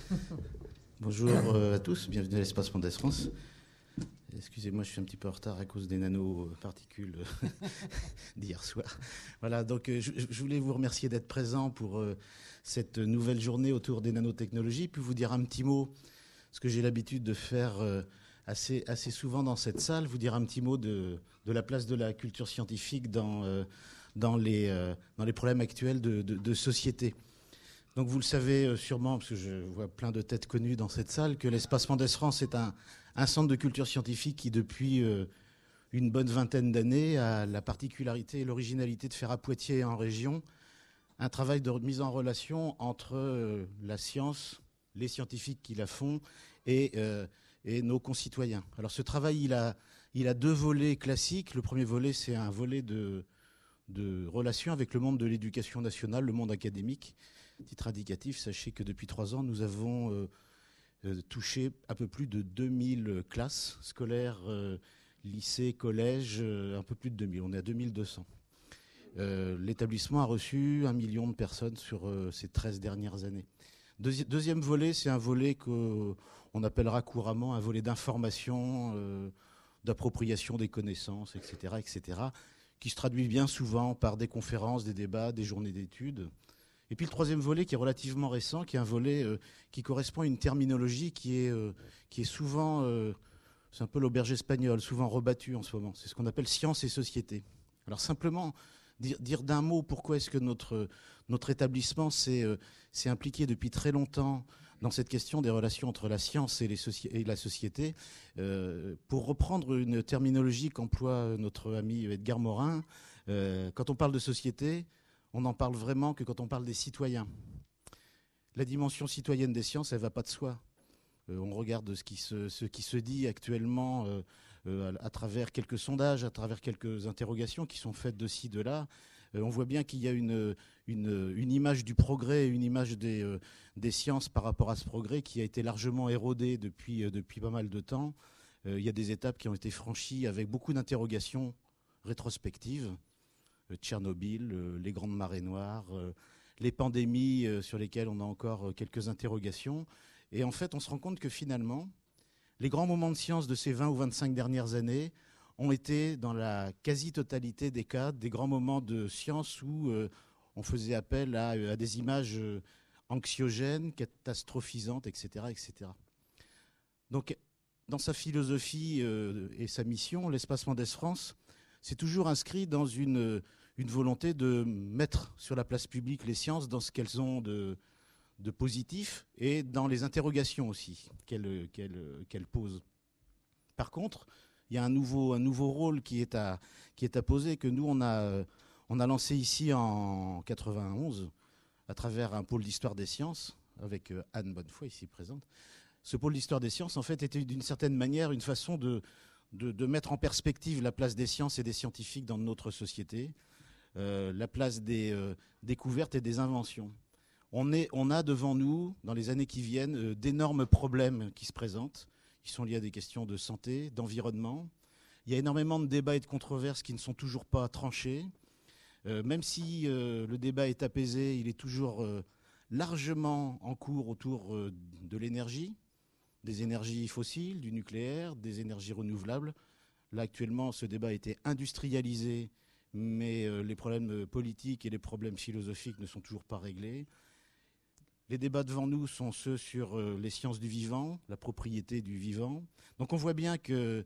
Bonjour à tous, bienvenue à l'Espace Mendès France. Excusez-moi, je suis un petit peu en retard à cause des nanoparticules d'hier soir. Voilà, donc je voulais vous remercier d'être présent pour cette nouvelle journée autour des nanotechnologies, puis vous dire un petit mot, ce que j'ai l'habitude de faire assez souvent dans cette salle, vous dire un petit mot de la place de la culture scientifique dans les problèmes actuels de société. Donc vous le savez sûrement, parce que je vois plein de têtes connues dans cette salle, que l'Espace Mendès France est un centre de culture scientifique qui, depuis une bonne vingtaine d'années, a la particularité et l'originalité de faire à Poitiers et en région un travail de mise en relation entre la science, les scientifiques qui la font et nos concitoyens. Alors ce travail, il a deux volets classiques. Le premier volet, c'est un volet de relation avec le monde de l'éducation nationale, le monde académique. Titre indicatif, sachez que depuis 3 ans, nous avons touché un peu plus de 2000 classes scolaires, lycées, collèges, un peu plus de 2000. On est à 2200. L'établissement a reçu 1 million de personnes sur ces 13 dernières années. Deuxième volet, c'est un volet qu'on appellera couramment un volet d'information, d'appropriation des connaissances, etc., qui se traduit bien souvent par des conférences, des débats, des journées d'études. Et puis le troisième volet qui est relativement récent, qui est un volet qui correspond à une terminologie qui est souvent, c'est un peu l'auberge espagnole, souvent rebattue en ce moment. C'est ce qu'on appelle science et société. Alors simplement dire d'un mot pourquoi est-ce que notre établissement s'est impliqué depuis très longtemps dans cette question des relations entre la science et la société. Pour reprendre une terminologie qu'emploie notre ami Edgar Morin, quand on parle de société, on n'en parle vraiment que quand on parle des citoyens. La dimension citoyenne des sciences, elle ne va pas de soi. On regarde ce qui se dit actuellement à travers quelques sondages, à travers quelques interrogations qui sont faites de ci, de là. On voit bien qu'il y a une image du progrès, une image des sciences par rapport à ce progrès qui a été largement érodée depuis pas mal de temps. Il y a des étapes qui ont été franchies avec beaucoup d'interrogations rétrospectives. Tchernobyl, les grandes marées noires, les pandémies sur lesquelles on a encore quelques interrogations. Et en fait, on se rend compte que finalement, les grands moments de science de ces 20 ou 25 dernières années ont été, dans la quasi-totalité des cas, des grands moments de science où on faisait appel à des images anxiogènes, catastrophisantes, etc., etc. Donc, dans sa philosophie et sa mission, l'Espace Mendès France s'est toujours inscrit dans une volonté de mettre sur la place publique les sciences dans ce qu'elles ont de positif et dans les interrogations aussi qu'elles posent. Par contre, il y a un nouveau rôle qui est à poser, que nous, on a lancé ici en 91 à travers un pôle d'histoire des sciences, avec Anne Bonnefoy ici présente. Ce pôle d'histoire des sciences, en fait, était d'une certaine manière une façon de mettre en perspective la place des sciences et des scientifiques dans notre société, la place des découvertes et des inventions. On a devant nous, dans les années qui viennent, d'énormes problèmes qui se présentent, qui sont liés à des questions de santé, d'environnement. Il y a énormément de débats et de controverses qui ne sont toujours pas tranchés. Même si le débat est apaisé, il est toujours largement en cours autour de l'énergie, des énergies fossiles, du nucléaire, des énergies renouvelables. Là, actuellement, ce débat a été industrialisé, mais les problèmes politiques et les problèmes philosophiques ne sont toujours pas réglés. Les débats devant nous sont ceux sur les sciences du vivant, la propriété du vivant. Donc on voit bien que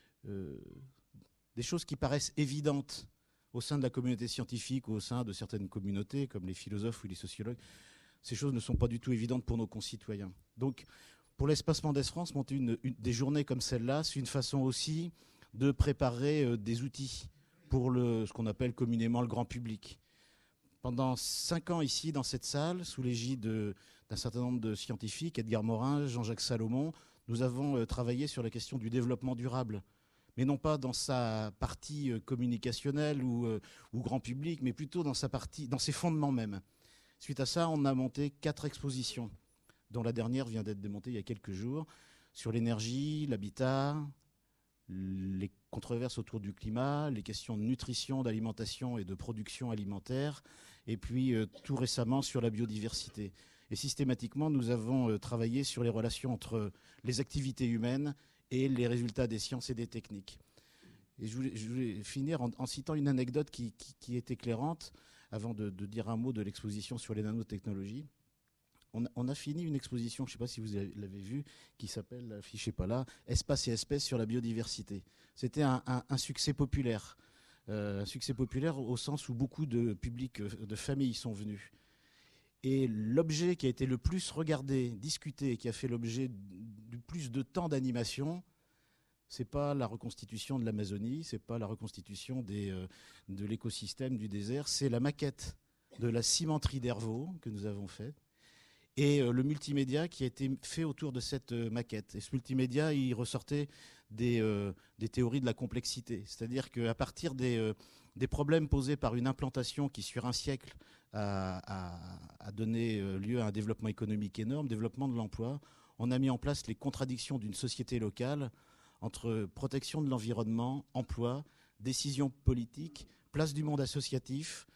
des choses qui paraissent évidentes au sein de la communauté scientifique ou au sein de certaines communautés, comme les philosophes ou les sociologues, ces choses ne sont pas du tout évidentes pour nos concitoyens. Donc, pour l'Espace Mendès France, monter des journées comme celle-là, c'est une façon aussi de préparer des outils pour ce qu'on appelle communément le grand public. Pendant 5 ans ici, dans cette salle, sous l'égide d'un certain nombre de scientifiques, Edgar Morin, Jean-Jacques Salomon, nous avons travaillé sur la question du développement durable. Mais non pas dans sa partie communicationnelle ou grand public, mais plutôt dans ses fondements même. Suite à ça, on a monté 4 expositions, dont la dernière vient d'être démontée il y a quelques jours, sur l'énergie, l'habitat, les controverses autour du climat, les questions de nutrition, d'alimentation et de production alimentaire, et puis tout récemment sur la biodiversité. Et systématiquement, nous avons travaillé sur les relations entre les activités humaines et les résultats des sciences et des techniques. Et je voulais finir en citant une anecdote qui est éclairante, avant de dire un mot de l'exposition sur les nanotechnologies. On a fini une exposition, je ne sais pas si vous l'avez vue, qui s'appelle, affiché pas là, Espace et espèces sur la biodiversité. C'était un succès populaire. Un succès populaire au sens où beaucoup de publics, de familles sont venus. Et l'objet qui a été le plus regardé, discuté, qui a fait l'objet du plus de temps d'animation, c'est pas la reconstitution de l'Amazonie, c'est pas la reconstitution de l'écosystème du désert, c'est la maquette de la cimenterie d'Hervaux que nous avons faite et le multimédia qui a été fait autour de cette maquette. Et ce multimédia, il ressortait des théories de la complexité, c'est-à-dire qu'à partir des problèmes posés par une implantation qui, sur un siècle, a donné lieu à un développement économique énorme, développement de l'emploi, on a mis en place les contradictions d'une société locale entre protection de l'environnement, emploi, décisions politiques, place du monde associatif,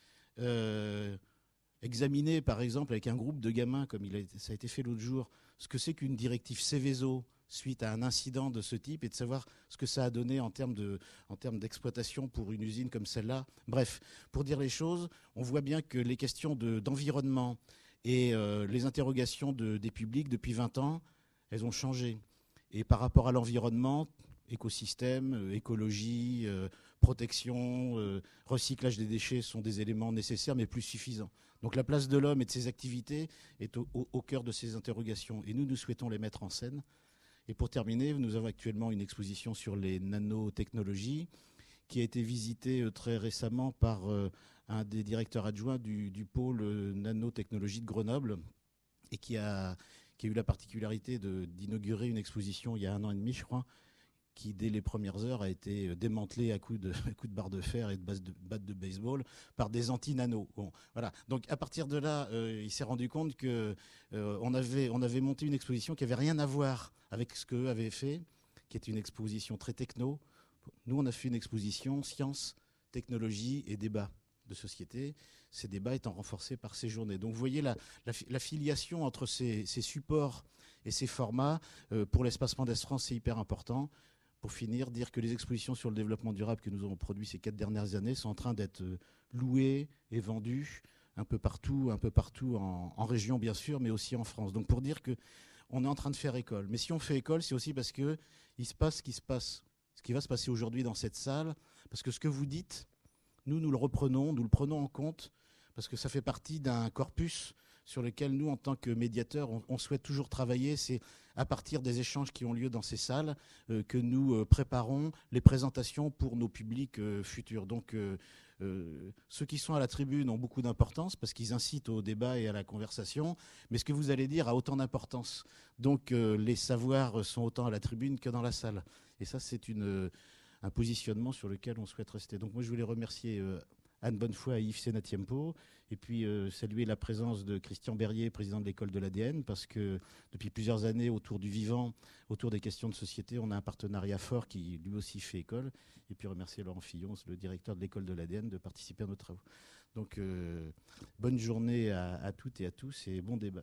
examiner par exemple avec un groupe de gamins, comme ça a été fait l'autre jour, ce que c'est qu'une directive Seveso suite à un incident de ce type et de savoir ce que ça a donné en termes d'exploitation pour une usine comme celle-là. Bref, pour dire les choses, on voit bien que les questions d'environnement et les interrogations des publics depuis 20 ans, elles ont changé. Et par rapport à l'environnement, écosystème, écologie, protection, recyclage des déchets sont des éléments nécessaires mais plus suffisants. Donc la place de l'homme et de ses activités est au cœur de ces interrogations. Et nous souhaitons les mettre en scène. Et pour terminer, nous avons actuellement une exposition sur les nanotechnologies qui a été visitée très récemment par un des directeurs adjoints du pôle nanotechnologie de Grenoble et qui a eu la particularité d'inaugurer une exposition il y a 1 an et demi, je crois, qui, dès les premières heures, a été démantelée à coups de barres de fer et de battes de baseball par des anti-nanos. Bon, voilà. Donc, à partir de là, il s'est rendu compte qu'on avait monté une exposition qui n'avait rien à voir avec ce qu'eux avaient fait, qui est une exposition très techno. Nous, on a fait une exposition science, technologie et débat de société, ces débats étant renforcés par ces journées. Donc vous voyez la filiation entre ces supports et ces formats pour l'Espace Mendès France, c'est hyper important. Pour finir, dire que les expositions sur le développement durable que nous avons produites ces 4 dernières années sont en train d'être louées et vendues un peu partout en région bien sûr, mais aussi en France. Donc pour dire qu'on est en train de faire école. Mais si on fait école, c'est aussi parce que il se passe ce qui va se passer aujourd'hui dans cette salle, parce que ce que vous dites, nous le reprenons, nous le prenons en compte, parce que ça fait partie d'un corpus sur lequel nous, en tant que médiateurs, on souhaite toujours travailler. C'est à partir des échanges qui ont lieu dans ces salles que nous préparons les présentations pour nos publics futurs. Donc, ceux qui sont à la tribune ont beaucoup d'importance parce qu'ils incitent au débat et à la conversation, mais ce que vous allez dire a autant d'importance. Donc, les savoirs sont autant à la tribune que dans la salle. Et ça, c'est un positionnement sur lequel on souhaite rester. Donc moi, je voulais remercier Anne Bonnefoy et Yves Sénatiempo, et puis saluer la présence de Christian Berrier, président de l'école de l'ADN, parce que depuis plusieurs années, autour du vivant, autour des questions de société, on a un partenariat fort qui lui aussi fait école, et puis remercier Laurent Fillon, le directeur de l'école de l'ADN, de participer à nos travaux. Donc bonne journée à toutes et à tous, et bon débat.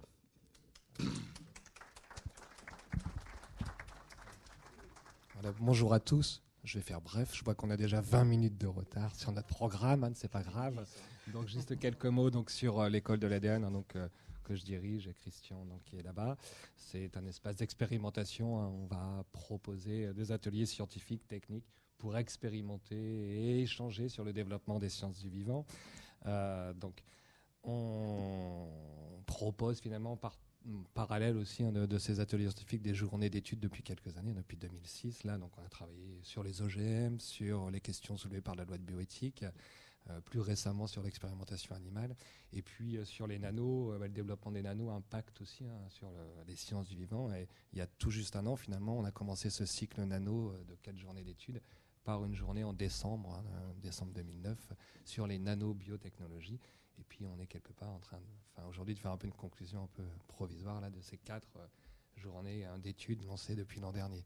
Voilà, bonjour à tous. Je vais faire bref. Je vois qu'on a déjà 20 minutes de retard sur notre programme. Hein, c'est pas grave. Donc juste quelques mots sur l'école de l'ADN que je dirige, et Christian qui est là-bas. C'est un espace d'expérimentation. Hein. On va proposer des ateliers scientifiques, techniques pour expérimenter et échanger sur le développement des sciences du vivant. Donc on propose finalement parallèle aussi de ces ateliers scientifiques des journées d'études depuis quelques années, depuis 2006. Là, donc on a travaillé sur les OGM, sur les questions soulevées par la loi de bioéthique, plus récemment sur l'expérimentation animale, et puis sur les nanos, le développement des nanos impacte aussi sur les sciences du vivant. Et il y a tout juste 1 an, finalement, on a commencé ce cycle nano de 4 journées d'études par une journée en décembre 2009, sur les nanobiotechnologies. Et puis on est quelque part en train aujourd'hui de faire un peu une conclusion un peu provisoire là, de ces 4 journées d'études lancées depuis l'an dernier.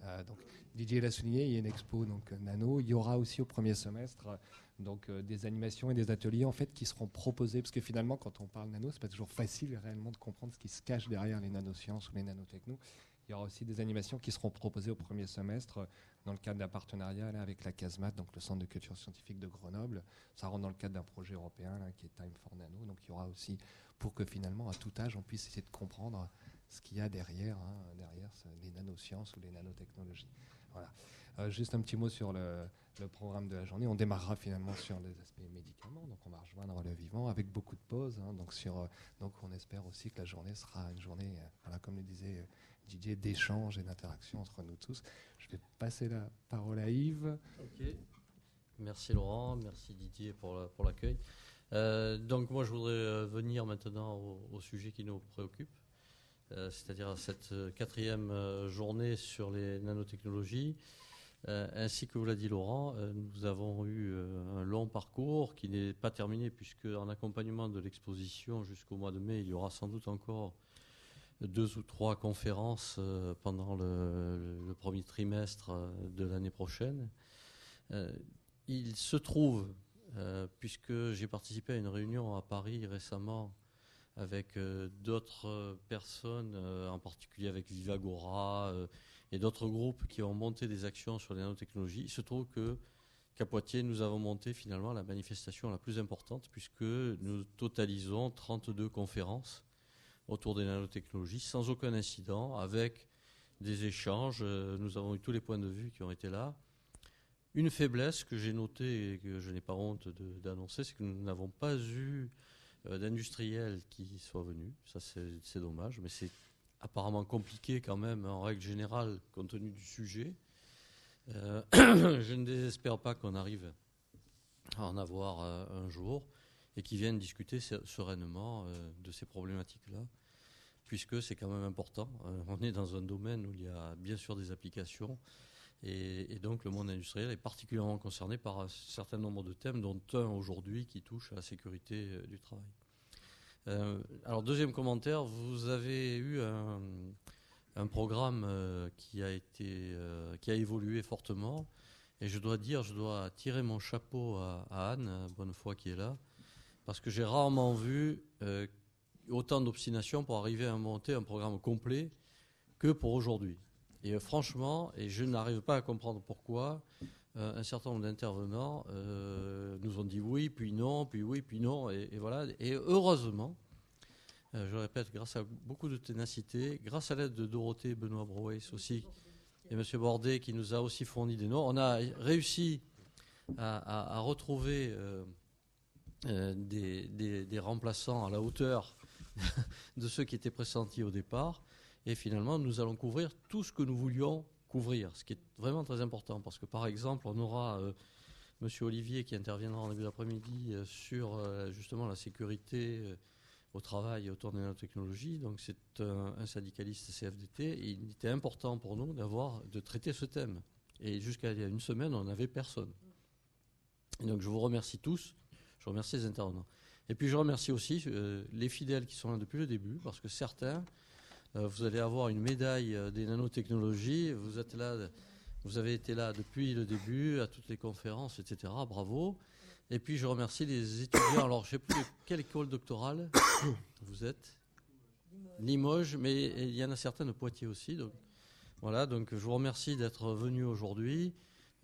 Donc Didier l'a souligné, il y a une expo donc nano. Il y aura aussi au premier semestre donc des animations et des ateliers en fait qui seront proposés, parce que finalement quand on parle nano, c'est pas toujours facile réellement de comprendre ce qui se cache derrière les nanosciences ou les nanotechnos. Il y aura aussi des animations qui seront proposées au premier semestre dans le cadre d'un partenariat là, avec la CASMAT, donc le Centre de culture scientifique de Grenoble. Ça rentre dans le cadre d'un projet européen là, qui est Time for Nano. Donc il y aura aussi, pour que finalement à tout âge on puisse essayer de comprendre ce qu'il y a derrière les nanosciences ou les nanotechnologies. Voilà. Juste un petit mot sur le programme de la journée. On démarrera finalement sur les aspects médicaments, donc on va rejoindre le vivant avec beaucoup de pauses. Donc on espère aussi que la journée sera une journée, comme le disait Didier, d'échange et d'interaction entre nous tous. Je vais passer la parole à Yves. Ok. Merci Laurent, merci Didier pour l'accueil. Donc moi je voudrais venir maintenant au sujet qui nous préoccupe, c'est-à-dire cette 4e journée sur les nanotechnologies. Ainsi que vous l'a dit Laurent, nous avons eu un long parcours qui n'est pas terminé, puisque en accompagnement de l'exposition jusqu'au mois de mai, il y aura sans doute encore 2 ou 3 conférences pendant le premier trimestre de l'année prochaine. Il se trouve, puisque j'ai participé à une réunion à Paris récemment avec d'autres personnes, en particulier avec Vivagora et d'autres groupes qui ont monté des actions sur les nanotechnologies, il se trouve qu'à Poitiers, nous avons monté finalement la manifestation la plus importante, puisque nous totalisons 32 conférences autour des nanotechnologies, sans aucun incident, avec des échanges. Nous avons eu tous les points de vue qui ont été là. Une faiblesse que j'ai notée et que je n'ai pas honte d'annoncer, c'est que nous n'avons pas eu d'industriels qui soient venus. Ça, c'est dommage, mais c'est apparemment compliqué quand même, en règle générale, compte tenu du sujet. Je ne désespère pas qu'on arrive à en avoir un jour et qu'ils viennent discuter sereinement de ces problématiques-là, puisque c'est quand même important. On est dans un domaine où il y a bien sûr des applications, et donc le monde industriel est particulièrement concerné par un certain nombre de thèmes, dont un aujourd'hui qui touche à la sécurité du travail. Alors deuxième commentaire, vous avez eu un programme qui a évolué fortement, et je dois tirer mon chapeau à Anne Bonnefoy qui est là, parce que j'ai rarement vu autant d'obstination pour arriver à monter un programme complet que pour aujourd'hui. Et franchement, et je n'arrive pas à comprendre pourquoi, un certain nombre d'intervenants nous ont dit oui, puis non, puis oui, puis non, et voilà. Et heureusement, je répète, grâce à beaucoup de ténacité, grâce à l'aide de Dorothée Benoît Brouet aussi, et M. Bordet qui nous a aussi fourni des noms, on a réussi à retrouver des remplaçants à la hauteur de ceux qui étaient pressentis au départ. Et finalement, nous allons couvrir tout ce que nous voulions couvrir, ce qui est vraiment très important. Parce que, par exemple, on aura M. Olivier qui interviendra en début d'après-midi sur justement la sécurité au travail autour des nanotechnologies. Donc, c'est un syndicaliste CFDT. Et il était important pour nous de traiter ce thème. Et jusqu'à il y a une semaine, on n'avait personne. Et donc, je vous remercie tous. Je remercie les intervenants. Et puis, je remercie aussi les fidèles qui sont là depuis le début, parce que certains... vous allez avoir une médaille des nanotechnologies. Vous avez été là depuis le début, à toutes les conférences, etc. Bravo. Et puis je remercie les étudiants. Alors je ne sais plus de quelle école doctorale vous êtes. Limoges, mais il y en a certains de Poitiers aussi. Donc, voilà, donc je vous remercie d'être venus aujourd'hui.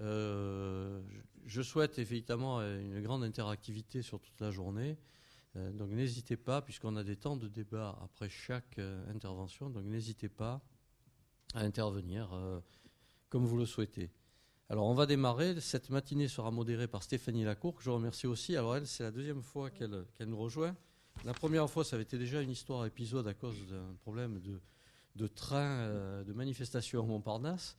Je souhaite évidemment une grande interactivité sur toute la journée. Donc n'hésitez pas, puisqu'on a des temps de débat après chaque intervention, donc n'hésitez pas à intervenir comme vous le souhaitez. Alors on va démarrer, cette matinée sera modérée par Stéphanie Lacour, que je remercie aussi. Alors elle, c'est la deuxième fois qu'elle nous rejoint. La première fois, ça avait été déjà une histoire épisode à cause d'un problème de train, de manifestation à Montparnasse.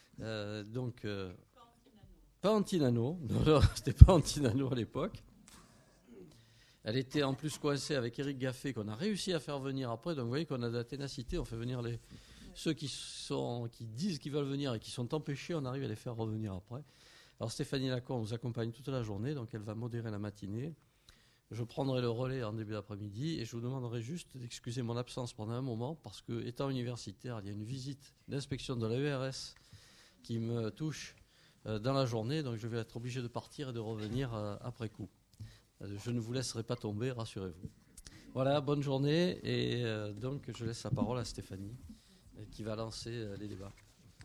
Pas anti-nano, non, c'était pas anti-nano à l'époque. Elle était en plus coincée avec Éric Gaffé, qu'on a réussi à faire venir après. Donc vous voyez qu'on a de la ténacité, on fait venir ceux qui disent qu'ils veulent venir et qui sont empêchés, on arrive à les faire revenir après. Alors Stéphanie Lacan nous accompagne toute la journée, donc elle va modérer la matinée. Je prendrai le relais en début d'après-midi et je vous demanderai juste d'excuser mon absence pendant un moment, parce que, étant universitaire, il y a une visite d'inspection de l'AERS qui me touchent dans la journée, donc je vais être obligé de partir et de revenir après coup. Je ne vous laisserai pas tomber, rassurez-vous. Voilà, bonne journée, et donc je laisse la parole à Stéphanie, qui va lancer les débats.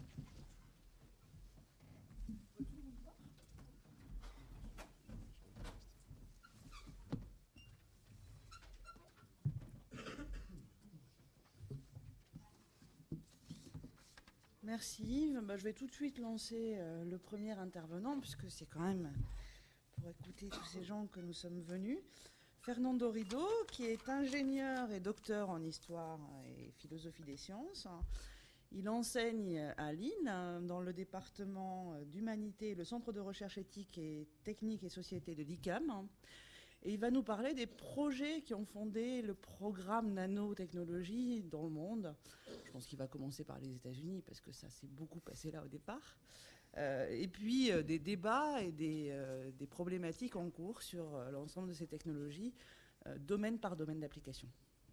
Merci Yves. Je vais tout de suite lancer le premier intervenant, puisque c'est quand même pour écouter tous ces gens que nous sommes venus. Fernando Rido, qui est ingénieur et docteur en histoire et philosophie des sciences. Il enseigne à Lille, dans le département d'humanité, le centre de recherche éthique et technique et société de l'ICAM. Et il va nous parler des projets qui ont fondé le programme nanotechnologie dans le monde. Je pense qu'il va commencer par les États-Unis, parce que ça s'est beaucoup passé là au départ. Et puis des débats et des problématiques en cours sur l'ensemble de ces technologies, domaine par domaine d'application.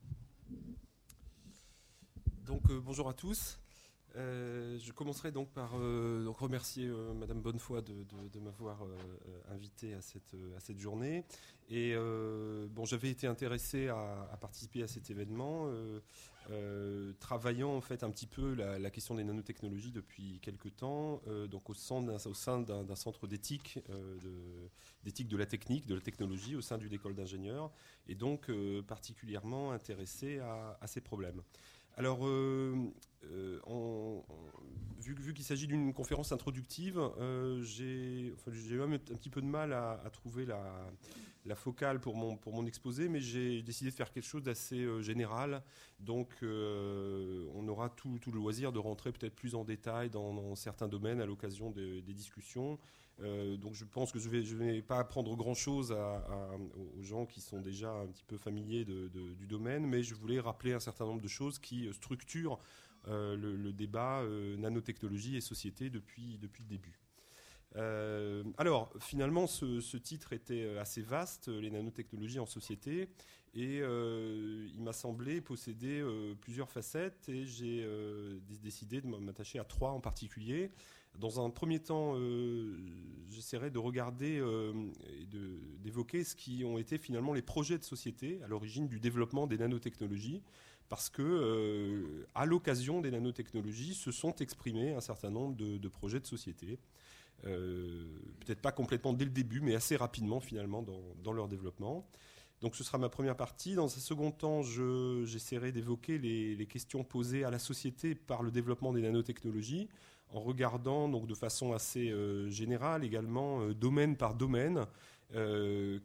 Donc bonjour à tous. Je commencerai donc par remercier Madame Bonnefoy de m'avoir invité à cette journée. Et j'avais été intéressé à participer à cet événement, travaillant en fait un petit peu la question des nanotechnologies depuis quelques temps, donc au sein d'un centre d'éthique, d'éthique de la technique, de la technologie, au sein d'une école d'ingénieurs, et donc particulièrement intéressé à ces problèmes. Alors, vu qu'il s'agit d'une conférence introductive, j'ai même un petit peu de mal à trouver la focale pour mon exposé, mais j'ai décidé de faire quelque chose d'assez général. Donc, on aura tout le loisir de rentrer peut-être plus en détail dans certains domaines à l'occasion des discussions. Donc je pense que je vais pas apprendre grand-chose aux gens qui sont déjà un petit peu familiers du domaine, mais je voulais rappeler un certain nombre de choses qui structurent le débat nanotechnologie et société depuis le début. Alors, finalement, ce titre était assez vaste, les nanotechnologies en société, et il m'a semblé posséder plusieurs facettes, et j'ai décidé de m'attacher à 3 en particulier. Dans un premier temps, j'essaierai de regarder et d'évoquer ce qui ont été finalement les projets de société à l'origine du développement des nanotechnologies, parce que à l'occasion des nanotechnologies se sont exprimés un certain nombre de projets de société. Peut-être pas complètement dès le début, mais assez rapidement finalement dans leur développement. Donc ce sera ma première partie. Dans un second temps, j'essaierai d'évoquer les questions posées à la société par le développement des nanotechnologies, en regardant donc de façon assez générale également, domaine par domaine, que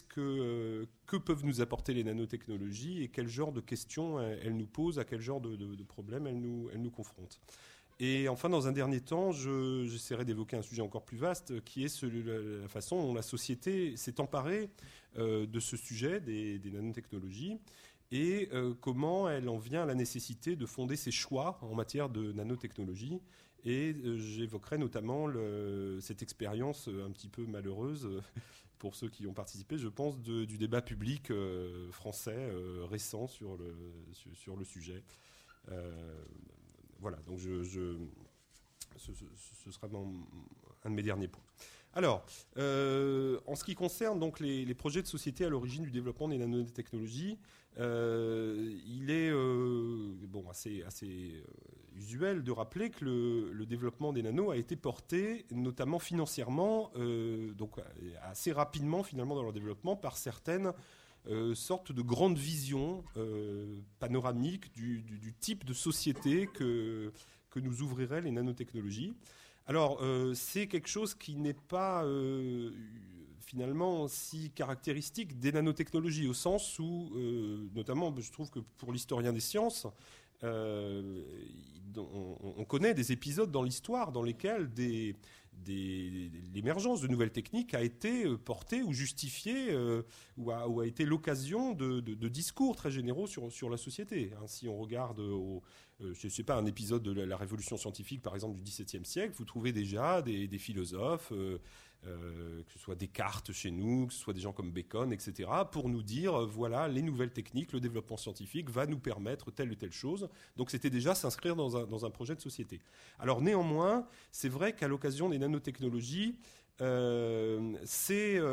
peuvent nous apporter les nanotechnologies et quel genre de questions elles nous posent, à quel genre de problèmes elles nous confrontent. Et enfin, dans un dernier temps, j'essaierai d'évoquer un sujet encore plus vaste, qui est la façon dont la société s'est emparée de ce sujet des nanotechnologies, et comment elle en vient à la nécessité de fonder ses choix en matière de nanotechnologie. Et j'évoquerai notamment cette expérience un petit peu malheureuse pour ceux qui ont participé, je pense, du débat public français récent sur le sujet. Voilà, donc ce sera un de mes derniers points. Alors, en ce qui concerne donc les projets de société à l'origine du développement des nanotechnologies, il est assez usuel de rappeler que le développement des nanos a été porté notamment financièrement, donc assez rapidement finalement dans leur développement, par certaines sorte de grande vision panoramique du type de société que nous ouvriraient les nanotechnologies. Alors, c'est quelque chose qui n'est pas finalement si caractéristique des nanotechnologies, au sens où, notamment, je trouve que pour l'historien des sciences, on connaît des épisodes dans l'histoire dans lesquels l'émergence de nouvelles techniques a été portée ou justifiée ou a été l'occasion de discours très généraux sur la société. Si on regarde, je ne sais pas, un épisode de la révolution scientifique, par exemple, du XVIIe siècle, vous trouvez déjà des philosophes, que ce soit Descartes chez nous, que ce soit des gens comme Bacon, etc., pour nous dire, voilà, les nouvelles techniques, le développement scientifique va nous permettre telle ou telle chose. Donc c'était déjà s'inscrire dans un projet de société. Alors néanmoins, c'est vrai qu'à l'occasion des nanotechnologies, cette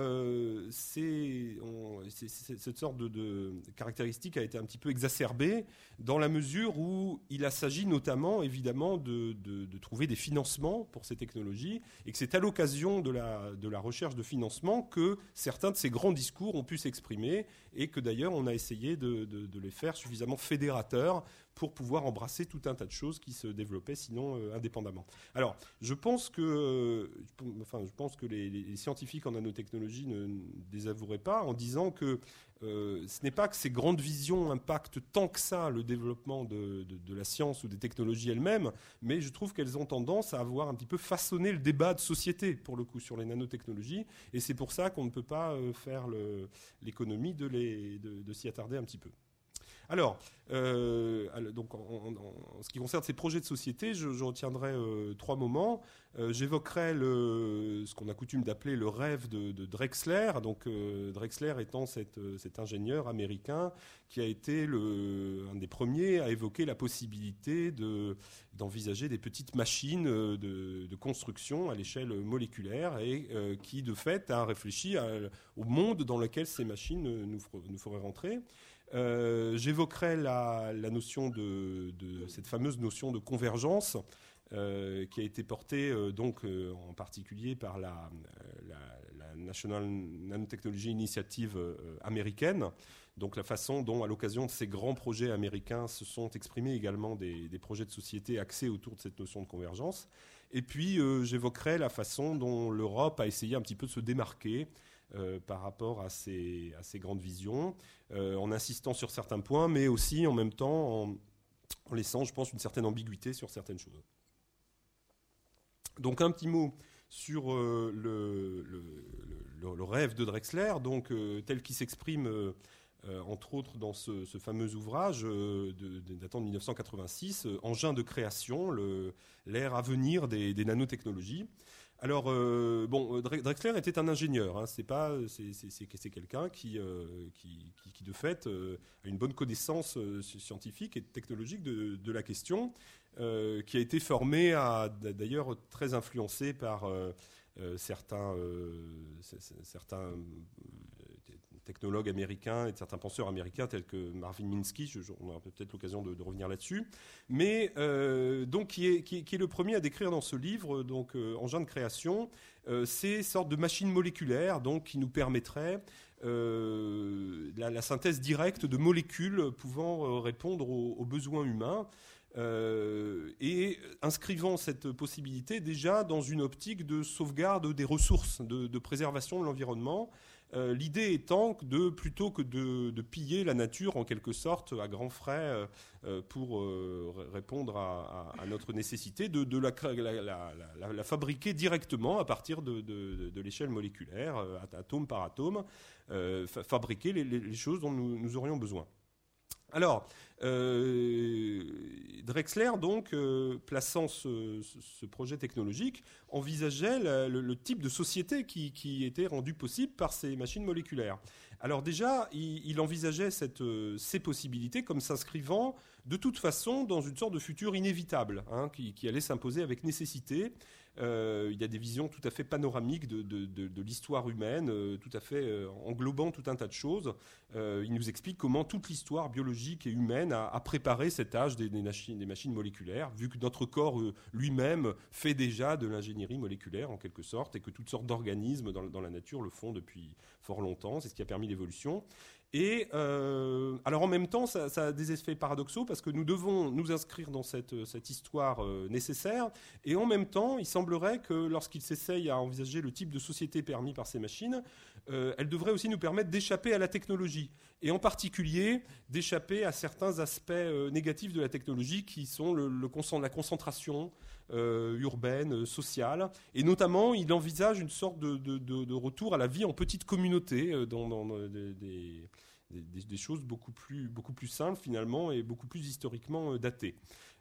sorte de caractéristique a été un petit peu exacerbée dans la mesure où il s'agit notamment évidemment de trouver des financements pour ces technologies et que c'est à l'occasion de la recherche de financement que certains de ces grands discours ont pu s'exprimer et que d'ailleurs on a essayé de les faire suffisamment fédérateurs pour pouvoir embrasser tout un tas de choses qui se développaient sinon indépendamment. Alors, je pense que les scientifiques en nanotechnologie ne désavoueraient pas en disant que ce n'est pas que ces grandes visions impactent tant que ça le développement de la science ou des technologies elles-mêmes, mais je trouve qu'elles ont tendance à avoir un petit peu façonné le débat de société, pour le coup, sur les nanotechnologies, et c'est pour ça qu'on ne peut pas faire l'économie de s'y attarder un petit peu. Alors, donc en ce qui concerne ces projets de société, je retiendrai 3 moments. J'évoquerai ce qu'on a coutume d'appeler le rêve de Drexler. Donc, Drexler étant cet ingénieur américain qui a été un des premiers à évoquer la possibilité d'envisager des petites machines de construction à l'échelle moléculaire et qui, de fait, a réfléchi au monde dans lequel ces machines nous feraient rentrer. J'évoquerai la notion cette fameuse notion de convergence qui a été portée en particulier par la National Nanotechnology Initiative américaine. Donc la façon dont, à l'occasion de ces grands projets américains, se sont exprimés également des projets de société axés autour de cette notion de convergence. Et puis j'évoquerai la façon dont l'Europe a essayé un petit peu de se démarquer par rapport à ces grandes visions, en insistant sur certains points, mais aussi en même temps en laissant, je pense, une certaine ambiguïté sur certaines choses. Donc un petit mot sur le rêve de Drexler, donc, tel qu'il s'exprime entre autres dans ce fameux ouvrage datant de 1986, Engin de création, l'ère à venir des nanotechnologies. Alors, Drexler était un ingénieur. Hein, c'est quelqu'un qui de fait a une bonne connaissance scientifique et technologique de la question, qui a été formé d'ailleurs très influencé par certains technologues américains et certains penseurs américains tels que Marvin Minsky, on aura peut-être l'occasion de revenir là-dessus, mais donc qui est le premier à décrire dans ce livre, donc Engin de création, ces sortes de machines moléculaires donc qui nous permettraient la synthèse directe de molécules pouvant répondre aux besoins humains. Et inscrivant cette possibilité déjà dans une optique de sauvegarde des ressources, de préservation de l'environnement. L'idée étant plutôt que de piller la nature en quelque sorte à grands frais pour répondre à notre nécessité, de la fabriquer directement à partir de l'échelle moléculaire, atome par atome, fabriquer les choses dont nous aurions besoin. Alors, Drexler, donc, plaçant ce projet technologique, envisageait le type de société qui était rendu possible par ces machines moléculaires. Alors déjà, il envisageait ces possibilités comme s'inscrivant de toute façon dans une sorte de futur inévitable, hein, qui allait s'imposer avec nécessité. Il y a des visions tout à fait panoramiques de l'histoire humaine, tout à fait englobant tout un tas de choses. Il nous explique comment toute l'histoire biologique et humaine a préparé cet âge des machines moléculaires, vu que notre corps lui-même fait déjà de l'ingénierie moléculaire en quelque sorte, et que toutes sortes d'organismes dans la nature le font depuis fort longtemps. C'est ce qui a permis l'évolution. Et alors en même temps, ça a des effets paradoxaux parce que nous devons nous inscrire dans cette histoire nécessaire. Et en même temps, il semblerait que lorsqu'il s'essaye à envisager le type de société permis par ces machines, elle devrait aussi nous permettre d'échapper à la technologie. Et en particulier, d'échapper à certains aspects négatifs de la technologie qui sont la concentration urbaine, sociale. Et notamment, il envisage une sorte de retour à la vie en petite communauté dans des choses beaucoup plus simples finalement et beaucoup plus historiquement datées.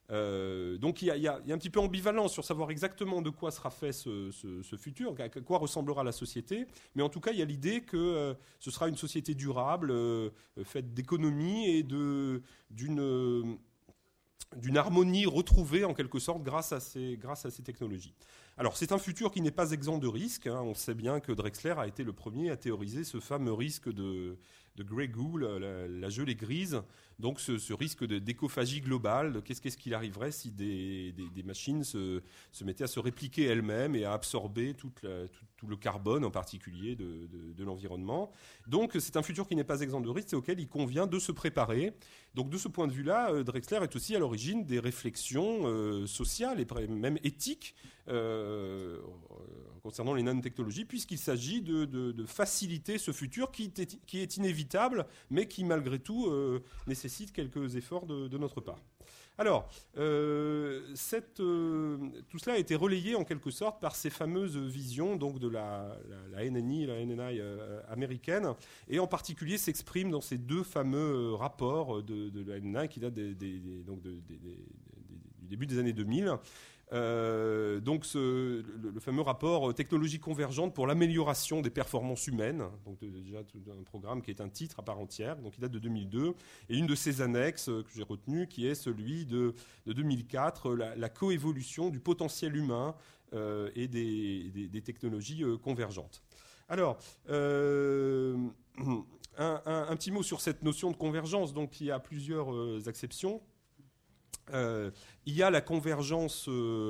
Donc il y a un petit peu ambivalence sur savoir exactement de quoi sera fait ce futur, à quoi ressemblera la société, mais en tout cas il y a l'idée que ce sera une société durable, faite d'économie et d'une harmonie retrouvée en quelque sorte grâce à ces technologies. Alors c'est un futur qui n'est pas exempt de risques, hein. On sait bien que Drexler a été le premier à théoriser ce fameux risque de Grey Goo, la gelée grise, donc ce risque d'écophagie globale. Qu'est-ce qu'il arriverait si des machines se mettaient à se répliquer elles-mêmes et à absorber tout le carbone en particulier de l'environnement. Donc c'est un futur qui n'est pas exempt de risques et auquel il convient de se préparer. Donc de ce point de vue-là, Drexler est aussi à l'origine des réflexions sociales et même éthiques concernant les nanotechnologies, puisqu'il s'agit de faciliter ce futur qui est inévitable, mais qui malgré tout nécessite quelques efforts de notre part. Alors, tout cela a été relayé en quelque sorte par ces fameuses visions donc de la NNI américaine, et en particulier s'exprime dans ces deux fameux rapports de la NNI qui datent du début des années 2000. Donc le fameux rapport Technologie convergente pour l'amélioration des performances humaines, donc déjà un programme qui est un titre à part entière, donc il date de 2002, et une de ces annexes que j'ai retenues qui est celui de 2004, la coévolution du potentiel humain et des technologies convergentes. Alors, un petit mot sur cette notion de convergence, donc il y a plusieurs acceptions. Il y a la convergence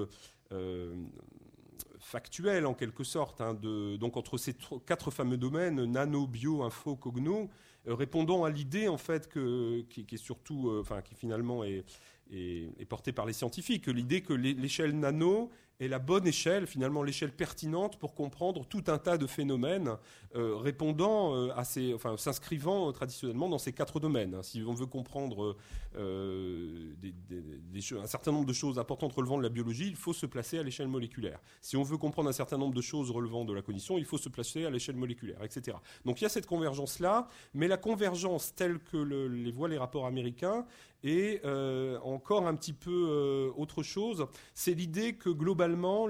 factuelle en quelque sorte, hein, donc entre ces quatre fameux domaines, nano, bio, info, cogno, répondant à l'idée en fait qui est surtout, qui finalement est portée par les scientifiques, l'idée que l'échelle nano est la bonne échelle, finalement l'échelle pertinente pour comprendre tout un tas de phénomènes répondant s'inscrivant traditionnellement dans ces quatre domaines. Si on veut comprendre un certain nombre de choses importantes relevant de la biologie, il faut se placer à l'échelle moléculaire. Si on veut comprendre un certain nombre de choses relevant de la cognition, il faut se placer à l'échelle moléculaire, etc. Donc il y a cette convergence-là, mais la convergence telle que les voient les rapports américains est encore un petit peu autre chose. C'est l'idée que globalement,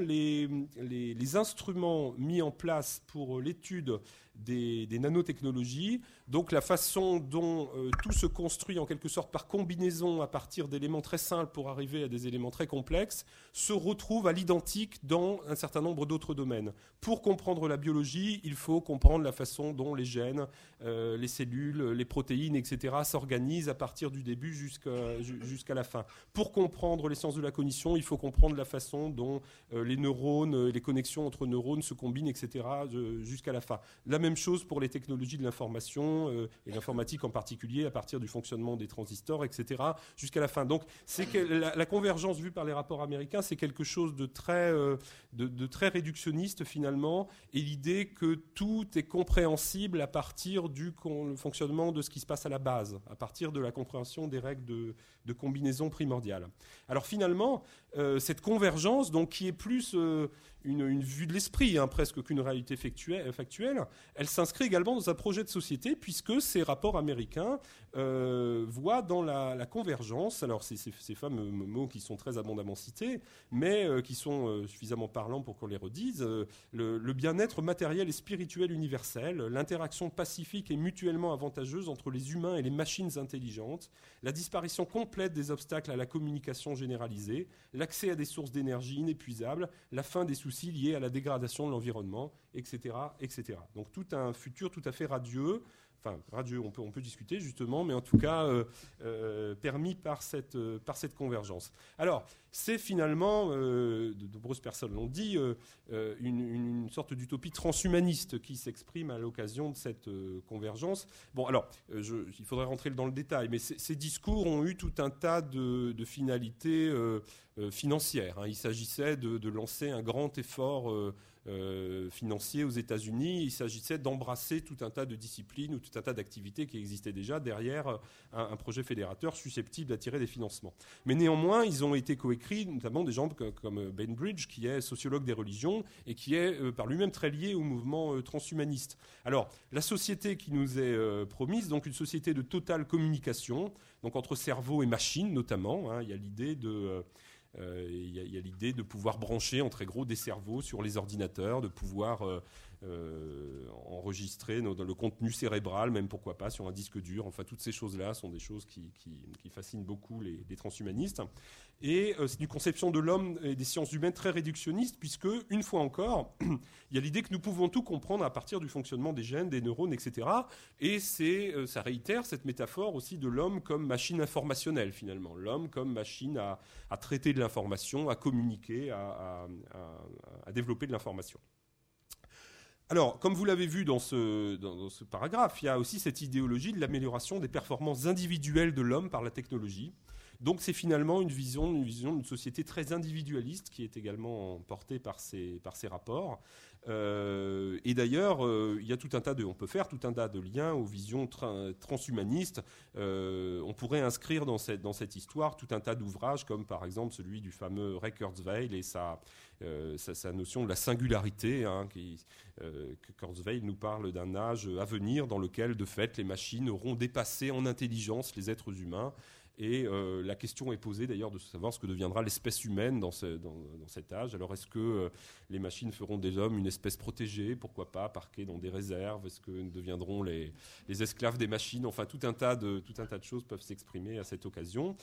les instruments mis en place pour l'étude des nanotechnologies, donc la façon dont tout se construit en quelque sorte par combinaison à partir d'éléments très simples pour arriver à des éléments très complexes, se retrouve à l'identique dans un certain nombre d'autres domaines. Pour comprendre la biologie, il faut comprendre la façon dont les gènes, les cellules, les protéines, etc. s'organisent à partir du début jusqu'à la fin. Pour comprendre les sciences de la cognition, il faut comprendre la façon dont les neurones, les connexions entre neurones se combinent, etc. jusqu'à la fin. La même chose pour les technologies de l'information et l'informatique en particulier, à partir du fonctionnement des transistors, etc., jusqu'à la fin. Donc, c'est que la convergence vue par les rapports américains, c'est quelque chose de très réductionniste finalement, et l'idée que tout est compréhensible à partir du fonctionnement de ce qui se passe à la base, à partir de la compréhension des règles de combinaison primordiale. Alors finalement, cette convergence, donc, qui est plus une vue de l'esprit, hein, presque qu'une réalité factuelle, elle s'inscrit également dans un projet de société, puisque ces rapports américains voient dans la convergence, alors ces fameux mots qui sont très abondamment cités, mais qui sont suffisamment parlants pour qu'on les redise, le bien-être matériel et spirituel universel, l'interaction pacifique et mutuellement avantageuse entre les humains et les machines intelligentes, la disparition complète des obstacles à la communication généralisée, l'accès à des sources d'énergie inépuisables, la fin des soucis liés à la dégradation de l'environnement, etc., etc. Donc tout un futur tout à fait radieux, enfin radieux, on peut discuter justement, mais en tout cas permis par cette convergence. Alors c'est finalement, de nombreuses personnes l'ont dit, une sorte d'utopie transhumaniste qui s'exprime à l'occasion de cette convergence. Bon alors, il faudrait rentrer dans le détail, mais ces discours ont eu tout un tas de finalités financières, hein. Il s'agissait de lancer un grand effort financiers aux États-Unis. Il s'agissait d'embrasser tout un tas de disciplines ou tout un tas d'activités qui existaient déjà derrière un projet fédérateur susceptible d'attirer des financements. Mais néanmoins, ils ont été coécrits, notamment des gens comme Bainbridge, qui est sociologue des religions et qui est par lui-même très lié au mouvement transhumaniste. Alors, la société qui nous est promise, donc une société de totale communication, donc entre cerveau et machine notamment, hein, il y a l'idée de... Il y a l'idée de pouvoir brancher en très gros des cerveaux sur les ordinateurs, de pouvoir enregistrer le contenu cérébral, même pourquoi pas sur un disque dur. Enfin, toutes ces choses-là sont des choses qui fascinent beaucoup les transhumanistes. Et c'est une conception de l'homme et des sciences humaines très réductionniste, puisque, une fois encore, il y a l'idée que nous pouvons tout comprendre à partir du fonctionnement des gènes, des neurones, etc. Et ça réitère cette métaphore aussi de l'homme comme machine informationnelle, finalement. L'homme comme machine à traiter de l'information, à communiquer, à développer de l'information. Alors, comme vous l'avez vu dans ce paragraphe, il y a aussi cette idéologie de l'amélioration des performances individuelles de l'homme par la technologie. Donc c'est finalement une vision d'une société très individualiste qui est également portée par ces rapports. Et d'ailleurs, il y a on peut faire tout un tas de liens aux visions transhumanistes. On pourrait inscrire dans cette histoire tout un tas d'ouvrages, comme par exemple celui du fameux Ray Kurzweil et sa notion de la singularité. Hein, que Kurzweil nous parle d'un âge à venir dans lequel, de fait, les machines auront dépassé en intelligence les êtres humains. Et la question est posée d'ailleurs de savoir ce que deviendra l'espèce humaine dans cet âge. Alors est-ce que les machines feront des hommes une espèce protégée, pourquoi pas, parqués dans des réserves? Est-ce que nous deviendrons les esclaves des machines? Enfin, tout un tas de choses peuvent s'exprimer à cette occasion.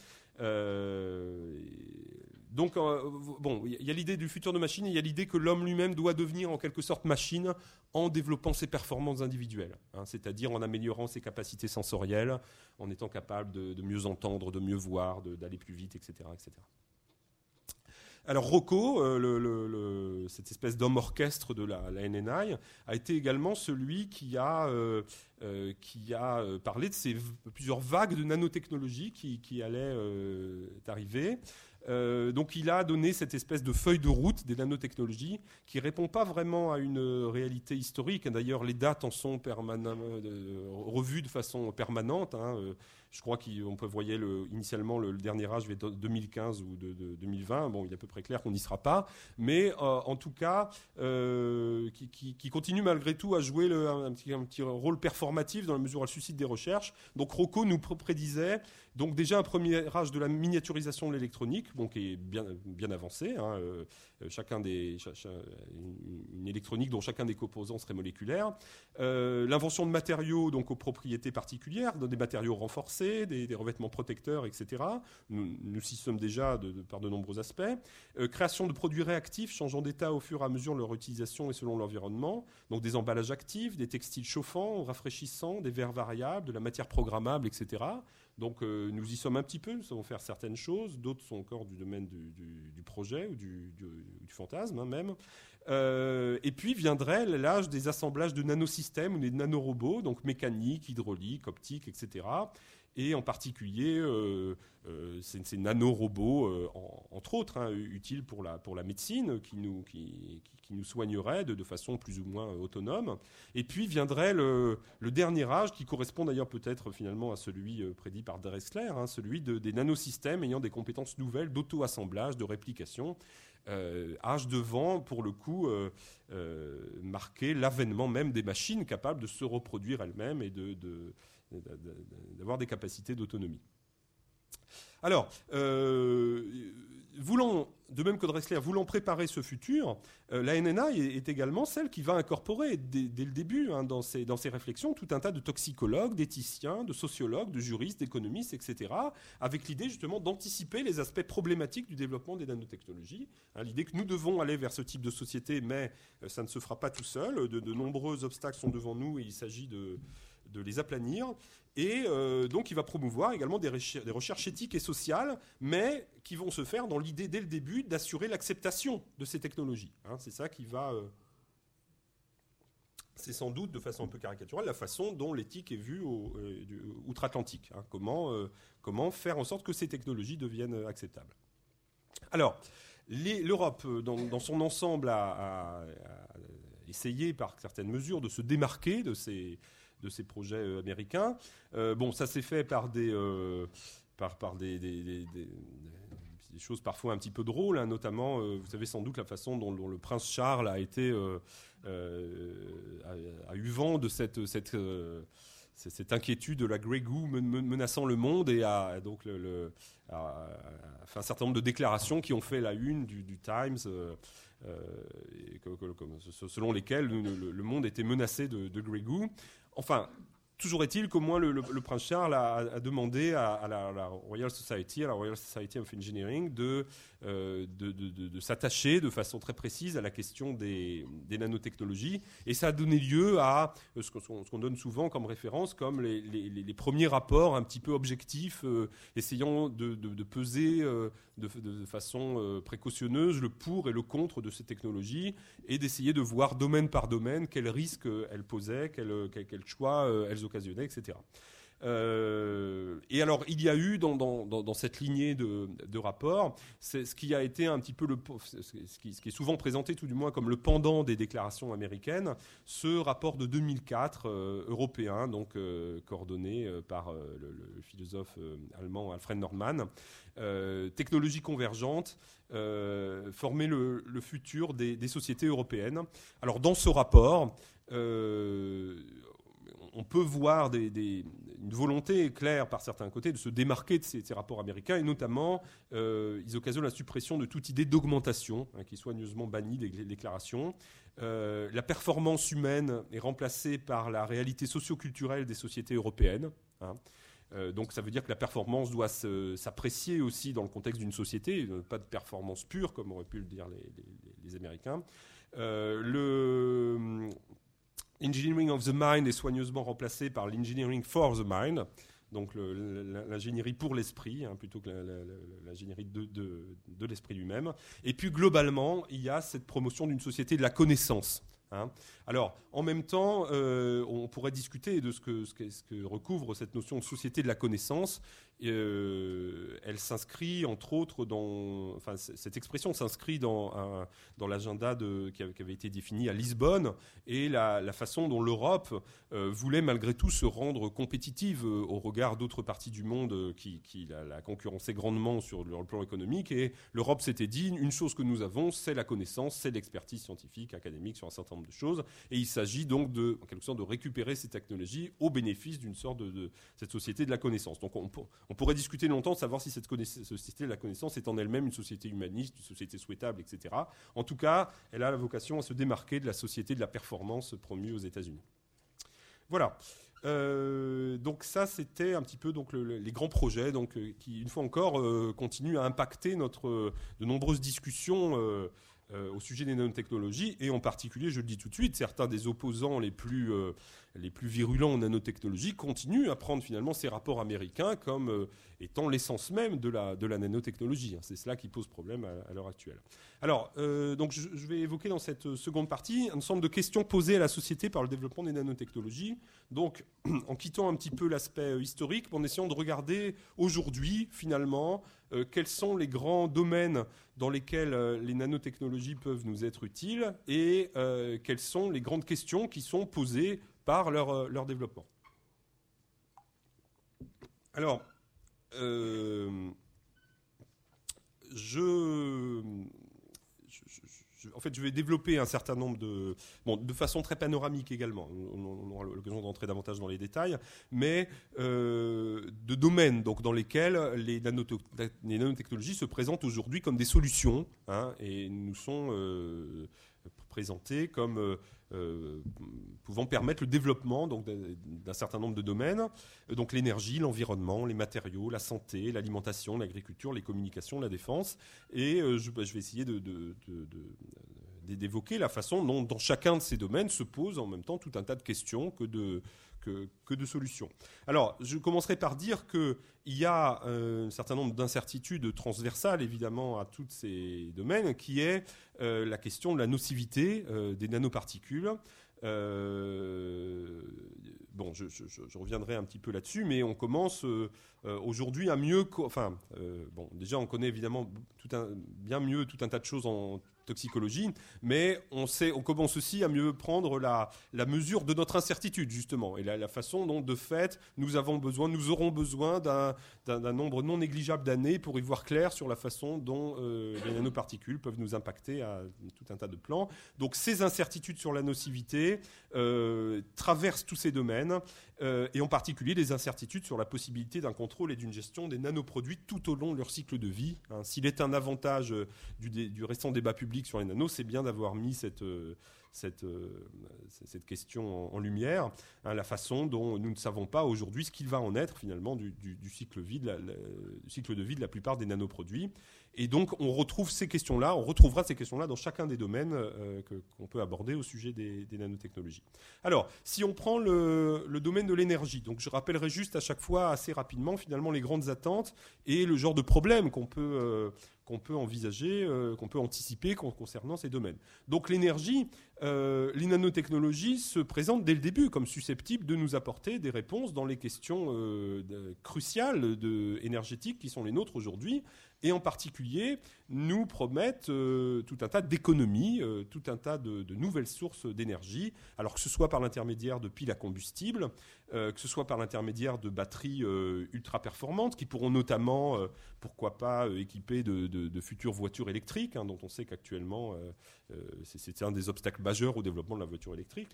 Donc, bon, il y a l'idée du futur de machine et il y a l'idée que l'homme lui-même doit devenir en quelque sorte machine en développant ses performances individuelles, hein, c'est-à-dire en améliorant ses capacités sensorielles, en étant capable de mieux entendre, de mieux voir, d'aller plus vite, etc., etc. Alors Rocco, cette espèce d'homme orchestre de la NNI, a été également celui qui a parlé de plusieurs vagues de nanotechnologie qui allaient arriver. Donc il a donné cette espèce de feuille de route des nanotechnologies qui ne répond pas vraiment à une réalité historique. D'ailleurs, les dates en sont revues de façon permanente. Hein. Je crois qu'on peut voir initialement le dernier âge de 2015 ou de 2020. Bon, il est à peu près clair qu'on n'y sera pas. Mais en tout cas, qui continue malgré tout à jouer un petit rôle performatif dans la mesure où elle suscite des recherches. Donc Rocco nous prédisait donc déjà un premier âge de la miniaturisation de l'électronique, bon, qui est bien avancé. Hein, une électronique dont chacun des composants serait moléculaire. L'invention de matériaux donc aux propriétés particulières, des matériaux renforcés, des revêtements protecteurs, etc. Nous y sommes déjà par de nombreux aspects. Création de produits réactifs changeant d'état au fur et à mesure de leur utilisation et selon l'environnement. Donc des emballages actifs, des textiles chauffants, rafraîchissants, des verres variables, de la matière programmable, etc. Donc nous y sommes un petit peu, nous savons faire certaines choses, d'autres sont encore du domaine du projet ou du fantasme, hein, même. Et puis viendrait l'âge des assemblages de nanosystèmes ou des nanorobots, donc mécaniques, hydrauliques, optiques, etc. Et en particulier ces nanorobots, entre autres, hein, utiles pour la médecine, qui nous soigneraient de façon plus ou moins autonome. Et puis viendrait le dernier âge, qui correspond d'ailleurs peut-être finalement à celui prédit par Drexler, hein, celui des nanosystèmes ayant des compétences nouvelles d'auto-assemblage, de réplication. Âge devant, pour le coup, marquer l'avènement même des machines capables de se reproduire elles-mêmes et d'avoir des capacités d'autonomie. Alors, de même que Drexler, voulant préparer ce futur, la NNI est également celle qui va incorporer dès le début, hein, dans ses réflexions, tout un tas de toxicologues, d'éthiciens, de sociologues, de juristes, d'économistes, etc., avec l'idée justement d'anticiper les aspects problématiques du développement des nanotechnologies. Hein, l'idée que nous devons aller vers ce type de société, mais ça ne se fera pas tout seul. De nombreux obstacles sont devant nous et il s'agit de les aplanir. Et donc il va promouvoir également des recherches éthiques et sociales, mais qui vont se faire dans l'idée dès le début d'assurer l'acceptation de ces technologies. Hein, c'est ça qui va... c'est sans doute, de façon un peu caricaturale, la façon dont l'éthique est vue outre-Atlantique. Hein, comment faire en sorte que ces technologies deviennent acceptables. Alors, L'Europe, dans son ensemble, a essayé par certaines mesures de se démarquer de ces projets américains. Ça s'est fait par des choses parfois un petit peu drôles, hein, notamment, vous savez sans doute la façon dont le prince Charles a eu vent de cette inquiétude de la Grey Goo menaçant le monde et a fait un certain nombre de déclarations qui ont fait la une du Times, selon lesquelles le monde était menacé de Grey Goo. Enfin, toujours est-il qu'au moins le prince Charles a demandé à la Royal Society of Engineering de s'attacher de façon très précise à la question des nanotechnologies, et ça a donné lieu à ce qu'on donne souvent comme référence, comme les premiers rapports un petit peu objectifs, essayant de peser de façon précautionneuse le pour et le contre de ces technologies, et d'essayer de voir domaine par domaine quels risques elles posaient, quels choix elles occasionnaient, etc. Et alors, il y a eu dans cette lignée de rapports, ce qui a été un petit peu ce qui est souvent présenté tout du moins comme le pendant des déclarations américaines, ce rapport de 2004 européen, donc coordonné par le philosophe allemand Alfred Nordmann, technologie convergente, former le futur des sociétés européennes. Alors, dans ce rapport, on peut voir une volonté claire par certains côtés de se démarquer de ces rapports américains, et notamment ils occasionnent la suppression de toute idée d'augmentation, qui est soigneusement bannie des déclarations. La performance humaine est remplacée par la réalité socio-culturelle des sociétés européennes. Donc ça veut dire que la performance doit s'apprécier aussi dans le contexte d'une société, pas de performance pure comme auraient pu le dire les Américains. Engineering of the mind est soigneusement remplacé par l'engineering for the mind, donc l'ingénierie pour l'esprit, plutôt que l'ingénierie de l'esprit lui-même. Et puis globalement, il y a cette promotion d'une société de la connaissance. Alors, en même temps, on pourrait discuter de ce que recouvre cette notion de société de la connaissance. Elle s'inscrit, entre autres, cette expression s'inscrit dans l'agenda qui avait été défini à Lisbonne, et la façon dont l'Europe voulait malgré tout se rendre compétitive au regard d'autres parties du monde qui la concurrençaient grandement sur le plan économique. Et l'Europe s'était dit, une chose que nous avons, c'est la connaissance, c'est l'expertise scientifique, académique sur un certain nombre de choses. Et il s'agit donc en quelque sorte de récupérer ces technologies au bénéfice d'une sorte de cette société de la connaissance. Donc on pourrait discuter longtemps de savoir si cette société de la connaissance est en elle-même une société humaniste, une société souhaitable, etc. En tout cas, elle a la vocation à se démarquer de la société de la performance promue aux États-Unis. Voilà. Donc ça, c'était un petit peu les grands projets qui, une fois encore, continuent à impacter de nombreuses discussions au sujet des nanotechnologies, et en particulier, je le dis tout de suite, certains des opposants les plus virulents aux nanotechnologies continuent à prendre finalement ces rapports américains comme étant l'essence même de la nanotechnologie. C'est cela qui pose problème à l'heure actuelle. Alors, donc je vais évoquer dans cette seconde partie un ensemble de questions posées à la société par le développement des nanotechnologies. Donc, en quittant un petit peu l'aspect historique, en essayant de regarder aujourd'hui, finalement, quels sont les grands domaines dans lesquels les nanotechnologies peuvent nous être utiles, et quelles sont les grandes questions qui sont posées par leur développement. Alors, en fait, je vais développer un certain nombre de façon très panoramique également. On aura l'occasion d'entrer davantage dans les détails, mais de domaines donc dans lesquels les nanotechnologies se présentent aujourd'hui comme des solutions, et nous sont présentées comme pouvant permettre le développement d'un certain nombre de domaines, donc l'énergie, l'environnement, les matériaux, la santé, l'alimentation, l'agriculture, les communications, la défense. Et je vais essayer d'évoquer la façon dont dans chacun de ces domaines se pose en même temps tout un tas de questions que de solutions. Alors, je commencerai par dire qu'il y a un certain nombre d'incertitudes transversales, évidemment, à tous ces domaines, qui est la question de la nocivité des nanoparticules. Bon, je reviendrai un petit peu là-dessus, mais on commence aujourd'hui à mieux... bon, déjà, on connaît évidemment bien mieux tout un tas de choses en toxicologie, mais on commence aussi à mieux prendre la mesure de notre incertitude, justement, et la façon dont, de fait, nous aurons besoin d'un nombre non négligeable d'années pour y voir clair sur la façon dont les nanoparticules peuvent nous impacter à tout un tas de plans. Donc, ces incertitudes sur la nocivité traversent tous ces domaines, et en particulier les incertitudes sur la possibilité d'un contrôle et d'une gestion des nanoproduits tout au long de leur cycle de vie. S'il est un avantage du récent débat public sur les nanos, c'est bien d'avoir mis cette question en lumière, la façon dont nous ne savons pas aujourd'hui ce qu'il va en être finalement du cycle de vie de la plupart des nanoproduits. Et donc on retrouvera ces questions-là dans chacun des domaines qu'on peut aborder au sujet des nanotechnologies. Alors, si on prend le domaine de l'énergie, donc je rappellerai juste à chaque fois assez rapidement finalement les grandes attentes et le genre de problèmes qu'on peut envisager, qu'on peut anticiper concernant ces domaines. Donc l'énergie, les nanotechnologies se présentent dès le début comme susceptibles de nous apporter des réponses dans les questions cruciales énergétiques qui sont les nôtres aujourd'hui, et en particulier nous promettent tout un tas d'économies, tout un tas de nouvelles sources d'énergie, alors que ce soit par l'intermédiaire de piles à combustible, que ce soit par l'intermédiaire de batteries ultra performantes qui pourront notamment, pourquoi pas, équiper de futures voitures électriques, dont on sait qu'actuellement c'est un des obstacles majeurs au développement de la voiture électrique,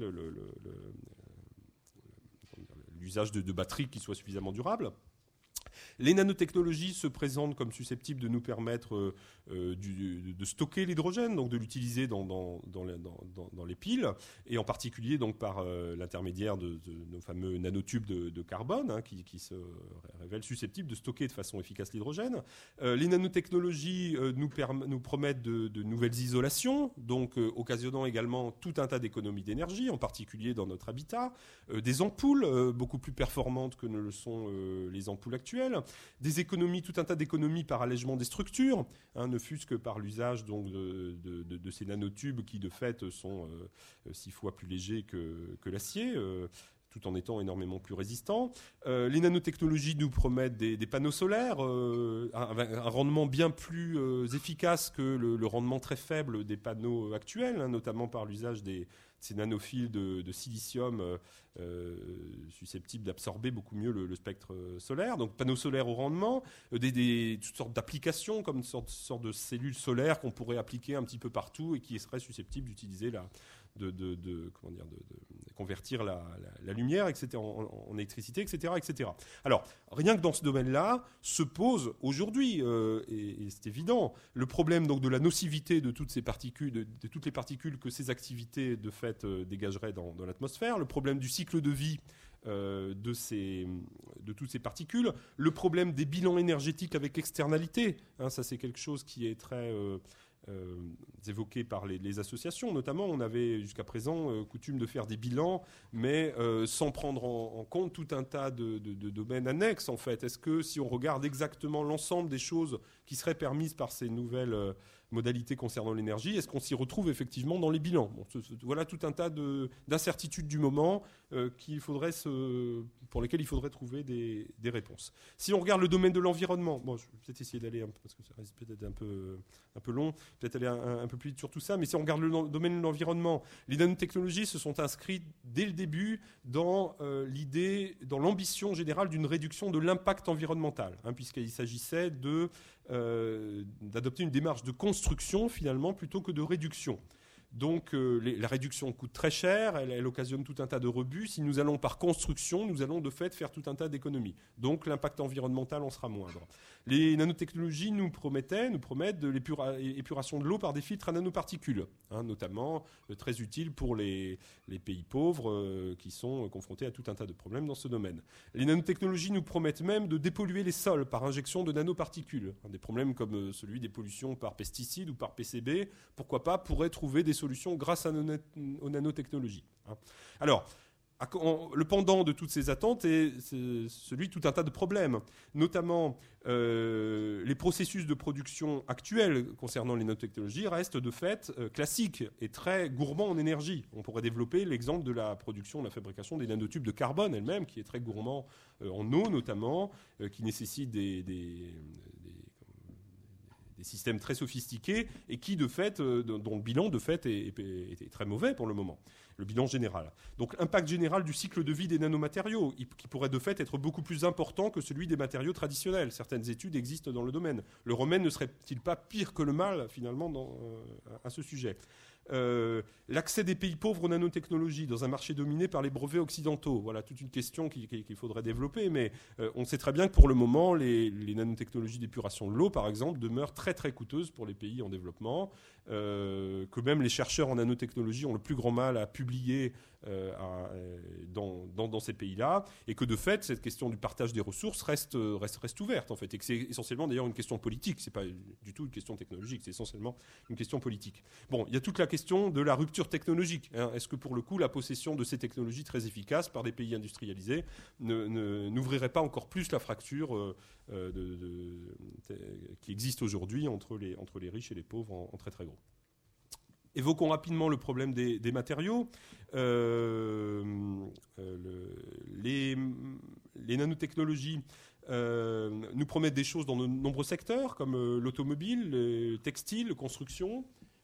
l'usage de batteries qui soient suffisamment durables. Les nanotechnologies se présentent comme susceptibles de nous permettre de stocker l'hydrogène, donc de l'utiliser dans les piles, et en particulier donc par l'intermédiaire de nos fameux nanotubes de carbone qui se révèlent susceptibles de stocker de façon efficace l'hydrogène. Les nanotechnologies nous promettent de nouvelles isolations, donc occasionnant également tout un tas d'économies d'énergie, en particulier dans notre habitat, des ampoules beaucoup plus performantes que ne le sont les ampoules actuelles, tout un tas d'économies par allègement des structures, ne fût-ce que par l'usage donc de ces nanotubes qui de fait sont 6 fois plus légers que l'acier, tout en étant énormément plus résistants. Les nanotechnologies nous promettent des panneaux solaires, un rendement bien plus efficace que le rendement très faible des panneaux actuels, notamment par l'usage ces nanophiles de silicium susceptibles d'absorber beaucoup mieux le spectre solaire. Donc panneaux solaires au rendement, toutes sortes d'applications comme sortes de cellules solaires qu'on pourrait appliquer un petit peu partout et qui seraient susceptibles d'utiliser de convertir la lumière, etc., en électricité, etc., etc. Alors, rien que dans ce domaine-là, se pose aujourd'hui, et c'est évident, le problème donc de la nocivité de toutes ces particules, de toutes les particules que ces activités de fait dégageraient dans l'atmosphère, le problème du cycle de vie de toutes ces particules, le problème des bilans énergétiques avec externalité, ça c'est quelque chose qui est très évoqué par les associations. Notamment, on avait jusqu'à présent coutume de faire des bilans, mais sans prendre en compte tout un tas de domaines annexes, en fait. Est-ce que si on regarde exactement l'ensemble des choses qui seraient permises par ces nouvelles modalités concernant l'énergie, est-ce qu'on s'y retrouve effectivement dans les bilans? Voilà tout un tas d'incertitudes du moment pour lesquelles il faudrait trouver des réponses. Si on regarde le domaine de l'environnement, je vais peut-être essayer d'aller, parce que ça reste peut-être un peu long, peut-être aller un peu plus vite sur tout ça, mais si on regarde le domaine de l'environnement, les nanotechnologies se sont inscrites dès le début dans l'ambition générale d'une réduction de l'impact environnemental, puisqu'il s'agissait d'adopter une démarche de construction finalement plutôt que de réduction. Donc la réduction coûte très cher, elle occasionne tout un tas de rebus. Si nous allons par construction, nous allons de fait faire tout un tas d'économies. Donc l'impact environnemental en sera moindre. Les nanotechnologies nous promettent de l'épuration de l'eau par des filtres à nanoparticules, notamment très utiles pour les pays pauvres qui sont confrontés à tout un tas de problèmes dans ce domaine. Les nanotechnologies nous promettent même de dépolluer les sols par injection de nanoparticules. Des problèmes comme celui des pollutions par pesticides ou par PCB, pourquoi pas, pourraient trouver des solutions grâce aux nanotechnologies. Alors, le pendant de toutes ces attentes est celui de tout un tas de problèmes, notamment les processus de production actuels concernant les nanotechnologies restent de fait classiques et très gourmands en énergie. On pourrait développer l'exemple de la production, de la fabrication des nanotubes de carbone elle-même, qui est très gourmand en eau notamment, qui nécessite des systèmes très sophistiqués et qui, de fait, dont le bilan, de fait, est très mauvais pour le moment, le bilan général. Donc, l'impact général du cycle de vie des nanomatériaux, qui pourrait, de fait, être beaucoup plus important que celui des matériaux traditionnels. Certaines études existent dans le domaine. Le remède ne serait-il pas pire que le mal, finalement, à ce sujet ? L'accès des pays pauvres aux nanotechnologies dans un marché dominé par les brevets occidentaux. Voilà toute une question qu'il faudrait développer, mais on sait très bien que pour le moment, les nanotechnologies d'épuration de l'eau, par exemple, demeurent très très coûteuses pour les pays en développement, que même les chercheurs en nanotechnologie ont le plus grand mal à publier dans ces pays-là, et que de fait, cette question du partage des ressources reste ouverte, en fait, et que c'est essentiellement d'ailleurs une question politique, c'est pas du tout une question technologique, c'est essentiellement une question politique. Bon, il y a toute la question de la rupture technologique. Hein. Est-ce que pour le coup, la possession de ces technologies très efficaces par des pays industrialisés n'ouvrirait pas encore plus la fracture qui existe aujourd'hui entre les riches et les pauvres en très très gros. Évoquons rapidement le problème des matériaux. Les nanotechnologies nous promettent des choses dans de nombreux secteurs, comme l'automobile, le textile, la construction,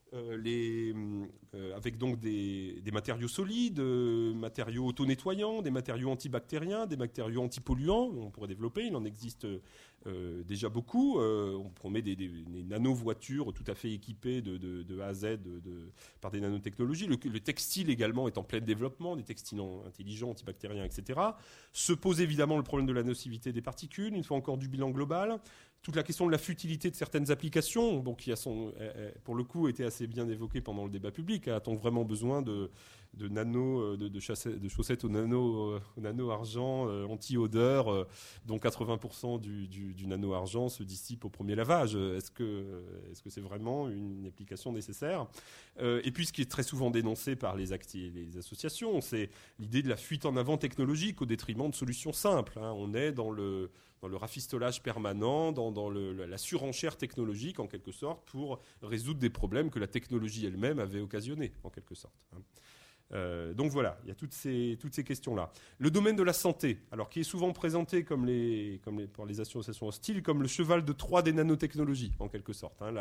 avec donc des matériaux solides, matériaux auto-nettoyants, des matériaux antibactériens, des matériaux antipolluants. On pourrait développer, il en existe déjà beaucoup. On promet des nano-voitures tout à fait équipées de A à Z par des nanotechnologies. Le textile également est en plein développement, des textiles intelligents, antibactériens, etc. Se pose évidemment le problème de la nocivité des particules, une fois encore du bilan global. Toute la question de la futilité de certaines applications, bon, qui pour le coup été assez bien évoquée pendant le débat public. A-t-on vraiment besoin de chaussettes au nano-argent anti-odeur, dont 80% du nano-argent se dissipe au premier lavage? Est-ce que c'est vraiment une application nécessaire? Et puis, ce qui est très souvent dénoncé par les associations, c'est l'idée de la fuite en avant technologique au détriment de solutions simples. Hein. On est dans le rafistolage permanent, dans la surenchère technologique, en quelque sorte, pour résoudre des problèmes que la technologie elle-même avait occasionnés, en quelque sorte. Donc voilà, il y a toutes ces questions-là. Le domaine de la santé, alors qui est souvent présenté par les associations hostiles comme le cheval de Troie des nanotechnologies, en quelque sorte. Hein,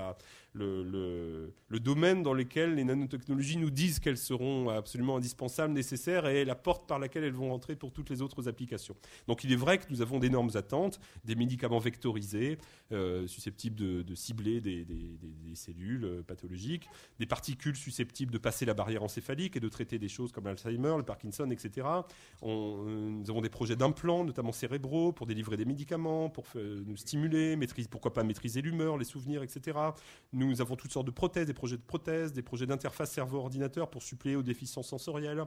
le domaine dans lequel les nanotechnologies nous disent qu'elles seront absolument indispensables, nécessaires, et la porte par laquelle elles vont rentrer pour toutes les autres applications. Donc il est vrai que nous avons d'énormes attentes, des médicaments vectorisés, susceptibles de cibler des cellules pathologiques, des particules susceptibles de passer la barrière encéphalique et de traiter des choses comme l'Alzheimer, le Parkinson, etc. Nous avons des projets d'implants, notamment cérébraux, pour délivrer des médicaments, pour nous stimuler, pourquoi pas maîtriser l'humeur, les souvenirs, etc. Nous avons toutes sortes de prothèses, des projets d'interface cerveau-ordinateur pour suppléer aux déficiences sensorielles.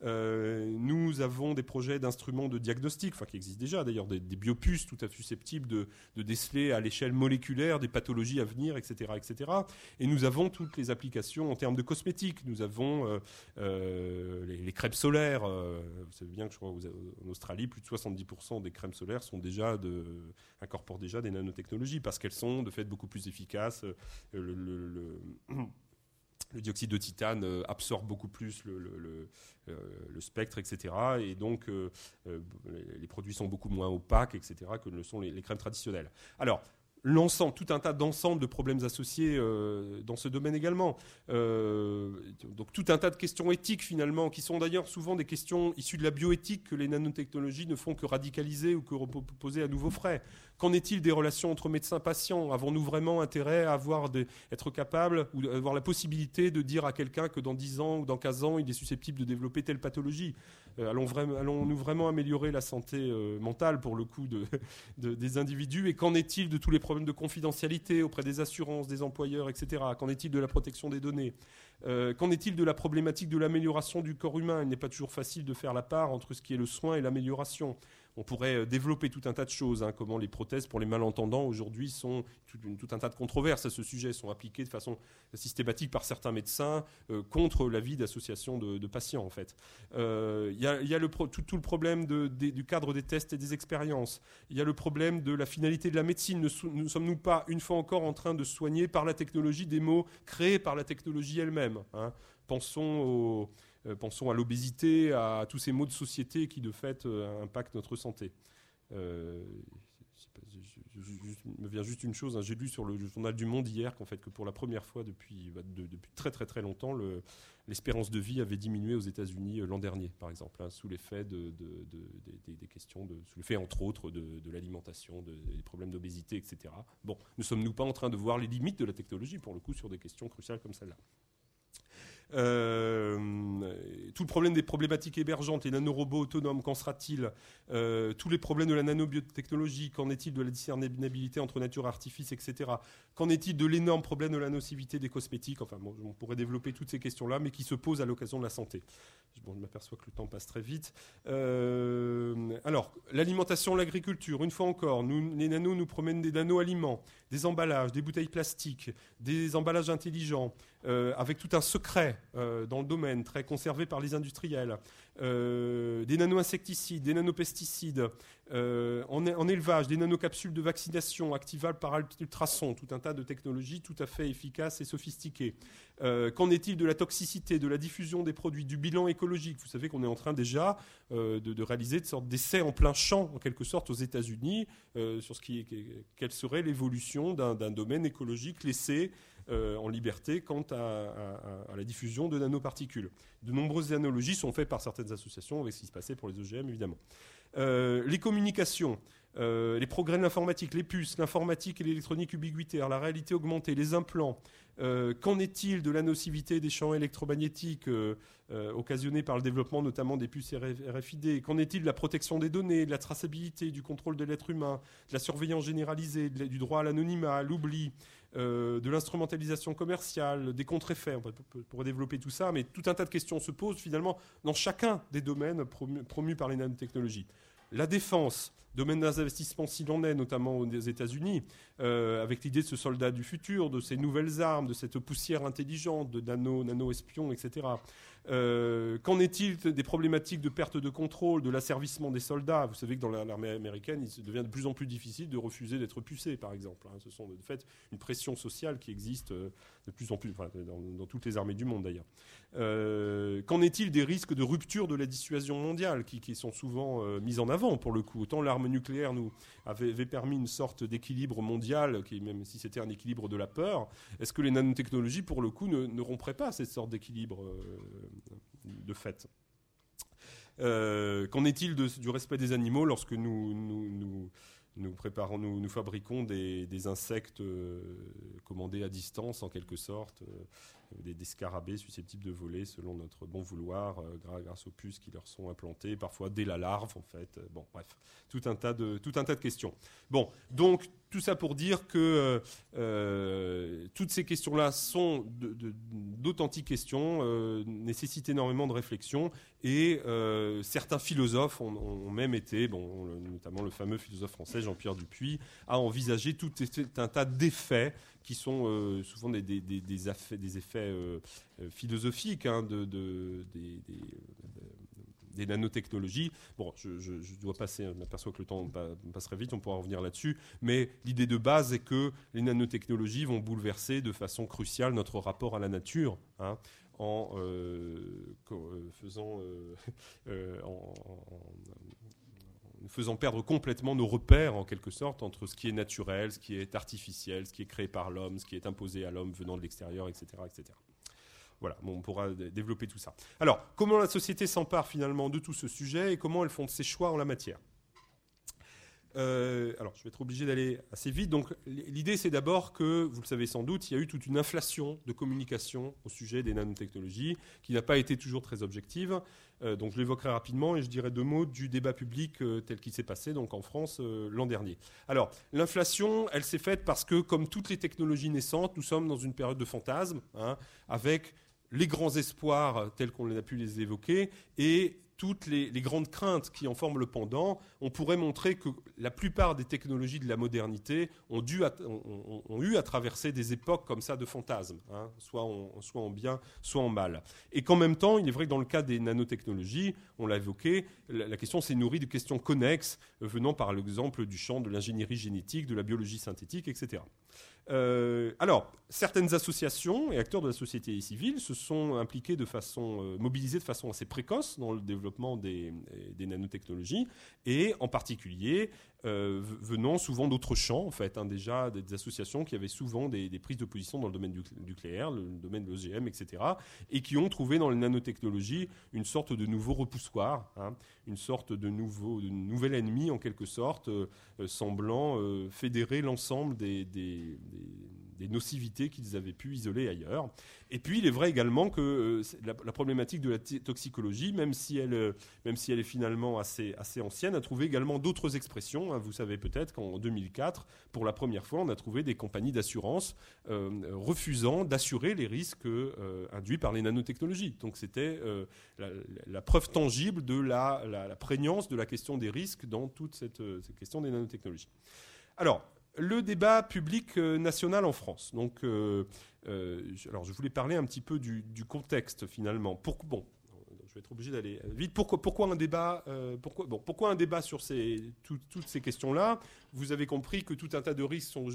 Nous avons des projets d'instruments de diagnostic, qui existent déjà d'ailleurs, des biopuces tout à fait susceptibles de déceler à l'échelle moléculaire des pathologies à venir, etc., etc. Et nous avons toutes les applications en termes de cosmétiques. Nous avons les crèmes solaires. Vous savez bien que je crois en Australie, plus de 70% des crèmes solaires incorporent déjà des nanotechnologies parce qu'elles sont de fait beaucoup plus efficaces. Le dioxyde de titane absorbe beaucoup plus le spectre, etc. Et donc, les produits sont beaucoup moins opaques, etc., que ne le sont les crèmes traditionnelles. Alors, tout un tas d'ensembles de problèmes associés dans ce domaine également. Donc tout un tas de questions éthiques finalement, qui sont d'ailleurs souvent des questions issues de la bioéthique que les nanotechnologies ne font que radicaliser ou que poser à nouveau frais. Qu'en est-il des relations entre médecins-patients? Avons-nous vraiment intérêt à être capable ou avoir la possibilité de dire à quelqu'un que dans 10 ans ou dans 15 ans, il est susceptible de développer telle pathologie? Allons-nous vraiment améliorer la santé mentale, pour le coup, des individus? Et qu'en est-il de tous les problèmes de confidentialité auprès des assurances, des employeurs, etc.? Qu'en est-il de la protection des données? Qu'en est-il de la problématique de l'amélioration du corps humain? Il n'est pas toujours facile de faire la part entre ce qui est le soin et l'amélioration. On pourrait développer tout un tas de choses, hein, comment les prothèses pour les malentendants aujourd'hui sont tout un tas de controverses à ce sujet, sont appliquées de façon systématique par certains médecins contre l'avis d'associations de patients en fait. Il y a tout le problème du cadre des tests et des expériences. Il y a le problème de la finalité de la médecine. Ne sommes-nous pas une fois encore en train de soigner par la technologie des maux créés par la technologie elle-même, hein. Pensons à l'obésité, à tous ces maux de société qui, de fait, impactent notre santé. Il me vient juste une chose, hein, j'ai lu sur le journal du Monde hier qu'en fait, que pour la première fois depuis très très très longtemps, l'espérance de vie avait diminué aux États-Unis l'an dernier, par exemple, hein, sous l'effet des questions, sous l'effet entre autres de l'alimentation, des problèmes d'obésité, etc. Bon, ne sommes-nous pas en train de voir les limites de la technologie, pour le coup, sur des questions cruciales comme celle-là? Tout le problème des problématiques émergentes, les nanorobots autonomes, qu'en sera-t-il? Tous les problèmes de la nanobiotechnologie, qu'en est-il de la discernabilité entre nature et artifice, etc. Qu'en est-il de l'énorme problème de la nocivité des cosmétiques? Enfin, bon, on pourrait développer toutes ces questions-là, mais qui se posent à l'occasion de la santé. Bon, je m'aperçois que le temps passe très vite. Alors, l'alimentation, l'agriculture, une fois encore, les nanos nous promènent des nano-aliments, des emballages, des bouteilles plastiques, des emballages intelligents, avec tout un secret dans le domaine, très conservé par les industriels, des nano-insecticides, des nanopesticides, en élevage, des nanocapsules de vaccination activables par ultrasons, tout un tas de technologies tout à fait efficaces et sophistiquées. Qu'en est-il de la toxicité, de la diffusion des produits, du bilan écologique? Vous savez qu'on est en train déjà de réaliser de sortes d'essais en plein champ, en quelque sorte, aux États-Unis, sur quelle serait l'évolution d'un domaine écologique laissé en liberté quant à la diffusion de nanoparticules. De nombreuses analogies sont faites par certaines associations avec ce qui se passait pour les OGM, évidemment. Les communications, les progrès de l'informatique, les puces, l'informatique et l'électronique ubiquitaire, la réalité augmentée, les implants. Qu'en est-il de la nocivité des champs électromagnétiques occasionnés par le développement notamment des puces RFID? Qu'en est-il de la protection des données, de la traçabilité, du contrôle de l'être humain, de la surveillance généralisée, du droit à l'anonymat, à l'oubli, de l'instrumentalisation commerciale, des contre-effets? On pourrait développer tout ça, mais tout un tas de questions se posent finalement dans chacun des domaines promus par les nanotechnologies. La défense, domaine d'investissement s'il en est, notamment aux États-Unis, avec l'idée de ce soldat du futur, de ces nouvelles armes, de cette poussière intelligente, de nano-espions, etc. Qu'en est-il des problématiques de perte de contrôle, de l'asservissement des soldats? Vous savez que dans l'armée américaine, il devient de plus en plus difficile de refuser d'être pucé, par exemple. Ce sont de fait une pression sociale qui existe de plus en plus, dans toutes les armées du monde d'ailleurs. Qu'en est-il des risques de rupture de la dissuasion mondiale qui sont souvent mis en avant pour le coup? Autant l'arme nucléaire nous avait permis une sorte d'équilibre mondial, même si c'était un équilibre de la peur, est-ce que les nanotechnologies pour le coup ne rompraient pas cette sorte d'équilibre de fait? Qu'en est-il du respect des animaux lorsque nous fabriquons des insectes commandés à distance en quelque sorte, des scarabées susceptibles de voler selon notre bon vouloir grâce aux puces qui leur sont implantées, parfois dès la larve en fait. Bon, bref, tout un tas de questions. Bon, donc tout ça pour dire que toutes ces questions-là sont d'authentiques questions, nécessitent énormément de réflexion et certains philosophes ont même été, notamment le fameux philosophe français Jean-Pierre Dupuy, a envisagé tout un tas d'effets qui sont souvent des effets philosophiques hein, des nanotechnologies. Bon, je dois passer, je m'aperçois que le temps passerait vite, on pourra revenir là-dessus, mais l'idée de base est que les nanotechnologies vont bouleverser de façon cruciale notre rapport à la nature, hein, en faisant perdre complètement nos repères, en quelque sorte, entre ce qui est naturel, ce qui est artificiel, ce qui est créé par l'homme, ce qui est imposé à l'homme venant de l'extérieur, etc., etc. Voilà, on pourra développer tout ça. Alors, comment la société s'empare finalement de tout ce sujet et comment elle fonde ses choix en la matière? Alors, je vais être obligé d'aller assez vite. Donc, l'idée, c'est d'abord que, vous le savez sans doute, il y a eu toute une inflation de communication au sujet des nanotechnologies qui n'a pas été toujours très objective. Donc, je l'évoquerai rapidement et je dirai 2 mots du débat public tel qu'il s'est passé donc en France l'an dernier. Alors, l'inflation, elle s'est faite parce que, comme toutes les technologies naissantes, nous sommes dans une période de fantasme, hein, avec les grands espoirs tels qu'on a pu les évoquer et toutes les grandes craintes qui en forment le pendant, on pourrait montrer que la plupart des technologies de la modernité ont eu à traverser des époques comme ça de fantasmes, hein, soit en bien, soit en mal. Et qu'en même temps, il est vrai que dans le cas des nanotechnologies, on l'a évoqué, la question s'est nourrie de questions connexes venant par l'exemple du champ de l'ingénierie génétique, de la biologie synthétique, etc. Alors, certaines associations et acteurs de la société civile se sont mobilisés de façon assez précoce dans le développement des nanotechnologies, et en particulier venant souvent d'autres champs, en fait, hein, déjà des associations qui avaient souvent des prises de position dans le domaine du nucléaire, le domaine de l'OGM, etc., et qui ont trouvé dans les nanotechnologies une sorte de nouveau repoussoir, hein, une sorte de nouvel ennemi, en quelque sorte, semblant fédérer l'ensemble des nocivités qu'ils avaient pu isoler ailleurs. Et puis, il est vrai également que la problématique de la toxicologie, même si elle est finalement assez ancienne, a trouvé également d'autres expressions. Hein. Vous savez peut-être qu'en 2004, pour la première fois, on a trouvé des compagnies d'assurance refusant d'assurer les risques induits par les nanotechnologies. Donc, c'était la preuve tangible de la prégnance de la question des risques dans toute cette question des nanotechnologies. Alors, le débat public national en France. Donc, alors, je voulais parler un petit peu du contexte, finalement. Je vais être obligé d'aller vite. Pourquoi un débat pourquoi un débat sur toutes ces questions-là ? Vous avez compris que tout un tas de risques sont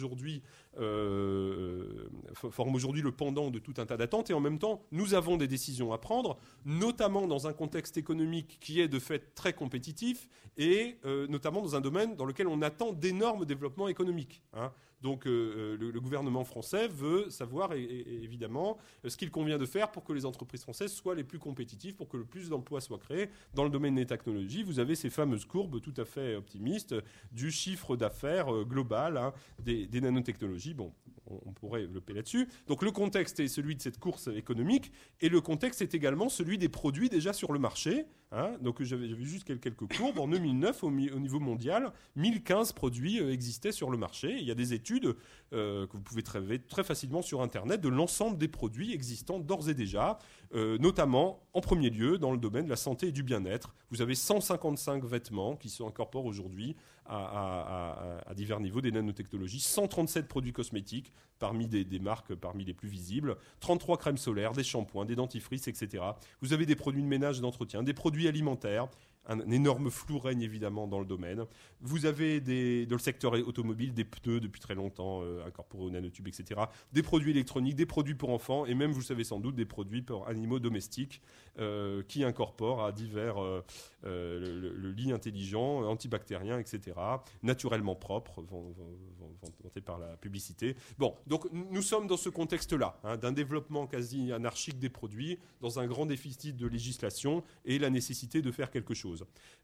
forment aujourd'hui le pendant de tout un tas d'attentes, et en même temps, nous avons des décisions à prendre, notamment dans un contexte économique qui est de fait très compétitif, et notamment dans un domaine dans lequel on attend d'énormes développements économiques, hein. Donc le gouvernement français veut savoir évidemment ce qu'il convient de faire pour que les entreprises françaises soient les plus compétitives, pour que le plus d'emplois soient créés. Dans le domaine des technologies, vous avez ces fameuses courbes tout à fait optimistes du chiffre d'affaires global, hein, des nanotechnologies. Bon, on pourrait développer là-dessus. Donc le contexte est celui de cette course économique, et le contexte est également celui des produits déjà sur le marché. Hein. Donc j'avais vu juste quelques courbes. En 2009, au niveau mondial, 1015 produits existaient sur le marché. Il y a des études que vous pouvez trouver très facilement sur Internet de l'ensemble des produits existants d'ores et déjà, notamment en premier lieu dans le domaine de la santé et du bien-être. Vous avez 155 vêtements qui s'incorporent aujourd'hui à divers niveaux des nanotechnologies, 137 produits cosmétiques parmi des marques parmi les plus visibles, 33 crèmes solaires, des shampoings, des dentifrices, etc. Vous avez des produits de ménage et d'entretien, des produits alimentaires. Un énorme flou règne évidemment dans le domaine. Vous avez dans le secteur automobile des pneus depuis très longtemps incorporés aux nanotubes, etc. Des produits électroniques, des produits pour enfants, et même, vous le savez sans doute, des produits pour animaux domestiques qui incorporent à divers le lit intelligent, antibactérien, etc. Naturellement propre, vanté par la publicité. Bon, donc nous sommes dans ce contexte-là, hein, d'un développement quasi anarchique des produits, dans un grand déficit de législation et la nécessité de faire quelque chose.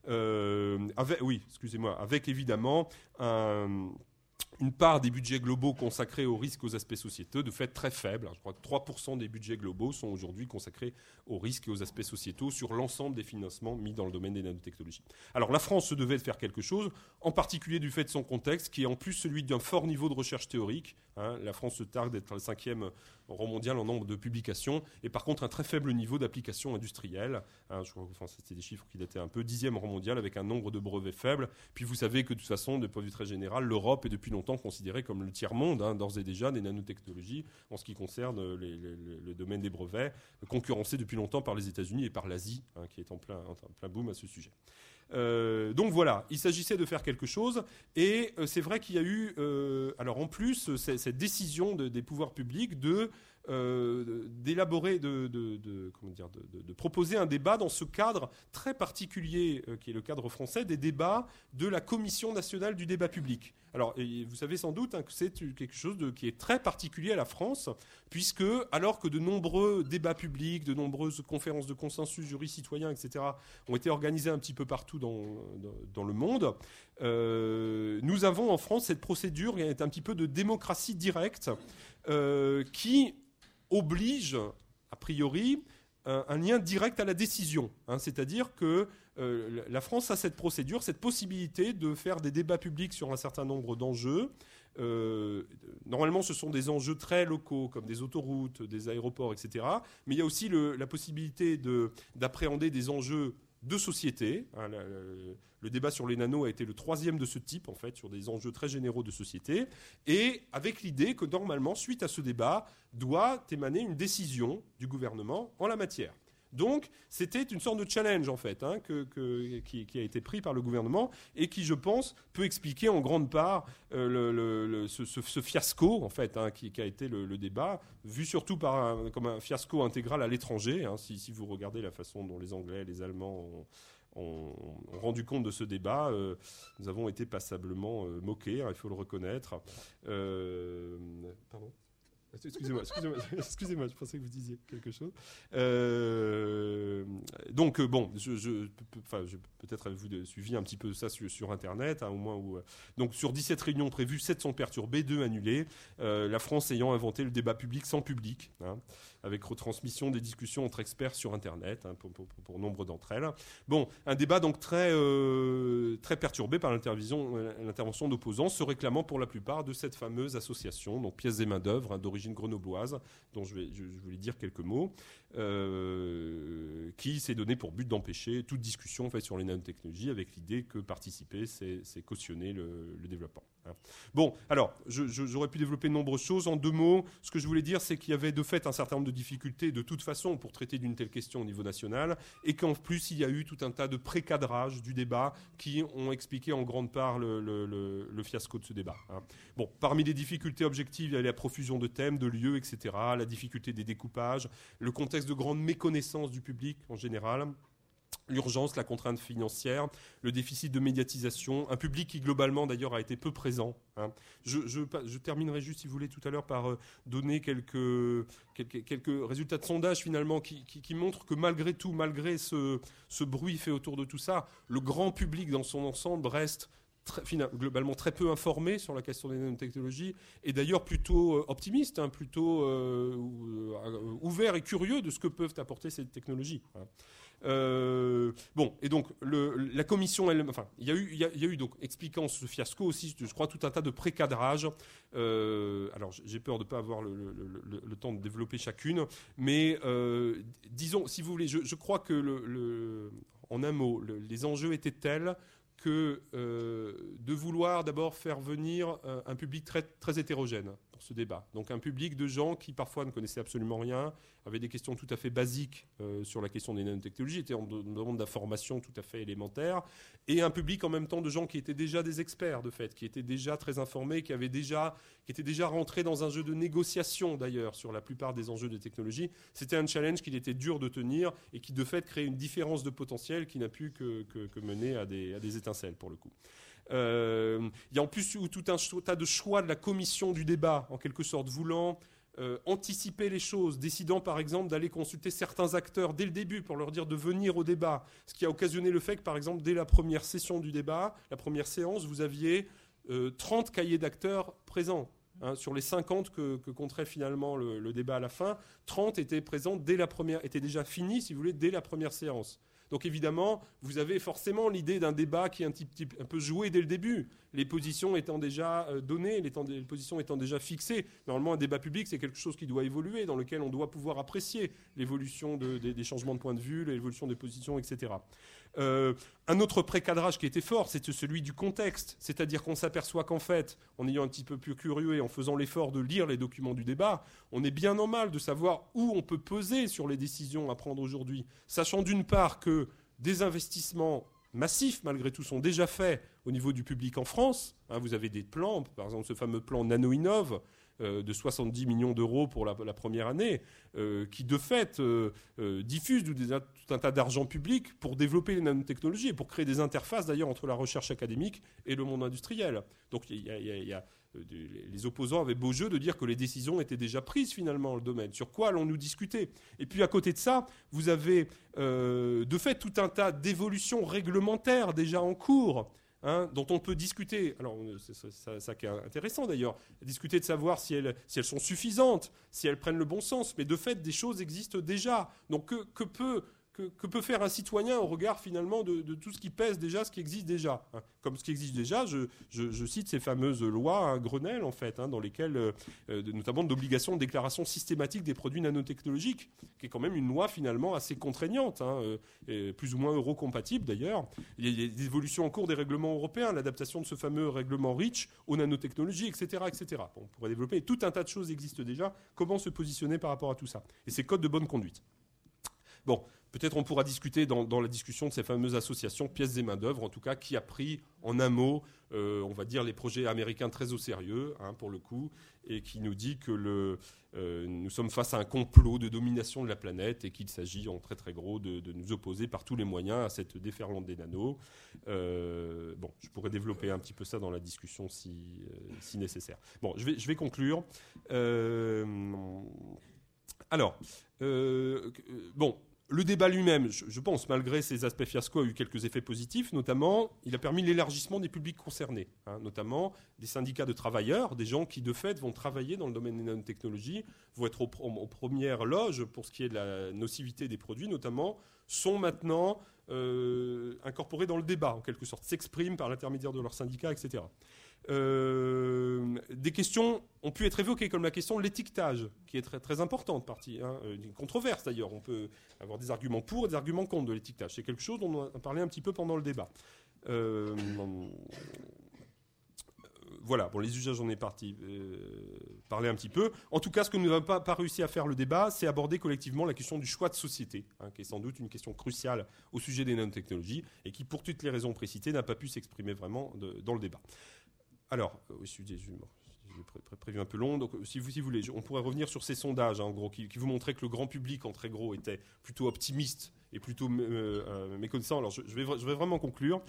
Avec évidemment une part des budgets globaux consacrés aux risques, aux aspects sociétaux, de fait très faible. Je crois que 3% des budgets globaux sont aujourd'hui consacrés aux risques et aux aspects sociétaux sur l'ensemble des financements mis dans le domaine des nanotechnologies. Alors la France se devait de faire quelque chose, en particulier du fait de son contexte, qui est en plus celui d'un fort niveau de recherche théorique. Hein. La France se targue d'être le 5e rang mondial en nombre de publications, et par contre un très faible niveau d'application industrielle. Hein, c'était des chiffres qui dataient un peu, 10e rang mondial avec un nombre de brevets faible. Puis vous savez que de toute façon, de point de vue très général, l'Europe est depuis longtemps considérée comme le tiers-monde, hein, d'ores et déjà, des nanotechnologies, en ce qui concerne le domaine des brevets, concurrencé depuis longtemps par les États-Unis et par l'Asie, hein, qui est en plein boom à ce sujet. Donc voilà, il s'agissait de faire quelque chose, et c'est vrai qu'il y a eu, alors en plus, cette décision des pouvoirs publics d'élaborer, de proposer un débat dans ce cadre très particulier qui est le cadre français des débats de la Commission nationale du débat public. Alors, vous savez sans doute, hein, que c'est quelque chose qui est très particulier à la France, puisque alors que de nombreux débats publics, de nombreuses conférences de consensus, jurys citoyens, etc., ont été organisés un petit peu partout dans le monde, nous avons en France cette procédure qui est un petit peu de démocratie directe, qui oblige, a priori, un lien direct à la décision. Hein, c'est-à-dire que la France a cette procédure, cette possibilité de faire des débats publics sur un certain nombre d'enjeux. Normalement, ce sont des enjeux très locaux, comme des autoroutes, des aéroports, etc. Mais il y a aussi la possibilité d'appréhender des enjeux de société. Le débat sur les nanos a été le 3e de ce type, en fait, sur des enjeux très généraux de société, et avec l'idée que normalement, suite à ce débat, doit émaner une décision du gouvernement en la matière. Donc, c'était une sorte de challenge, en fait, qui a été pris par le gouvernement et qui, je pense, peut expliquer en grande part ce fiasco, en fait, qui a été le débat, vu surtout comme un fiasco intégral à l'étranger. Si vous regardez la façon dont les Anglais, les Allemands ont rendu compte de ce débat, nous avons été passablement moqués, il faut le reconnaître. Pardon ? Excusez-moi, je pensais que vous disiez quelque chose. Donc, bon, peut-être avez-vous suivi un petit peu ça sur Internet, au moins. Donc, sur 17 réunions prévues, 7 sont perturbées, 2 annulées. La France ayant inventé le débat public sans public, avec retransmission des discussions entre experts sur Internet, pour nombre d'entre elles. Bon, un débat donc très perturbé par l'intervention d'opposants, se réclamant pour la plupart de cette fameuse association, donc Pièces et Main-d'œuvre, d'origine grenobloise, dont je voulais dire quelques mots, qui s'est donné pour but d'empêcher toute discussion en fait, sur les nanotechnologies, avec l'idée que participer, c'est cautionner le développement. Bon, alors, j'aurais pu développer de nombreuses choses. En 2 mots, ce que je voulais dire, c'est qu'il y avait de fait un certain nombre de difficultés de toute façon pour traiter d'une telle question au niveau national, et qu'en plus, il y a eu tout un tas de pré-cadrages du débat qui ont expliqué en grande part le fiasco de ce débat. Bon, parmi les difficultés objectives, il y a la profusion de thèmes, de lieux, etc., la difficulté des découpages, le contexte de grande méconnaissance du public en général, l'urgence, la contrainte financière, le déficit de médiatisation, un public qui globalement d'ailleurs a été peu présent. Je terminerai juste, si vous voulez, tout à l'heure par donner quelques résultats de sondage finalement qui montrent que malgré tout, malgré ce bruit fait autour de tout ça, le grand public dans son ensemble reste globalement très peu informé sur la question des nanotechnologies et d'ailleurs plutôt optimiste, plutôt ouvert et curieux de ce que peuvent apporter ces technologies. Bon, et donc la commission, il y a eu donc expliquant ce fiasco aussi, je crois, tout un tas de pré-cadrages. Alors j'ai peur de ne pas avoir le temps de développer chacune, mais disons, si vous voulez, je crois que en un mot, les enjeux étaient tels que de vouloir d'abord faire venir un public très, très hétérogène pour ce débat. Donc un public de gens qui parfois ne connaissaient absolument rien, avaient des questions tout à fait basiques sur la question des nanotechnologies, étaient en demande d'informations tout à fait élémentaires, et un public en même temps de gens qui étaient déjà des experts de fait, qui étaient déjà très informés, qui étaient déjà rentrés dans un jeu de négociation d'ailleurs sur la plupart des enjeux de technologie. C'était un challenge qu'il était dur de tenir et qui de fait créait une différence de potentiel qui n'a pu que mener à des étincelles pour le coup. Il y a en plus tout un tas de choix de la commission du débat, en quelque sorte, voulant anticiper les choses, décidant par exemple d'aller consulter certains acteurs dès le début pour leur dire de venir au débat, ce qui a occasionné le fait que par exemple dès la première session du débat, la première séance, vous aviez 30 cahiers d'acteurs présents. Sur les 50 que compterait finalement le débat à la fin, 30 étaient présents étaient déjà finis, si vous voulez, dès la première séance. Donc évidemment, vous avez forcément l'idée d'un débat qui est un peu joué dès le début, les positions étant déjà données, les positions étant déjà fixées. Normalement, un débat public, c'est quelque chose qui doit évoluer, dans lequel on doit pouvoir apprécier l'évolution des changements de point de vue, l'évolution des positions, etc. Un autre pré-cadrage qui était fort, c'est celui du contexte. C'est-à-dire qu'on s'aperçoit qu'en fait, en ayant un petit peu plus curieux et en faisant l'effort de lire les documents du débat, on est bien en mal de savoir où on peut peser sur les décisions à prendre aujourd'hui. Sachant d'une part que des investissements massifs, malgré tout, sont déjà faits au niveau du public en France. Vous avez des plans, par exemple ce fameux plan NanoInnov, de 70 millions d'euros pour la première année, qui de fait diffuse tout un tas d'argent public pour développer les nanotechnologies et pour créer des interfaces d'ailleurs entre la recherche académique et le monde industriel. Donc les opposants avaient beau jeu de dire que les décisions étaient déjà prises finalement dans le domaine. Sur quoi allons-nous discuter ? Et puis à côté de ça, vous avez de fait tout un tas d'évolutions réglementaires déjà en cours, dont on peut discuter. Alors, c'est ça qui est intéressant d'ailleurs, discuter de savoir si elles sont suffisantes, si elles prennent le bon sens. Mais de fait, des choses existent déjà. Donc, que peut que peut faire un citoyen au regard finalement de tout ce qui pèse déjà, ce qui existe déjà. Comme ce qui existe déjà, je cite ces fameuses lois Grenelle en fait, dans lesquelles, notamment d'obligation de déclaration systématique des produits nanotechnologiques, qui est quand même une loi finalement assez contraignante, et plus ou moins eurocompatible d'ailleurs. Il y a des évolutions en cours des règlements européens, l'adaptation de ce fameux règlement REACH aux nanotechnologies, etc. etc. Bon, on pourrait développer, tout un tas de choses existent déjà, comment se positionner par rapport à tout ça. Et ces codes de bonne conduite. Bon, peut-être on pourra discuter dans la discussion de ces fameuses associations, pièces et main-d'œuvre, en tout cas, qui a pris en un mot, on va dire, les projets américains très au sérieux, pour le coup, et qui nous dit que nous sommes face à un complot de domination de la planète et qu'il s'agit en très très gros de nous opposer par tous les moyens à cette déferlante des nanos. Bon, je pourrais développer un petit peu ça dans la discussion si nécessaire. Bon, je vais conclure. Alors, bon. Le débat lui-même, je pense, malgré ses aspects fiasco, a eu quelques effets positifs. Notamment, il a permis l'élargissement des publics concernés, notamment des syndicats de travailleurs, des gens qui, de fait, vont travailler dans le domaine des nanotechnologies, vont être aux premières loges pour ce qui est de la nocivité des produits, notamment, sont maintenant incorporés dans le débat, en quelque sorte, s'expriment par l'intermédiaire de leurs syndicats, etc. Des questions ont pu être évoquées, comme la question de l'étiquetage, qui est très, très importante, une controverse d'ailleurs. On peut avoir des arguments pour et des arguments contre de l'étiquetage. C'est quelque chose dont on a parlé un petit peu pendant le débat. Voilà, bon, les usages, j'en ai parlé un petit peu. En tout cas, ce que nous n'avons pas réussi à faire le débat, c'est aborder collectivement la question du choix de société, qui est sans doute une question cruciale au sujet des nanotechnologies et qui, pour toutes les raisons précitées, n'a pas pu s'exprimer vraiment dans le débat. Alors, j'ai prévu un peu long, donc si vous voulez, on pourrait revenir sur ces sondages, en gros, qui vous montraient que le grand public, en très gros, était plutôt optimiste et plutôt méconnaissant. Alors, je vais vraiment conclure.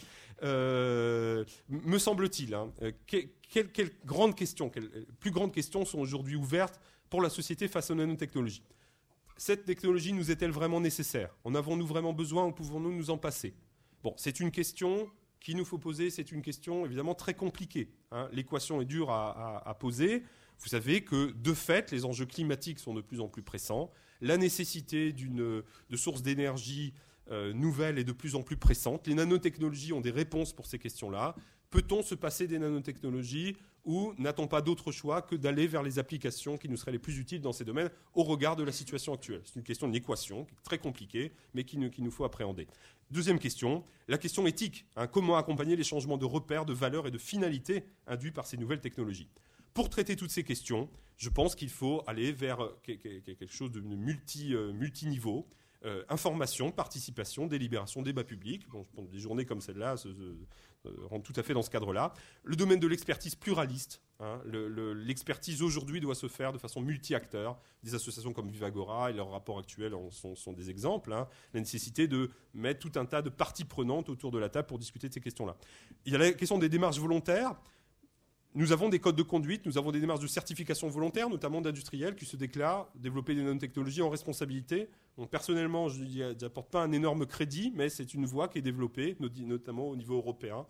Me semble-t-il, quelles plus grandes questions sont aujourd'hui ouvertes pour la société face aux nanotechnologies ? Cette technologie nous est-elle vraiment nécessaire ? En avons-nous vraiment besoin ou pouvons-nous nous en passer ? Bon, c'est une question qu'il nous faut poser, c'est une question évidemment très compliquée. L'équation est dure à poser. Vous savez que, de fait, les enjeux climatiques sont de plus en plus pressants. La nécessité de sources d'énergie nouvelles est de plus en plus pressante. Les nanotechnologies ont des réponses pour ces questions-là. Peut-on se passer des nanotechnologies ou n'a-t-on pas d'autre choix que d'aller vers les applications qui nous seraient les plus utiles dans ces domaines au regard de la situation actuelle ? C'est une question de l'équation, très compliquée, mais qu'il nous faut appréhender. Deuxième question, la question éthique. Comment accompagner les changements de repères, de valeurs et de finalités induits par ces nouvelles technologies ? Pour traiter toutes ces questions, je pense qu'il faut aller vers quelque chose de multiniveau. Information, participation, délibération, débat public. Bon, je pense que des journées comme celle-là rentrent tout à fait dans ce cadre-là. Le domaine de l'expertise pluraliste. L'expertise aujourd'hui doit se faire de façon multi-acteurs. Des associations comme Vivagora et leurs rapports actuels sont des exemples. La nécessité de mettre tout un tas de parties prenantes autour de la table pour discuter de ces questions-là. Il y a la question des démarches volontaires. Nous avons des codes de conduite, nous avons des démarches de certification volontaire, notamment d'industriels qui se déclarent développer des nanotechnologies en responsabilité. Donc, personnellement, je n'apporte pas un énorme crédit, mais c'est une voie qui est développée, notamment au niveau européen,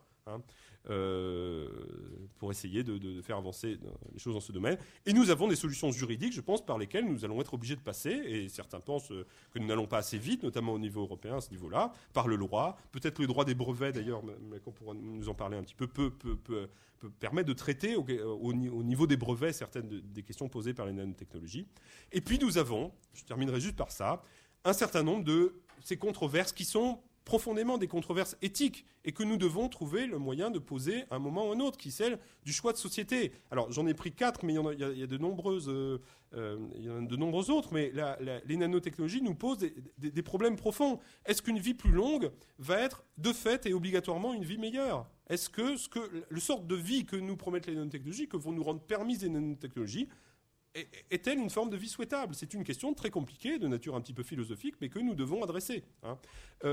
pour essayer de faire avancer les choses dans ce domaine. Et nous avons des solutions juridiques, je pense, par lesquelles nous allons être obligés de passer, et certains pensent que nous n'allons pas assez vite, notamment au niveau européen, à ce niveau-là, par le droit. Peut-être le droit des brevets, d'ailleurs, mais qu'on pourra nous en parler un petit peu, peut permettre de traiter au niveau des brevets certaines des questions posées par les nanotechnologies. Et puis nous avons, je terminerai juste par ça, un certain nombre de ces controverses qui sont profondément des controverses éthiques et que nous devons trouver le moyen de poser à un moment ou à un autre, qui est celle du choix de société. Alors j'en ai pris 4, mais il y a de nombreuses autres, mais les nanotechnologies nous posent des problèmes profonds. Est-ce qu'une vie plus longue va être de fait et obligatoirement une vie meilleure ? Est-ce que le sort de vie que nous promettent les nanotechnologies, que vont nous rendre permises les nanotechnologies, est-elle une forme de vie souhaitable ? C'est une question très compliquée, de nature un petit peu philosophique, mais que nous devons adresser.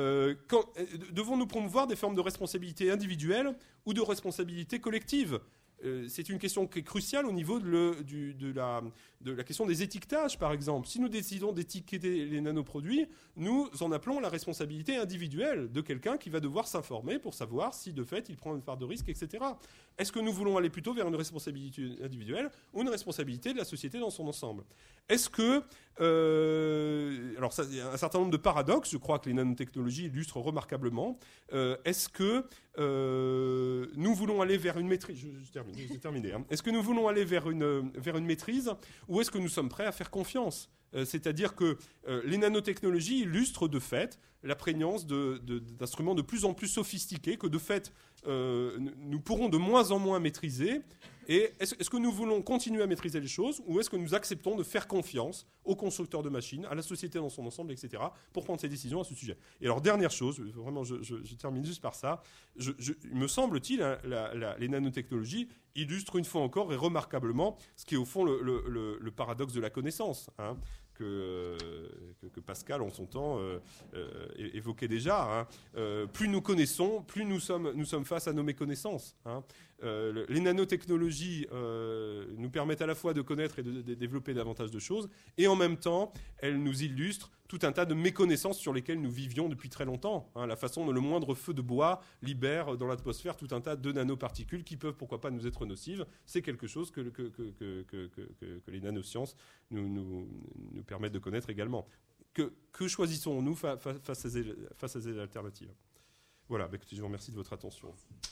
Devons-nous promouvoir des formes de responsabilité individuelle ou de responsabilité collective ? c'est une question qui est cruciale au niveau de la question des étiquetages, par exemple. Si nous décidons d'étiqueter les nanoproduits, nous en appelons la responsabilité individuelle de quelqu'un qui va devoir s'informer pour savoir si, de fait, il prend une part de risque, etc. Est-ce que nous voulons aller plutôt vers une responsabilité individuelle ou une responsabilité de la société dans son ensemble ? Est-ce que... alors, il y a un certain nombre de paradoxes, je crois que les nanotechnologies illustrent remarquablement. Est-ce que nous voulons aller vers une maîtrise... J'ai terminé. Hein. Est-ce que nous voulons aller vers une maîtrise ou est-ce que nous sommes prêts à faire confiance ? C'est-à-dire que les nanotechnologies illustrent de fait la prégnance d'instruments de plus en plus sophistiqués que de fait nous pourrons de moins en moins maîtriser. Et est-ce que nous voulons continuer à maîtriser les choses ou est-ce que nous acceptons de faire confiance aux constructeurs de machines, à la société dans son ensemble, etc., pour prendre ces décisions à ce sujet ? Et alors, dernière chose, vraiment, je termine juste par ça. Me semble-t-il, hein, les nanotechnologies illustrent une fois encore et remarquablement ce qui est au fond le paradoxe de la connaissance, hein, que Pascal, en son temps, évoquait déjà. Hein. Plus nous connaissons, plus nous sommes face à nos méconnaissances. Hein. Les nanotechnologies nous permettent à la fois de connaître et de développer davantage de choses, et en même temps, elles nous illustrent tout un tas de méconnaissances sur lesquelles nous vivions depuis très longtemps. Hein. La façon dont le moindre feu de bois libère dans l'atmosphère tout un tas de nanoparticules qui peuvent, pourquoi pas, nous être nocives. C'est quelque chose que les nanosciences nous permettent de connaître également. Que choisissons-nous face à ces alternatives ? Voilà, écoutez, je vous remercie de votre attention.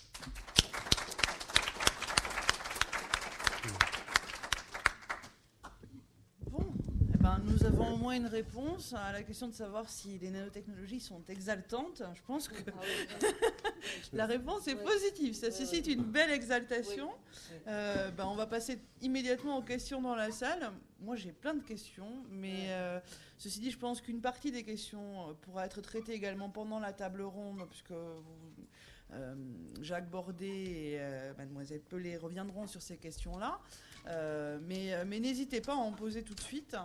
Nous avons au moins une réponse à la question de savoir si les nanotechnologies sont exaltantes. Je pense que la réponse est positive. Ça suscite une belle exaltation. On va passer immédiatement aux questions dans la salle. Moi, j'ai plein de questions, mais ceci dit, je pense qu'une partie des questions pourra être traitée également pendant la table ronde, puisque Jacques Bordet et Mademoiselle Pelé reviendront sur ces questions-là. Mais n'hésitez pas à en poser tout de suite.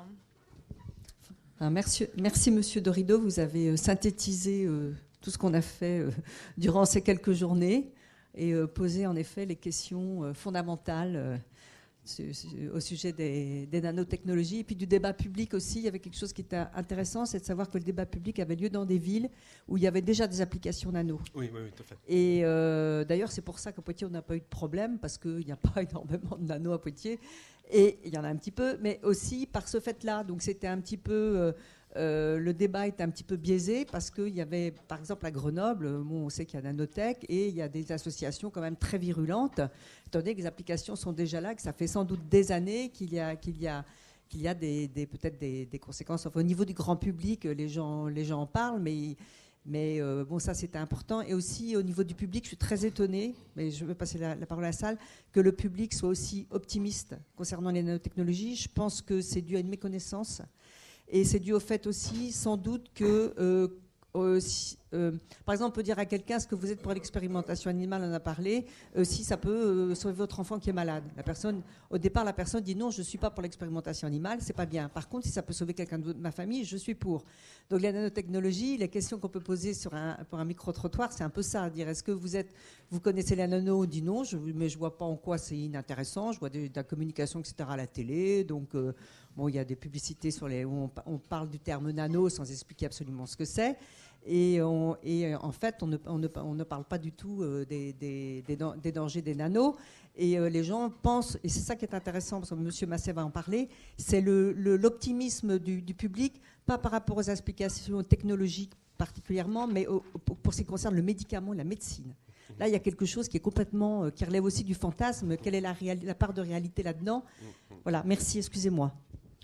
Merci Monsieur Dorido, vous avez synthétisé tout ce qu'on a fait durant ces quelques journées et posé en effet les questions fondamentales au sujet des nanotechnologies et puis du débat public aussi. Il y avait quelque chose qui était intéressant, c'est de savoir que le débat public avait lieu dans des villes où il y avait déjà des applications nano. Oui, tout à fait. Et d'ailleurs, c'est pour ça qu'à Poitiers, on n'a pas eu de problème, parce qu'il n'y a pas énormément de nano à Poitiers. Et il y en a un petit peu, mais aussi par ce fait-là. Donc c'était un petit peu... le débat était un petit peu biaisé parce qu'il y avait, par exemple, à Grenoble, on sait qu'il y a Nanotech et il y a des associations quand même très virulentes, étant donné que les applications sont déjà là, que ça fait sans doute des années qu'il y a peut-être des conséquences. Enfin, au niveau du grand public, les gens en parlent, mais ça c'était important. Et aussi au niveau du public, je suis très étonnée, mais je veux passer la parole à la salle, que le public soit aussi optimiste concernant les nanotechnologies. Je pense que c'est dû à une méconnaissance. Et c'est dû au fait aussi, sans doute, que, par exemple, on peut dire à quelqu'un, ce que vous êtes pour l'expérimentation animale, on en a parlé, si ça peut sauver votre enfant qui est malade. Au départ, la personne dit non, je ne suis pas pour l'expérimentation animale, c'est pas bien. Par contre, si ça peut sauver quelqu'un de ma famille, je suis pour. Donc la nanotechnologie, les questions qu'on peut poser pour un micro-trottoir, c'est un peu ça, dire est-ce que vous connaissez la nano? On dit non, mais je ne vois pas en quoi c'est inintéressant, je vois de la communication, etc. à la télé, donc... il y a des publicités où on parle du terme nano sans expliquer absolument ce que c'est. Et en fait, on ne parle pas du tout des dangers des nanos. Et les gens pensent, et c'est ça qui est intéressant, parce que M. Masset va en parler, c'est l'optimisme du public, pas par rapport aux explications technologiques particulièrement, mais pour ce qui concerne le médicament, la médecine. Là, il y a quelque chose qui est complètement, qui relève aussi du fantasme. Quelle est la part de réalité là-dedans? Voilà, merci, excusez-moi.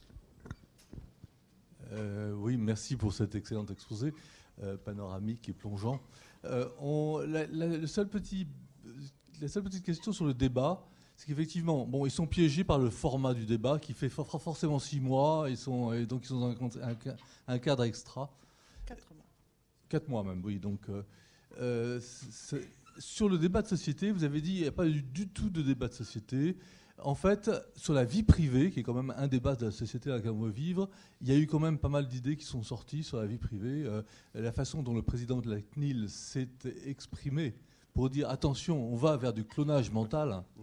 Oui, merci pour cet excellent exposé panoramique et plongeant. La seule petite question sur le débat, c'est qu'effectivement, ils sont piégés par le format du débat qui fait forcément 6 mois, et donc ils sont dans un cadre extra. 4 mois. 4 mois même, oui. Donc, sur le débat de société, vous avez dit qu'il n'y a pas eu du tout de débat de société. En fait, sur la vie privée, qui est quand même un des bases de la société dans laquelle on veut vivre, il y a eu quand même pas mal d'idées qui sont sorties sur la vie privée. La façon dont le président de la CNIL s'est exprimé pour dire attention, on va vers du clonage mental,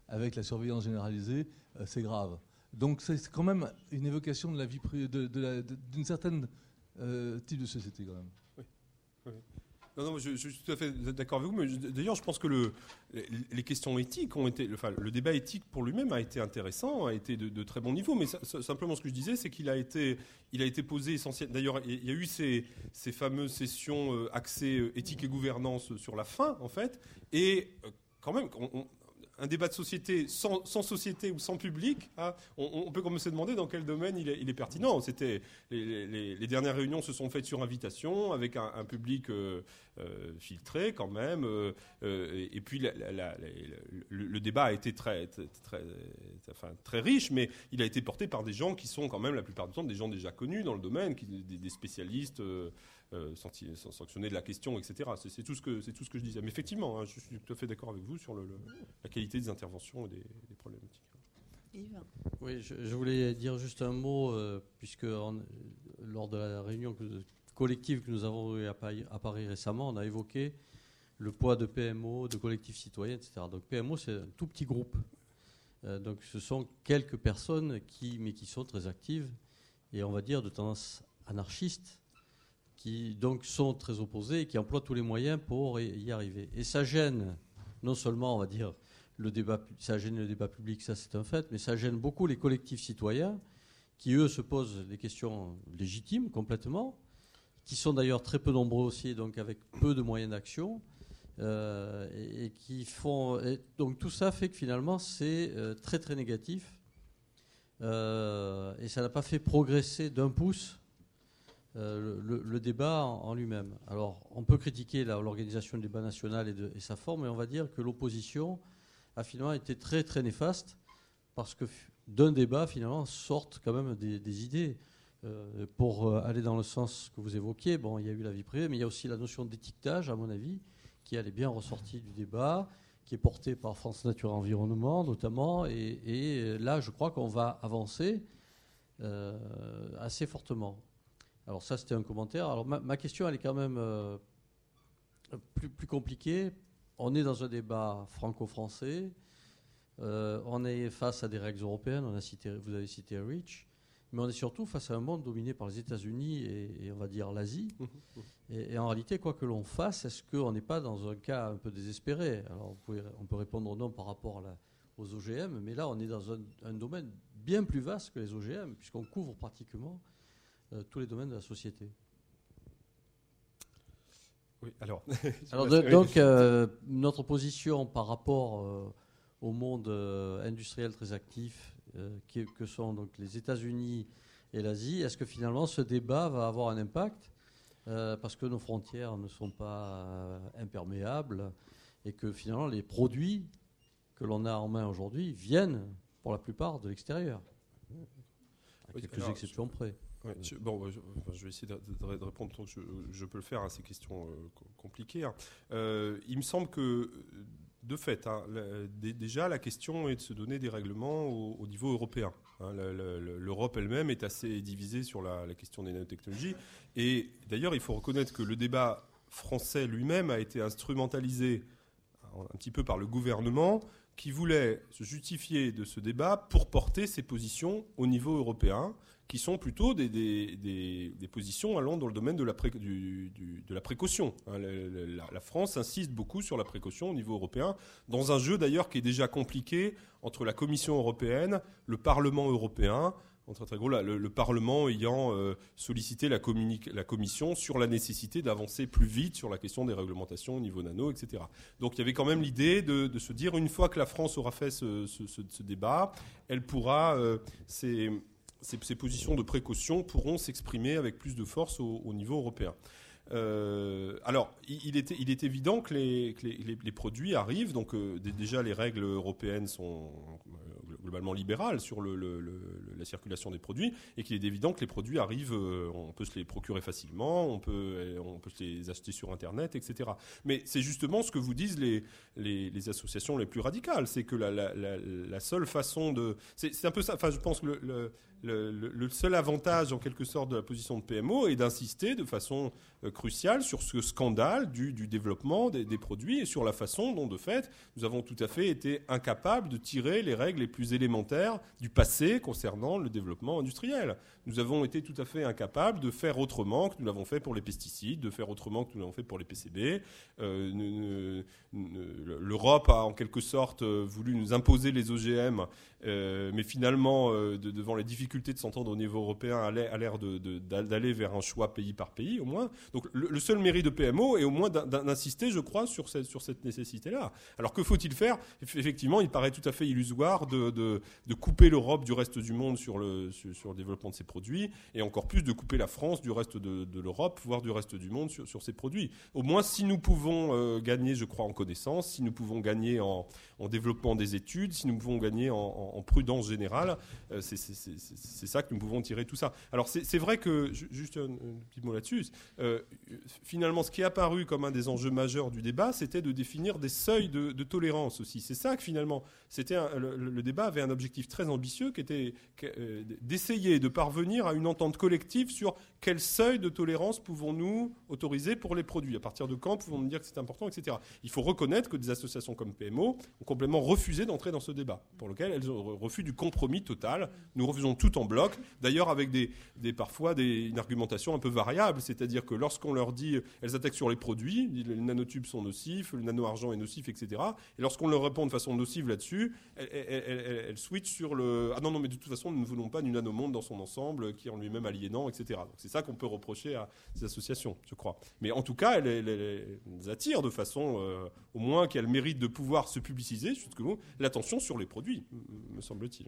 avec la surveillance généralisée, c'est grave. Donc c'est quand même une évocation de la vie d'une certaine type de société quand même. Oui. Oui. Non, je suis tout à fait d'accord avec vous. Mais d'ailleurs, je pense que les questions éthiques ont été, le débat éthique pour lui-même a été intéressant, a été de très bon niveau. Mais simplement, ce que je disais, c'est qu'il a été posé essentiellement. D'ailleurs, il y a eu ces fameuses sessions axées éthique et gouvernance sur la fin, en fait, et quand même. Un débat de société sans société ou sans public, on peut comme se demander dans quel domaine il est pertinent. Les dernières réunions se sont faites sur invitation, avec un public filtré quand même. Et puis le débat a été très riche, mais il a été porté par des gens qui sont quand même la plupart du temps des gens déjà connus dans le domaine, des spécialistes sanctionnés de la question, etc. C'est tout ce que je disais. Mais effectivement, je suis tout à fait d'accord avec vous sur la qualité des interventions et des problématiques. Yves ? Oui, je voulais dire juste un mot, puisque lors de la réunion collective que nous avons eue à Paris récemment, on a évoqué le poids de PMO, de collectifs citoyens, etc. Donc PMO, c'est un tout petit groupe. Donc ce sont quelques personnes mais qui sont très actives et on va dire de tendance anarchiste, qui donc sont très opposés et qui emploient tous les moyens pour y arriver. Et ça gêne non seulement, on va dire, ça gêne le débat public, ça c'est un fait, mais ça gêne beaucoup les collectifs citoyens qui, eux, se posent des questions légitimes complètement, qui sont d'ailleurs très peu nombreux aussi, donc avec peu de moyens d'action, et qui font... donc tout ça fait que finalement c'est très très négatif, et ça n'a pas fait progresser d'un pouce le débat en lui-même. Alors, on peut critiquer l'organisation du débat national et sa forme, mais on va dire que l'opposition a finalement été très très néfaste, parce que d'un débat, finalement, sortent quand même des idées. Pour aller dans le sens que vous évoquiez, bon, il y a eu la vie privée, mais il y a aussi la notion d'étiquetage, à mon avis, qui elle est bien ressortie du débat, qui est portée par France Nature Environnement, notamment, et là, je crois qu'on va avancer assez fortement. Alors ça, c'était un commentaire. Alors ma question, elle est quand même plus compliquée. On est dans un débat franco-français. On est face à des règles européennes. Vous avez cité REACH. Mais on est surtout face à un monde dominé par les États-Unis et on va dire l'Asie. Et en réalité, quoi que l'on fasse, est-ce qu'on n'est pas dans un cas un peu désespéré ? Alors on peut répondre non par rapport aux OGM, mais là, on est dans un domaine bien plus vaste que les OGM, puisqu'on couvre pratiquement tous les domaines de la société. Oui, alors... donc, notre position par rapport au monde industriel très actif, que sont donc les États-Unis et l'Asie, est-ce que finalement ce débat va avoir un impact parce que nos frontières ne sont pas imperméables et que finalement les produits que l'on a en main aujourd'hui viennent pour la plupart de l'extérieur, à quelques exceptions près. Ouais, je vais essayer de répondre tant que je peux le faire à ces questions compliquées. Il me semble que, de fait, déjà la question est de se donner des règlements au niveau européen. L'Europe elle-même est assez divisée sur la question des nanotechnologies. Et d'ailleurs, il faut reconnaître que le débat français lui-même a été instrumentalisé un petit peu par le gouvernement qui voulait se justifier de ce débat pour porter ses positions au niveau européen, qui sont plutôt des positions allant dans le domaine de la précaution. La France insiste beaucoup sur la précaution au niveau européen, dans un jeu d'ailleurs qui est déjà compliqué entre la Commission européenne, le Parlement européen, très gros, le Parlement ayant sollicité la Commission sur la nécessité d'avancer plus vite sur la question des réglementations au niveau nano, etc. Donc il y avait quand même l'idée de se dire, une fois que la France aura fait ce débat, elle pourra... Ces positions de précaution pourront s'exprimer avec plus de force au niveau européen. Alors, il est évident que les produits arrivent. Donc, déjà, les règles européennes sont globalement libérale sur la circulation des produits, et qu'il est évident que les produits arrivent, on peut se les procurer facilement, on peut se les acheter sur Internet, etc. Mais c'est justement ce que vous disent les associations les plus radicales, c'est que la seule façon de... C'est un peu ça, enfin je pense que le seul avantage en quelque sorte de la position de PMO est d'insister de façon cruciale sur ce scandale du développement des produits et sur la façon dont de fait nous avons tout à fait été incapables de tirer les règles les plus élémentaires du passé concernant le développement industriel. Nous avons été tout à fait incapables de faire autrement que nous l'avons fait pour les pesticides, de faire autrement que nous l'avons fait pour les PCB. L'Europe a en quelque sorte voulu nous imposer les OGM, mais finalement, devant les difficultés de s'entendre au niveau européen, a l'air d'aller vers un choix pays par pays, au moins. Donc le seul mérite de PMO est au moins d'insister, je crois, sur cette nécessité-là. Alors que faut-il faire ? Effectivement, il paraît tout à fait illusoire de couper l'Europe du reste du monde sur le développement de ses produits, et encore plus de couper la France du reste de l'Europe, voire du reste du monde sur ses produits. Au moins, si nous pouvons gagner, je crois, en connaissance, si nous pouvons gagner en développement des études, si nous pouvons gagner en prudence générale, c'est ça que nous pouvons tirer tout ça. Alors c'est vrai que, juste un petit mot là-dessus, finalement ce qui est apparu comme un des enjeux majeurs du débat, c'était de définir des seuils de tolérance aussi. C'est ça que finalement, le débat avait un objectif très ambitieux qui était d'essayer de parvenir à une entente collective sur quel seuil de tolérance pouvons-nous autoriser pour les produits, à partir de quand pouvons-nous dire que c'est important, etc. Il faut reconnaître que des associations comme PMO ont complètement refusé d'entrer dans ce débat, pour lequel elles ont refusé du compromis total. Nous refusons tout en bloc, d'ailleurs avec parfois une argumentation un peu variable, c'est-à-dire que lorsqu'on leur dit, elles attaquent sur les produits, les nanotubes sont nocifs, le nano-argent est nocif, etc. Et lorsqu'on leur répond de façon nocive là-dessus, elles switchent sur le « ah non, mais de toute façon, nous ne voulons pas du nanomonde dans son ensemble, qui est en lui-même aliénant, etc. » Donc c'est ça qu'on peut reprocher à ces associations, je crois. Mais en tout cas, elles attirent de façon, au moins qu'elles méritent de pouvoir se publiciser, jusqu'où l'attention sur les produits, me semble-t-il.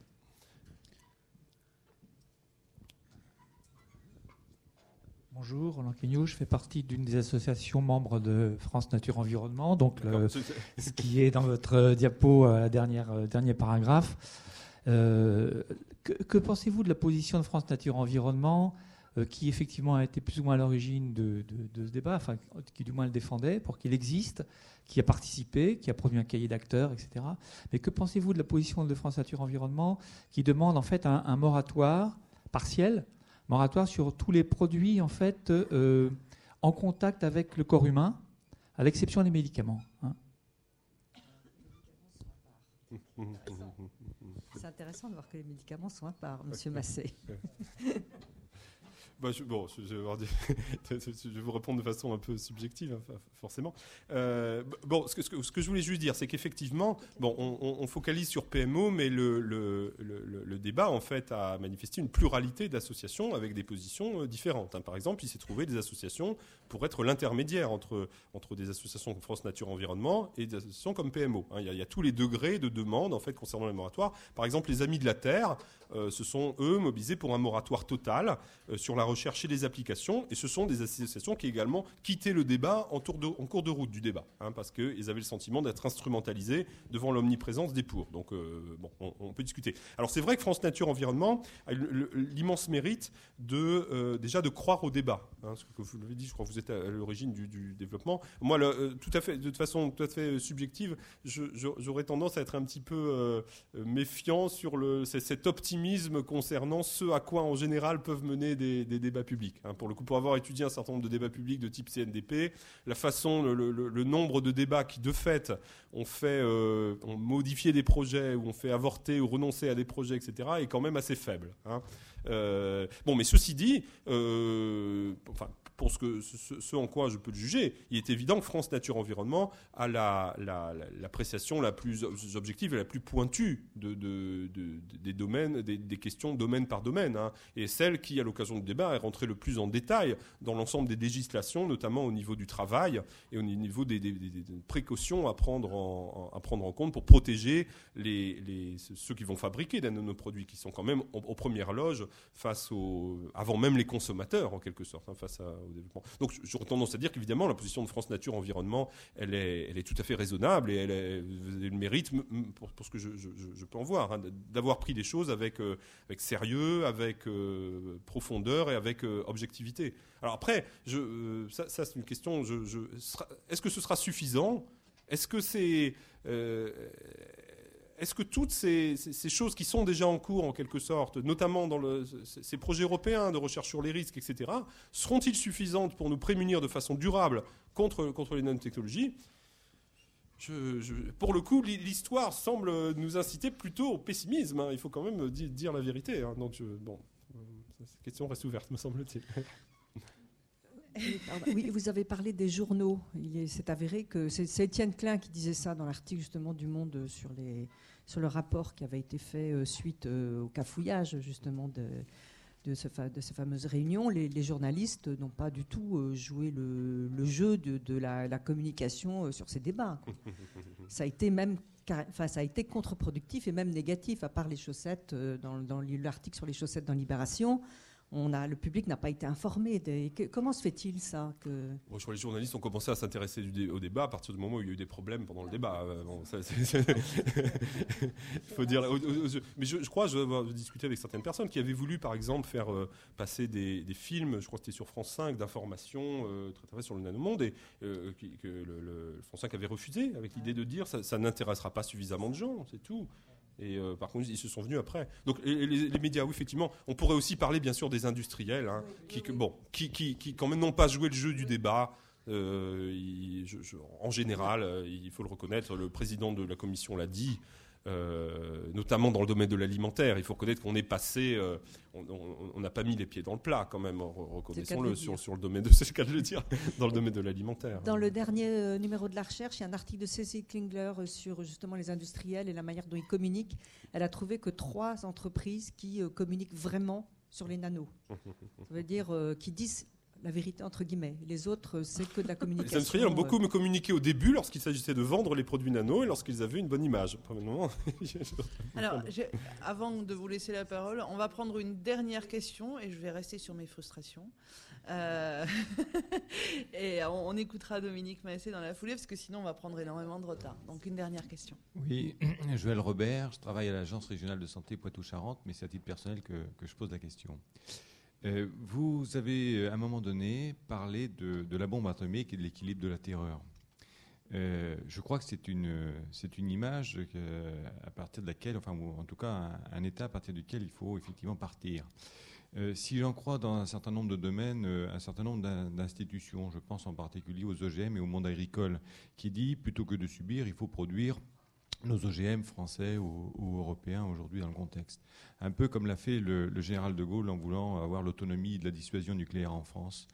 Bonjour, Roland Quignou, je fais partie d'une des associations membres de France Nature Environnement, donc ce qui est dans votre diapo, dernier paragraphe. Que pensez-vous de la position de France Nature Environnement, qui effectivement a été plus ou moins à l'origine de ce débat, enfin qui du moins le défendait, pour qu'il existe, qui a participé, qui a produit un cahier d'acteurs, etc. Mais que pensez-vous de la position de France Nature Environnement, qui demande en fait un moratoire partiel, moratoire sur tous les produits en fait en contact avec le corps humain, à l'exception des médicaments, hein. C'est intéressant de voir que les médicaments sont à part, Monsieur Massé. Je vais vous répondre de façon un peu subjective, hein, forcément. Ce que je voulais juste dire, c'est qu'effectivement, on focalise sur PMO, mais le débat, en fait, a manifesté une pluralité d'associations avec des positions différentes. Hein. Par exemple, il s'est trouvé des associations pour être l'intermédiaire entre des associations comme France Nature Environnement et des associations comme PMO. Hein. Il y a tous les degrés de demande, en fait, concernant les moratoires. Par exemple, les Amis de la Terre se sont, eux, mobilisés pour un moratoire total sur la recherche et les applications, et ce sont des associations qui également quittaient le débat en cours de route du débat, hein, parce qu'ils avaient le sentiment d'être instrumentalisés devant l'omniprésence des pour. Donc, on peut discuter. Alors, c'est vrai que France Nature Environnement a l'immense mérite déjà de croire au débat. Hein, ce que vous l'avez dit, je crois que vous êtes à l'origine du développement. Moi, de façon tout à fait subjective, j'aurais tendance à être un petit peu méfiant sur cet optimisme concernant ce à quoi, en général, peuvent mener des débats publics. Hein. Pour le coup, pour avoir étudié un certain nombre de débats publics de type CNDP, la façon, le nombre de débats qui, de fait, ont modifié des projets, ou ont fait avorter ou renoncer à des projets, etc., est quand même assez faible. Hein. Mais ceci dit, pour ce en quoi je peux le juger, il est évident que France Nature Environnement a l'appréciation la plus objective et la plus pointue des domaines, des questions domaine par domaine, hein, et celle qui, à l'occasion du débat, est rentrée le plus en détail dans l'ensemble des législations, notamment au niveau du travail et au niveau des précautions à prendre en compte pour protéger ceux qui vont fabriquer des nanoproduits, qui sont quand même aux premières loges avant même les consommateurs en quelque sorte, face au développement. Donc j'aurais tendance à dire qu'évidemment la position de France Nature Environnement, elle est tout à fait raisonnable et elle le mérite pour ce que je peux en voir, d'avoir pris les choses avec sérieux, avec profondeur et avec objectivité. Alors après, ça c'est une question. Est-ce que ce sera suffisant ? Est-ce que toutes ces choses qui sont déjà en cours, en quelque sorte, notamment dans ces projets européens de recherche sur les risques, etc., seront-ils suffisantes pour nous prémunir de façon durable contre les nanotechnologies ? Pour le coup, l'histoire semble nous inciter plutôt au pessimisme. Il faut quand même dire la vérité. Donc, cette question reste ouverte, me semble-t-il. Oui, vous avez parlé des journaux. C'est avéré que c'est Étienne Klein qui disait ça dans l'article justement du Monde sur le rapport qui avait été fait suite au cafouillage justement de ces fameuses réunions. Les journalistes n'ont pas du tout joué le jeu de la communication sur ces débats. Ça a été contre-productif et même négatif, à part les chaussettes, dans l'article sur les chaussettes dans Libération. Le public n'a pas été informé. Comment se fait-il ça je crois que les journalistes ont commencé à s'intéresser au débat à partir du moment où il y a eu des problèmes pendant le débat. Il faut dire. Mais je crois, je vais discuter avec certaines personnes qui avaient voulu, par exemple, faire passer des films, je crois que c'était sur France 5, d'information très sur le nanomonde, et que le France 5 avait refusé, avec l'idée de dire ça n'intéressera pas suffisamment de gens, c'est tout. Et par contre, ils se sont venus après. Donc les médias, oui, effectivement. On pourrait aussi parler, bien sûr, des industriels, qui quand même n'ont pas joué le jeu du débat. En général, il faut le reconnaître, le président de la commission l'a dit, notamment dans le domaine de l'alimentaire. Il faut reconnaître qu'on est passé, on n'a pas mis les pieds dans le plat quand même, reconnaissons-le, sur le domaine c'est le cas de le dire, dans le domaine de l'alimentaire. Dans le dernier numéro de la recherche, il y a un article de Cécile Klingler sur justement les industriels et la manière dont ils communiquent. Elle a trouvé que 3 entreprises qui communiquent vraiment sur les nanos. Ça veut dire qui disent la vérité entre guillemets. Les autres, c'est que de la communication. Les industriels ont beaucoup communiqué au début lorsqu'il s'agissait de vendre les produits nano et lorsqu'ils avaient une bonne image. Alors, avant de vous laisser la parole, on va prendre une dernière question et je vais rester sur mes frustrations. Et on écoutera Dominique Massé dans la foulée parce que sinon on va prendre énormément de retard. Donc une dernière question. Oui, Joël Robert, je travaille à l'Agence régionale de santé Poitou-Charentes, mais c'est à titre personnel que je pose la question. Vous avez, à un moment donné, parlé de la bombe atomique et de l'équilibre de la terreur. Je crois que c'est une image à partir de laquelle, ou en tout cas un état à partir duquel il faut effectivement partir. Si j'en crois dans un certain nombre de domaines, un certain nombre d'institutions, je pense en particulier aux OGM et au monde agricole, qui dit, plutôt que de subir, il faut produire nos OGM français ou européens aujourd'hui dans le contexte. Un peu comme l'a fait le général de Gaulle en voulant avoir l'autonomie de la dissuasion nucléaire en France.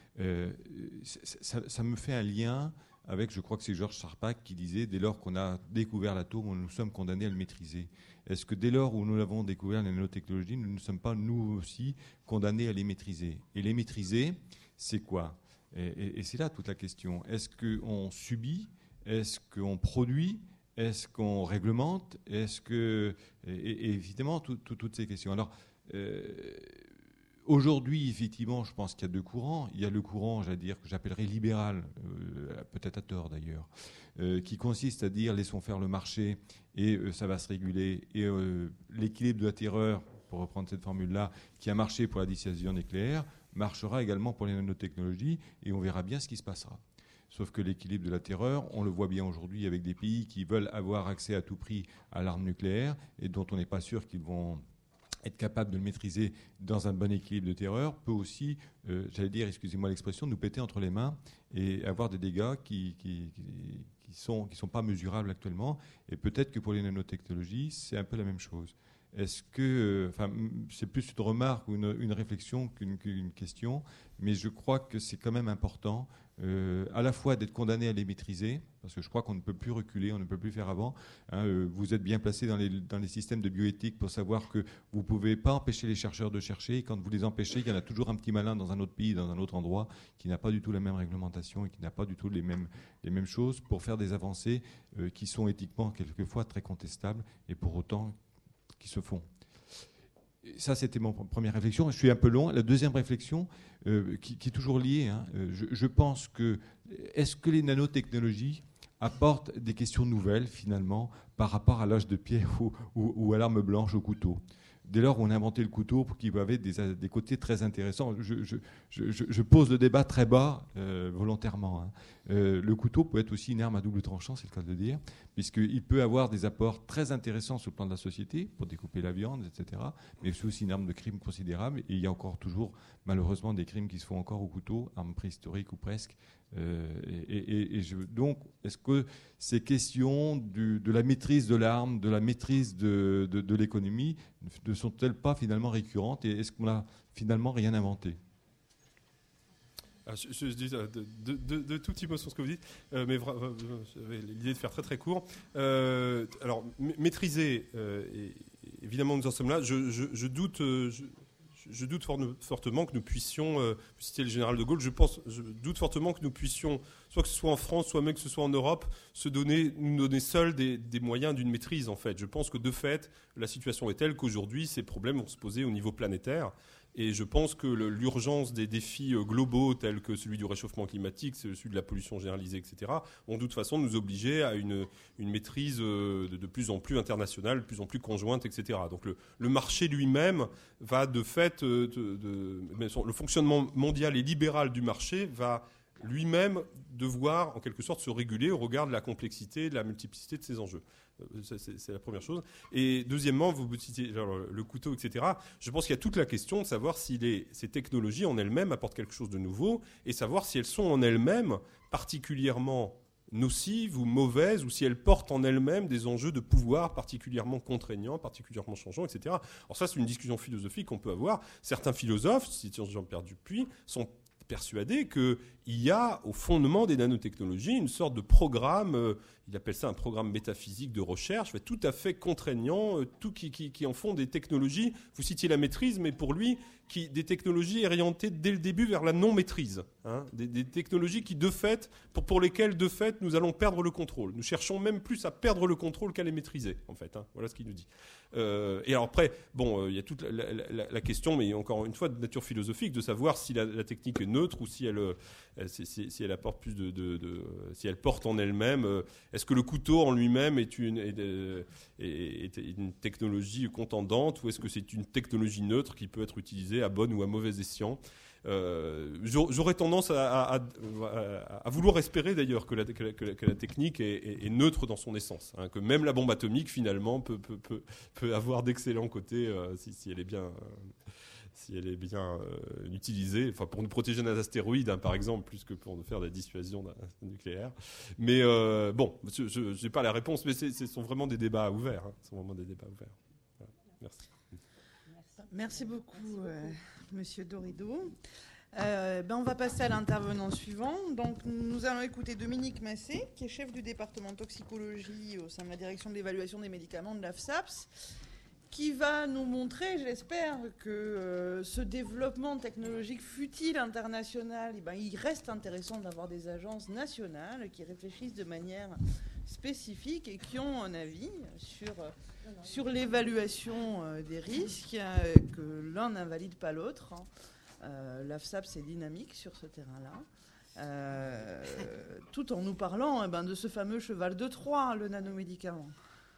Ça me fait un lien avec, je crois que c'est Georges Charpak qui disait, dès lors qu'on a découvert l'atome, nous sommes condamnés à le maîtriser. Est-ce que dès lors où nous avons découvert les nanotechnologies, nous ne sommes pas nous aussi condamnés à les maîtriser ? Et les maîtriser, c'est quoi ? Et c'est là toute la question. Est-ce qu'on subit ? Est-ce qu'on produit ? Est-ce qu'on réglemente ? Est-ce que... Et évidemment, toutes ces questions. Alors, aujourd'hui, effectivement, je pense qu'il y a 2 courants. Il y a le courant, que j'appellerais libéral, peut-être à tort d'ailleurs, qui consiste à dire laissons faire le marché et ça va se réguler. Et l'équilibre de la terreur, pour reprendre cette formule-là, qui a marché pour la dissuasion nucléaire, marchera également pour les nanotechnologies et on verra bien ce qui se passera. Sauf que l'équilibre de la terreur, on le voit bien aujourd'hui avec des pays qui veulent avoir accès à tout prix à l'arme nucléaire et dont on n'est pas sûr qu'ils vont être capables de le maîtriser dans un bon équilibre de terreur, peut aussi, excusez-moi l'expression, nous péter entre les mains et avoir des dégâts qui sont pas mesurables actuellement. Et peut-être que pour les nanotechnologies, c'est un peu la même chose. Est-ce que, c'est plus une remarque ou une réflexion qu'une question, mais je crois que c'est quand même important à la fois d'être condamné à les maîtriser, parce que je crois qu'on ne peut plus reculer, on ne peut plus faire avant. Vous êtes bien placé dans les systèmes de bioéthique pour savoir que vous ne pouvez pas empêcher les chercheurs de chercher. Et quand vous les empêchez, il y en a toujours un petit malin dans un autre pays, dans un autre endroit, qui n'a pas du tout la même réglementation et qui n'a pas du tout les mêmes choses pour faire des avancées qui sont éthiquement quelquefois très contestables et pour autant qui se font. Ça, c'était mon première réflexion. Je suis un peu long. La deuxième réflexion, qui est toujours liée, hein, je pense que est-ce que les nanotechnologies apportent des questions nouvelles, finalement, par rapport à l'âge de pierre ou à l'arme blanche, au couteau ? Dès lors, on a inventé le couteau pour qu'il avait des côtés très intéressants. Je pose le débat très bas volontairement. Hein. Le couteau peut être aussi une arme à double tranchant, c'est le cas de le dire, puisqu'il peut avoir des apports très intéressants sur le plan de la société, pour découper la viande, etc. Mais c'est aussi une arme de crime considérable. Et il y a encore toujours, malheureusement, des crimes qui se font encore au couteau, armes préhistoriques ou presque. Donc, est-ce que ces questions de la maîtrise de l'arme, de la maîtrise de l'économie, ne sont-elles pas finalement récurrentes, et est-ce qu'on n'a finalement rien inventé ? Je dis deux tout petits mots sur ce que vous dites, mais j'avais l'idée de faire très très court. Alors, maîtriser, évidemment nous en sommes là, je doute fortement que nous puissions, vous citez le général de Gaulle, je doute fortement que nous puissions, soit que ce soit en France, soit même que ce soit en Europe, nous donner seuls des moyens d'une maîtrise, en fait. Je pense que de fait, la situation est telle qu'aujourd'hui, ces problèmes vont se poser au niveau planétaire. Et je pense que l'urgence des défis globaux tels que celui du réchauffement climatique, celui de la pollution généralisée, etc., vont de toute façon nous obliger à une maîtrise de plus en plus internationale, de plus en plus conjointe, etc. Donc le marché lui-même va de fait, le fonctionnement mondial et libéral du marché va lui-même devoir en quelque sorte se réguler au regard de la complexité, de la multiplicité de ses enjeux. C'est la première chose. Et deuxièmement, vous citez le couteau, etc. Je pense qu'il y a toute la question de savoir si ces technologies en elles-mêmes apportent quelque chose de nouveau et savoir si elles sont en elles-mêmes particulièrement nocives ou mauvaises, ou si elles portent en elles-mêmes des enjeux de pouvoir particulièrement contraignants, particulièrement changeants, etc. Alors ça, c'est une discussion philosophique qu'on peut avoir. Certains philosophes, citant Jean-Pierre Dupuy, sont persuadé qu'il y a au fondement des nanotechnologies une sorte de programme, il appelle ça un programme métaphysique de recherche, tout à fait contraignant, tout qui en font des technologies, vous citiez la maîtrise, mais pour lui, des technologies orientées dès le début vers la non-maîtrise, hein, des technologies qui, de fait, pour lesquelles, de fait, nous allons perdre le contrôle. Nous cherchons même plus à perdre le contrôle qu'à les maîtriser, en fait. Hein, voilà ce qu'il nous dit. Et alors après, il y a toute la question, mais encore une fois de nature philosophique, de savoir si la technique est neutre ou si elle apporte plus si elle porte en elle-même. Est-ce que le couteau en lui-même est une technologie contendante, ou est-ce que c'est une technologie neutre qui peut être utilisée à bon ou à mauvais escient? J'aurais tendance à vouloir espérer d'ailleurs que la technique est neutre dans son essence, hein, que même la bombe atomique finalement peut avoir d'excellents côtés si elle est bien utilisée, enfin pour nous protéger d'un astéroïde, hein, par exemple, plus que pour nous faire de la dissuasion nucléaire. Mais je n'ai pas la réponse, mais ce sont vraiment des débats ouverts. Hein, Voilà, merci. Merci beaucoup, Monsieur Dorido. On va passer à l'intervenant suivant. Donc, nous allons écouter Dominique Massé, qui est chef du département toxicologie au sein de la direction de l'évaluation des médicaments de l'AFSAPS, qui va nous montrer, j'espère, que ce développement technologique fut-il international, il reste intéressant d'avoir des agences nationales qui réfléchissent de manière spécifique et qui ont un avis sur l'évaluation des risques, que l'un n'invalide pas l'autre. L'AFSAPS est dynamique sur ce terrain-là, tout en nous parlant de ce fameux cheval de Troie, le nanomédicament.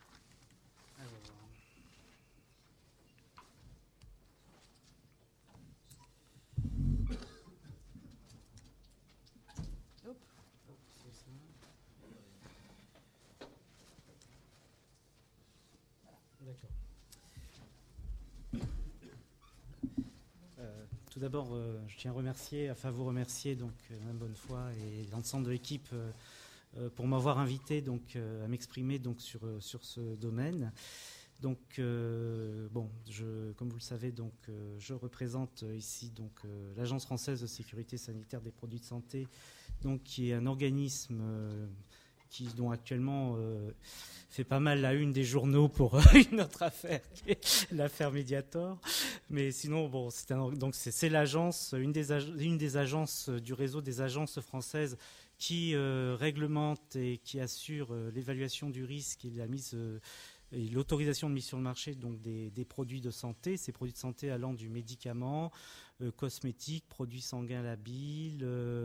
Tout d'abord, je tiens à vous remercier, donc, Mme Bonnefoy et l'ensemble de l'équipe pour m'avoir invité donc, à m'exprimer donc, sur ce domaine. Donc, comme vous le savez, donc, je représente ici donc, l'Agence française de sécurité sanitaire des produits de santé, donc, qui est un organisme dont actuellement fait pas mal la une des journaux pour une autre affaire, qui est l'affaire Mediator. Mais sinon, c'est l'agence, une des agences du réseau des agences françaises qui réglemente et qui assure l'évaluation du risque et la mise et l'autorisation de mise sur le marché donc des produits de santé, ces produits de santé allant du médicament, cosmétiques, produits sanguins labiles,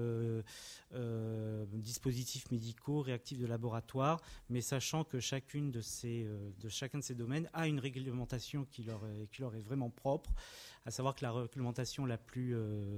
dispositifs médicaux, réactifs de laboratoire, mais sachant que chacun de ces domaines a une réglementation qui leur est vraiment propre, à savoir que la réglementation la plus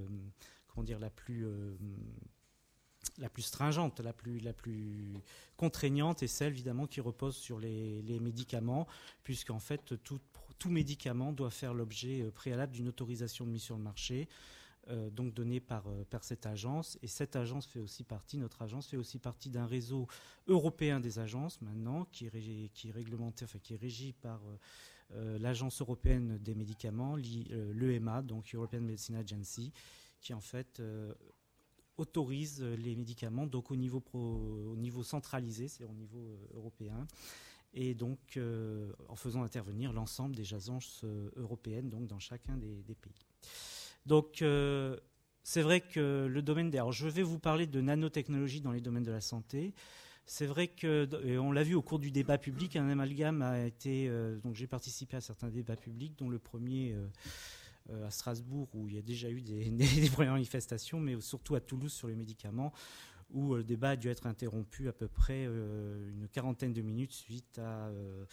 stringente, la plus contraignante est celle évidemment qui repose sur les médicaments, puisqu'en fait tout médicament doit faire l'objet préalable d'une autorisation de mise sur le marché, donc donnée par cette agence. Et cette agence notre agence fait aussi partie d'un réseau européen des agences maintenant, qui est réglementé, qui est régi par l'Agence européenne des médicaments, l'EMA, donc European Medicines Agency, qui en fait autorise les médicaments donc au niveau centralisé, c'est au niveau européen, et donc en faisant intervenir l'ensemble des agences européennes donc dans chacun des pays. Donc c'est vrai que le domaine alors je vais vous parler de nanotechnologie dans les domaines de la santé. C'est vrai que, et on l'a vu au cours du débat public, un amalgame a été, donc j'ai participé à certains débats publics, dont le premier à Strasbourg, où il y a déjà eu des premières manifestations, mais surtout à Toulouse sur les médicaments, où le débat a dû être interrompu à peu près une quarantaine de minutes suite à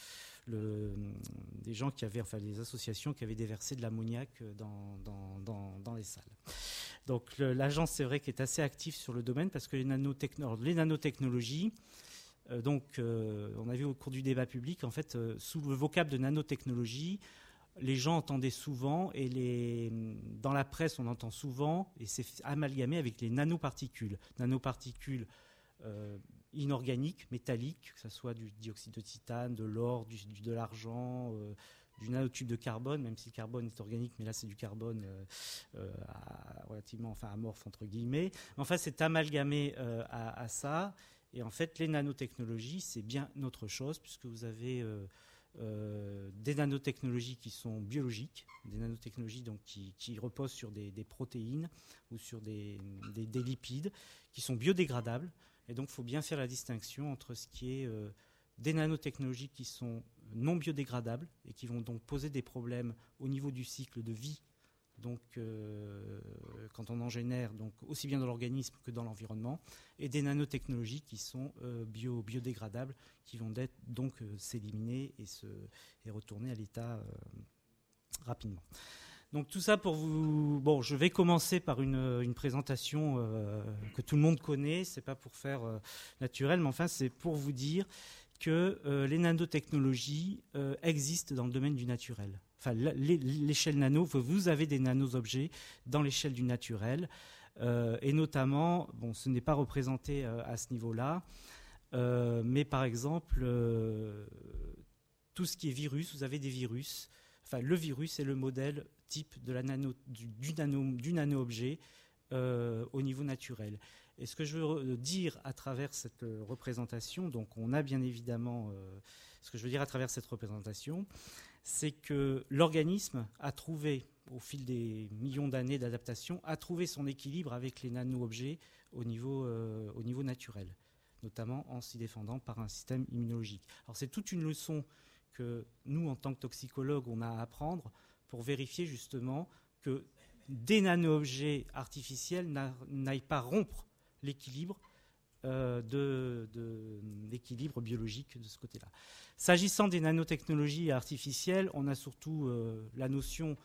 des gens des associations qui avaient déversé de l'ammoniac dans les salles. Donc l'agence, c'est vrai, qu'est assez active sur le domaine, parce que les nanotechnologies, on a vu au cours du débat public, en fait, sous le vocable de nanotechnologie, les gens entendaient souvent, et dans la presse on entend souvent, et c'est amalgamé avec les nanoparticules. Nanoparticules inorganiques, métalliques, que ce soit du dioxyde de titane, de l'or, de l'argent, du nanotube de carbone, même si le carbone est organique, mais là c'est du carbone relativement amorphe entre guillemets. Enfin, c'est amalgamé à ça, et en fait les nanotechnologies c'est bien autre chose, puisque vous avez des nanotechnologies qui sont biologiques, des nanotechnologies donc qui reposent sur des protéines ou sur des lipides qui sont biodégradables, et donc il faut bien faire la distinction entre ce qui est des nanotechnologies qui sont non biodégradables et qui vont donc poser des problèmes au niveau du cycle de vie, donc quand on en génère, donc aussi bien dans l'organisme que dans l'environnement, et des nanotechnologies qui sont biodégradables, qui vont donc s'éliminer et retourner à l'état rapidement. Donc tout ça pour vous. Bon, je vais commencer par une présentation que tout le monde connaît. C'est pas pour faire naturel, mais enfin c'est pour vous dire que les nanotechnologies existent dans le domaine du naturel. Enfin, l'échelle nano, vous avez des nano-objets dans l'échelle du naturel, et notamment, ce n'est pas représenté à ce niveau-là, mais par exemple, tout ce qui est virus, vous avez des virus. Enfin, le virus est le modèle type de du nano-objet au niveau naturel. Et ce que je veux dire à travers cette représentation, donc on a bien évidemment, ce que je veux dire à travers cette représentation, c'est que l'organisme a trouvé, au fil des millions d'années d'adaptation, a trouvé son équilibre avec les nano-objets au niveau naturel, notamment en s'y défendant par un système immunologique. Alors c'est toute une leçon que nous, en tant que toxicologues, on a à apprendre pour vérifier justement que des nano-objets artificiels n'aillent pas rompre l'équilibre l'équilibre biologique de ce côté-là. S'agissant des nanotechnologies artificielles, on a surtout la notion,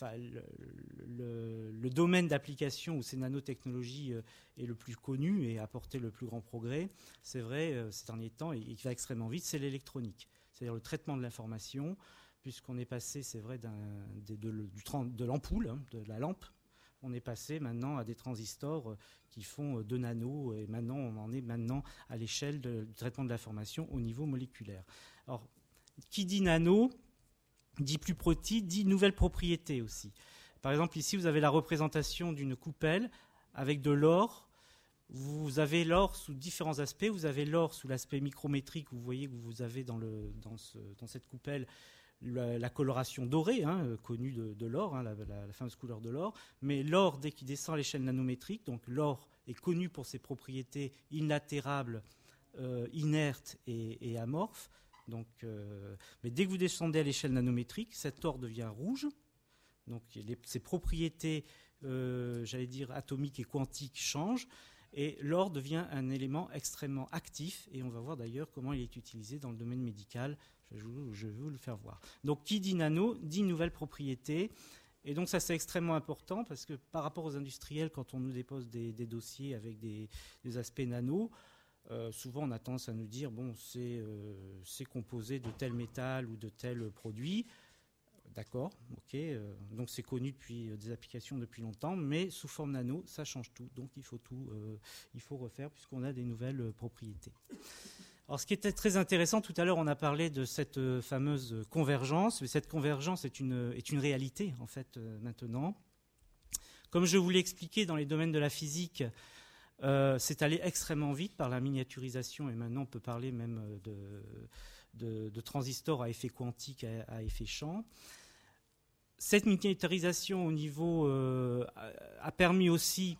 le domaine d'application où ces nanotechnologies est le plus connu et a apporté le plus grand progrès, c'est vrai, ces derniers temps, et qui va extrêmement vite, c'est l'électronique. C'est-à-dire le traitement de l'information, puisqu'on est passé, c'est vrai, de l'ampoule, de la lampe, on est passé maintenant à des transistors qui font 2 nanos, et maintenant on en est à l'échelle du traitement de l'information au niveau moléculaire. Alors, qui dit nano, dit plus petit, dit nouvelle propriété aussi. Par exemple, ici, vous avez la représentation d'une coupelle avec de l'or. Vous avez l'or sous différents aspects. Vous avez l'or sous l'aspect micrométrique. Vous voyez que vous avez dans cette coupelle la coloration dorée, connue de l'or, la fameuse couleur de l'or. Mais l'or, dès qu'il descend à l'échelle nanométrique, donc l'or est connu pour ses propriétés inaltérables, inertes et amorphes. Donc, mais dès que vous descendez à l'échelle nanométrique, cet or devient rouge. Donc ses propriétés, j'allais dire, atomiques et quantiques changent. Et l'or devient un élément extrêmement actif. Et on va voir d'ailleurs comment il est utilisé dans le domaine médical. Je vais vous le faire voir. Donc qui dit nano, dit nouvelle propriété. Et donc ça c'est extrêmement important parce que par rapport aux industriels, quand on nous dépose des dossiers avec des aspects nano, souvent on a tendance à nous dire bon c'est composé de tel métal ou de tel produit. D'accord, ok. Donc c'est connu depuis des applications depuis longtemps, mais sous forme nano, ça change tout. Donc il faut refaire puisqu'on a des nouvelles propriétés. Alors ce qui était très intéressant, tout à l'heure on a parlé de cette fameuse convergence, mais cette convergence est une réalité en fait maintenant. Comme je vous l'ai expliqué dans les domaines de la physique, c'est allé extrêmement vite par la miniaturisation et maintenant on peut parler même de transistors à effet quantique, à effet champ. Cette miniaturisation au niveau a permis aussi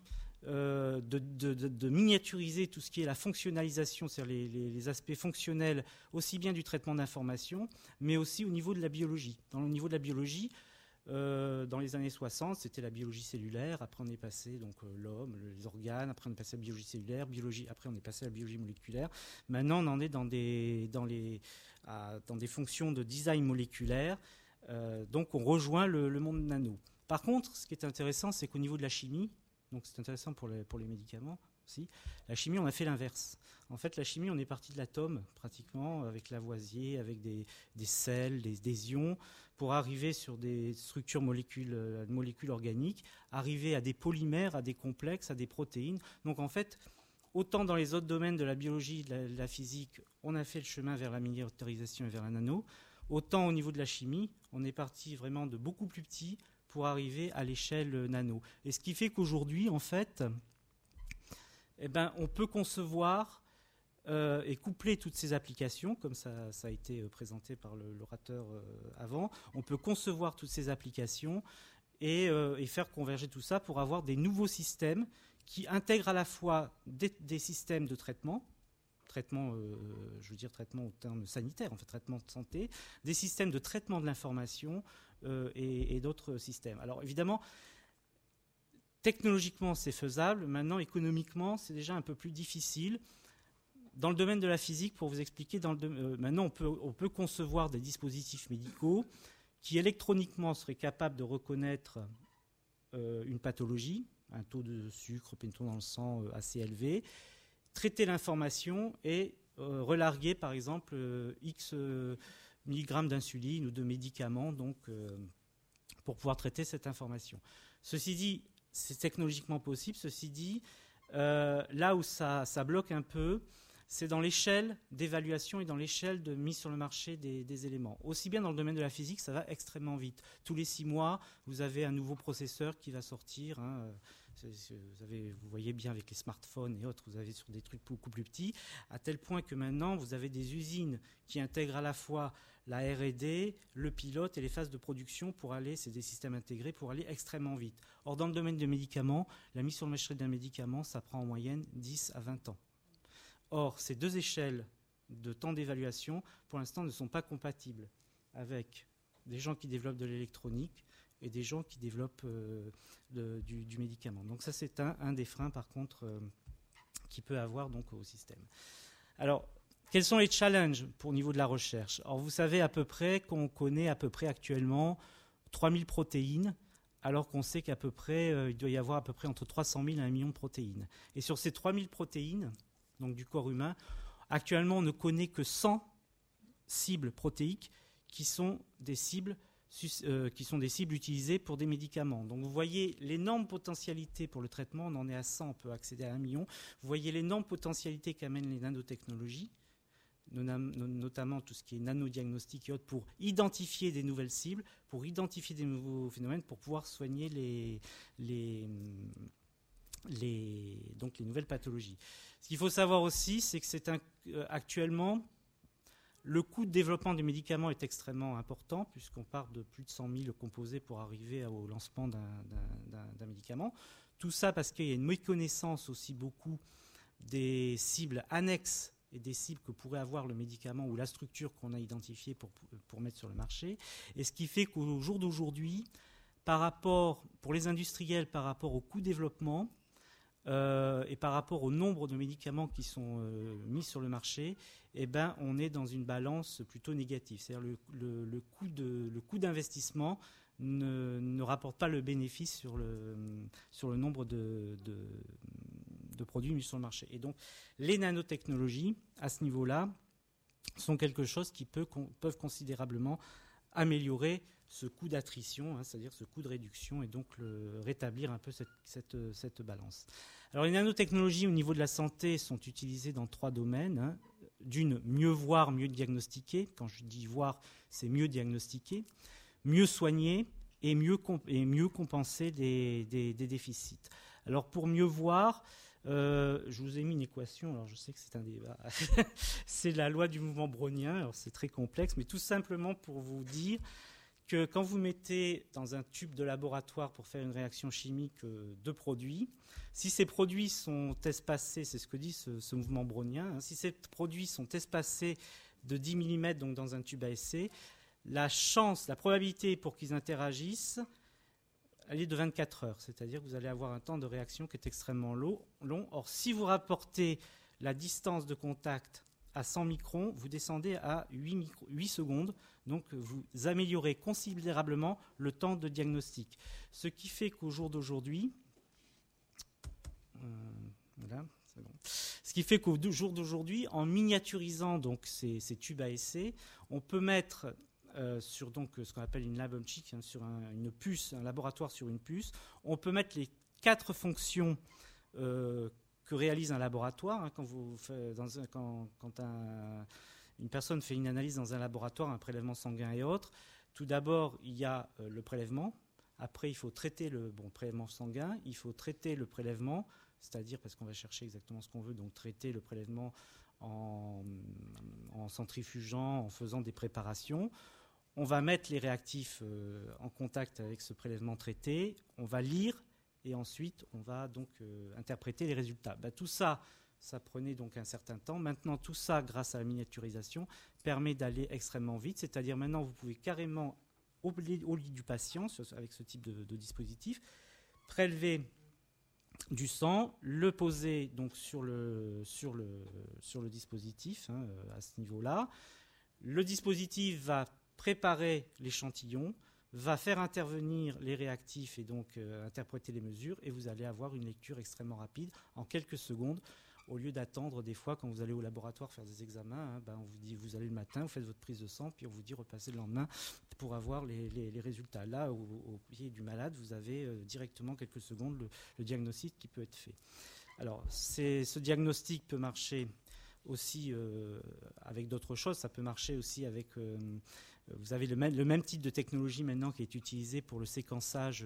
de miniaturiser tout ce qui est la fonctionnalisation, c'est-à-dire les aspects fonctionnels aussi bien du traitement d'information, mais aussi au niveau de la biologie. Dans le niveau de la biologie, dans les années 60, c'était la biologie cellulaire. Après, on est passé donc l'homme, les organes. Après, on est passé à la biologie cellulaire, Après, on est passé à la biologie moléculaire. Maintenant, on en est dans des fonctions de design moléculaire. Donc, on rejoint le monde nano. Par contre, ce qui est intéressant, c'est qu'au niveau de la chimie, donc c'est intéressant pour les médicaments aussi, la chimie, on a fait l'inverse. En fait, la chimie, on est parti de l'atome, pratiquement, avec Lavoisier, avec des sels, des ions, pour arriver sur des structures molécules organiques, arriver à des polymères, à des complexes, à des protéines. Donc, en fait, autant dans les autres domaines de la biologie, de la physique, on a fait le chemin vers la miniaturisation et vers la nano, autant au niveau de la chimie, on est parti vraiment de beaucoup plus petit pour arriver à l'échelle nano. Et ce qui fait qu'aujourd'hui, en fait, on peut concevoir et coupler toutes ces applications, comme ça a été présenté par l'orateur avant. On peut concevoir toutes ces applications et faire converger tout ça pour avoir des nouveaux systèmes qui intègrent à la fois des systèmes de traitement, je veux dire traitement au terme sanitaire, en fait traitement de santé, des systèmes de traitement de l'information et d'autres systèmes. Alors évidemment, technologiquement c'est faisable, maintenant économiquement c'est déjà un peu plus difficile. Dans le domaine de la physique, pour vous expliquer, maintenant on peut concevoir des dispositifs médicaux qui électroniquement seraient capables de reconnaître une pathologie, un taux de sucre, péniton dans le sang assez élevé, traiter l'information et relarguer par exemple X milligrammes d'insuline ou de médicaments donc, pour pouvoir traiter cette information. Ceci dit, c'est technologiquement possible. Ceci dit, là où ça bloque un peu, c'est dans l'échelle d'évaluation et dans l'échelle de mise sur le marché des éléments. Aussi bien dans le domaine de la physique, ça va extrêmement vite. Tous les 6 mois, vous avez un nouveau processeur qui va sortir. Vous voyez bien avec les smartphones et autres, vous avez sur des trucs beaucoup plus petits, à tel point que maintenant, vous avez des usines qui intègrent à la fois la R&D, le pilote et les phases de production c'est des systèmes intégrés pour aller extrêmement vite. Or, dans le domaine des médicaments, la mise sur le marché d'un médicament, ça prend en moyenne 10 à 20 ans. Or, ces deux échelles de temps d'évaluation, pour l'instant, ne sont pas compatibles avec des gens qui développent de l'électronique et des gens qui développent du médicament. Donc ça, c'est un des freins, par contre, qu'il peut avoir donc, au système. Alors, quels sont les challenges au niveau de la recherche ? Alors, vous savez à peu près qu'on connaît à peu près actuellement 3000 protéines, alors qu'on sait qu'à peu près, il doit y avoir à peu près entre 300 000 et 1 million de protéines. Et sur ces 3000 protéines, donc du corps humain, actuellement, on ne connaît que 100 cibles protéiques qui sont des cibles utilisées pour des médicaments. Donc vous voyez l'énorme potentialité pour le traitement, on en est à 100, on peut accéder à 1 million. Vous voyez l'énorme potentialité qu'amènent les nanotechnologies, notamment tout ce qui est nanodiagnostic et autres, pour identifier des nouvelles cibles, pour identifier des nouveaux phénomènes, pour pouvoir soigner les nouvelles pathologies. Ce qu'il faut savoir aussi, c'est que actuellement, le coût de développement des médicaments est extrêmement important, puisqu'on part de plus de 100 000 composés pour arriver au lancement d'un médicament. Tout ça parce qu'il y a une méconnaissance aussi beaucoup des cibles annexes et des cibles que pourrait avoir le médicament ou la structure qu'on a identifiée pour mettre sur le marché. Et ce qui fait qu'au jour d'aujourd'hui, pour les industriels, par rapport au coût de développement et par rapport au nombre de médicaments qui sont mis sur le marché, on est dans une balance plutôt négative. C'est-à-dire le coût d'investissement ne rapporte pas le bénéfice sur le nombre de produits mis sur le marché. Et donc, les nanotechnologies, à ce niveau-là, sont quelque chose qui peuvent considérablement améliorer ce coût d'attrition, c'est-à-dire ce coût de réduction, et donc rétablir un peu cette balance. Alors, les nanotechnologies au niveau de la santé sont utilisées dans 3 domaines. D'une, mieux voir, mieux diagnostiquer. Quand je dis voir, c'est mieux diagnostiquer, mieux soigner et mieux compenser des déficits. Alors, pour mieux voir, je vous ai mis une équation, alors je sais que c'est un débat. C'est la loi du mouvement brownien, alors c'est très complexe, mais tout simplement pour vous dire que quand vous mettez dans un tube de laboratoire pour faire une réaction chimique 2 produits, si ces produits sont espacés, c'est ce que dit ce mouvement brownien, si ces produits sont espacés de 10 mm, donc dans un tube à essai, la probabilité pour qu'ils interagissent, elle est de 24 heures, c'est-à-dire que vous allez avoir un temps de réaction qui est extrêmement long. Or, si vous rapportez la distance de contact à 100 microns, vous descendez à 8 secondes, donc vous améliorez considérablement le temps de diagnostic. Ce qui fait qu'au jour d'aujourd'hui, en miniaturisant donc ces tubes à essai, on peut mettre sur donc ce qu'on appelle une lab on chip, sur une puce, un laboratoire sur une puce, on peut mettre les 4 fonctions que réalise un laboratoire. Quand une personne fait une analyse dans un laboratoire, un prélèvement sanguin et autres, tout d'abord, il y a le prélèvement. Après, il faut traiter le prélèvement sanguin. Il faut traiter le prélèvement, c'est-à-dire, parce qu'on va chercher exactement ce qu'on veut, donc traiter le prélèvement en centrifugeant, en faisant des préparations. On va mettre les réactifs en contact avec ce prélèvement traité. On va lire. Et ensuite, on va donc interpréter les résultats. Tout ça prenait donc un certain temps. Maintenant, tout ça, grâce à la miniaturisation, permet d'aller extrêmement vite. C'est-à-dire maintenant, vous pouvez carrément, au lit du patient, avec ce type de dispositif, prélever du sang, le poser donc sur le dispositif à ce niveau-là. Le dispositif va préparer l'échantillon, va faire intervenir les réactifs et donc interpréter les mesures, et vous allez avoir une lecture extrêmement rapide en quelques secondes, au lieu d'attendre des fois quand vous allez au laboratoire faire des examens, on vous dit vous allez le matin, vous faites votre prise de sang, puis on vous dit repassez le lendemain pour avoir les résultats. Là, au pied du malade, vous avez directement quelques secondes le diagnostic qui peut être fait. Alors, ce diagnostic peut marcher aussi avec d'autres choses, ça peut marcher aussi avec... vous avez le même type de technologie maintenant qui est utilisée pour le séquençage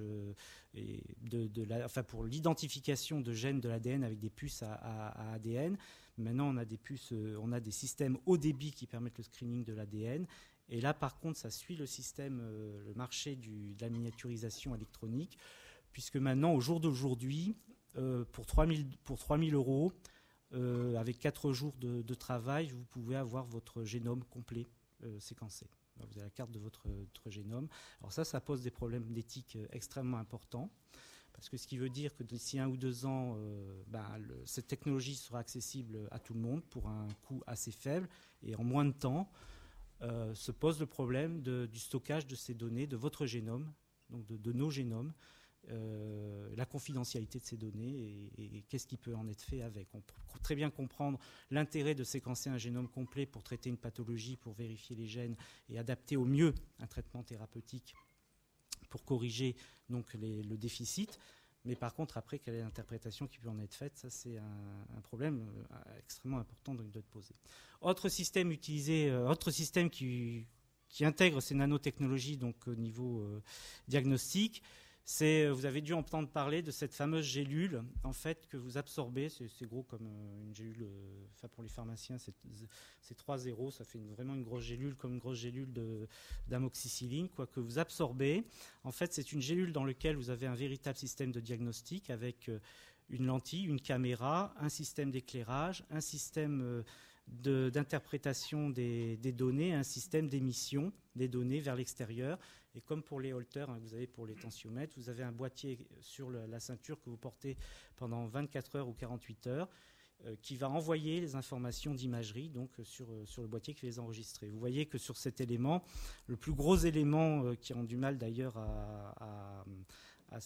pour l'identification de gènes de l'ADN avec des puces à ADN. Maintenant, on a des puces, on a des systèmes haut débit qui permettent le screening de l'ADN. Et là, par contre, ça suit le système, le marché de la miniaturisation électronique, puisque maintenant, au jour d'aujourd'hui, pour 3 000 €, avec 4 jours de travail, vous pouvez avoir votre génome complet séquencé. Vous avez la carte de votre génome. Alors ça pose des problèmes d'éthique extrêmement importants, parce que ce qui veut dire que d'ici 1 ou 2 ans, cette technologie sera accessible à tout le monde pour un coût assez faible, et en moins de temps se pose le problème du stockage de ces données, de votre génome, donc de nos génomes, la confidentialité de ces données et qu'est-ce qui peut en être fait avec. On peut très bien comprendre l'intérêt de séquencer un génome complet pour traiter une pathologie, pour vérifier les gènes et adapter au mieux un traitement thérapeutique pour corriger donc le déficit. Mais par contre, après, quelle est l'interprétation qui peut en être faite? Ça, c'est un problème extrêmement important de poser. Autre système qui intègre ces nanotechnologies donc au niveau diagnostic, vous avez dû entendre parler de cette fameuse gélule en fait que vous absorbez. C'est gros comme une gélule. Pour les pharmaciens, c'est 3 zéros. Ça fait vraiment une grosse gélule, comme une grosse gélule d'amoxicilline, que vous absorbez. En fait, c'est une gélule dans laquelle vous avez un véritable système de diagnostic avec une lentille, une caméra, un système d'éclairage, un système d'interprétation des données, un système d'émission des données vers l'extérieur. Et comme pour les holters, hein, vous avez pour les tensiomètres, vous avez un boîtier sur la ceinture que vous portez pendant 24 heures ou 48 heures qui va envoyer les informations d'imagerie donc sur le boîtier qui va les enregistrer. Vous voyez que sur cet élément, le plus gros élément qui rend du mal d'ailleurs à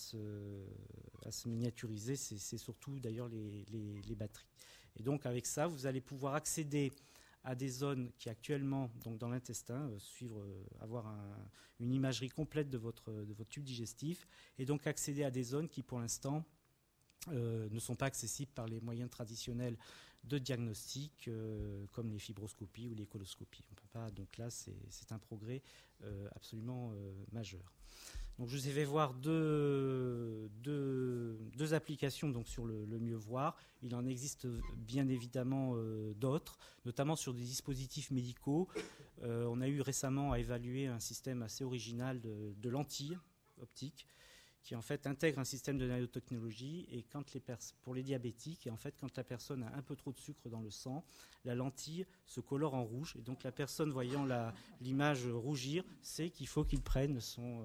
se miniaturiser, c'est surtout d'ailleurs les batteries. Et donc avec ça, vous allez pouvoir accéder à des zones qui actuellement, donc dans l'intestin, avoir une imagerie complète de votre tube digestif, et donc accéder à des zones qui pour l'instant ne sont pas accessibles par les moyens traditionnels de diagnostic comme les fibroscopies ou les coloscopies. On peut pas, donc là, c'est un progrès absolument majeur. Donc je vous ai fait voir deux applications donc sur le mieux voir. Il en existe bien évidemment d'autres, notamment sur des dispositifs médicaux. On a eu récemment à évaluer un système assez original de lentilles optiques qui en fait intègre un système de nanotechnologie et pour les diabétiques, et en fait quand la personne a un peu trop de sucre dans le sang, la lentille se colore en rouge, et donc la personne voyant l'image rougir sait qu'il faut qu'il prenne son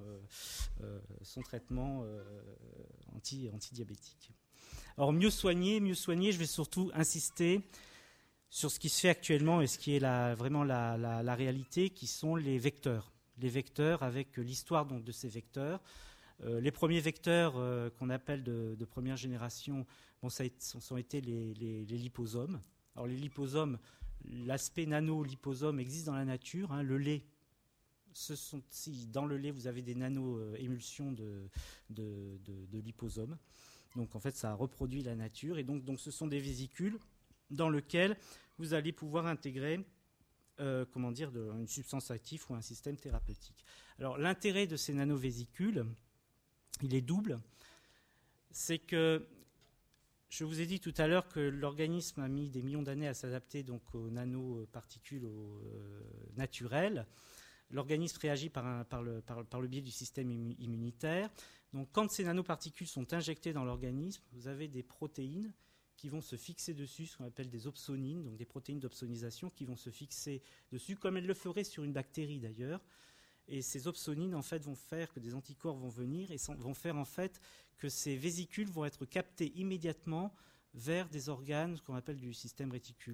traitement antidiabétique. Alors mieux soigner, je vais surtout insister sur ce qui se fait actuellement et ce qui est vraiment la réalité, qui sont les vecteurs. Les vecteurs avec l'histoire donc de ces vecteurs. Les premiers vecteurs qu'on appelle de première génération, ça ont été les liposomes. Alors les liposomes, l'aspect nano-liposome existe dans la nature. Hein, le lait, dans le lait, vous avez des nano-émulsions de liposomes. Donc en fait, ça reproduit la nature. Et donc ce sont des vésicules dans lesquelles vous allez pouvoir intégrer une substance active ou un système thérapeutique. Alors l'intérêt de ces nanovésicules, il est double. C'est que je vous ai dit tout à l'heure que l'organisme a mis des millions d'années à s'adapter donc aux nanoparticules naturelles. L'organisme réagit par le biais du système immunitaire. Donc quand ces nanoparticules sont injectées dans l'organisme, vous avez des protéines qui vont se fixer dessus, ce qu'on appelle des opsonines, donc des protéines d'opsonisation qui vont se fixer dessus, comme elles le feraient sur une bactérie d'ailleurs. Et ces opsonines, en fait, vont faire que des anticorps vont venir et vont faire, en fait, que ces vésicules vont être captées immédiatement vers des organes, ce qu'on appelle du système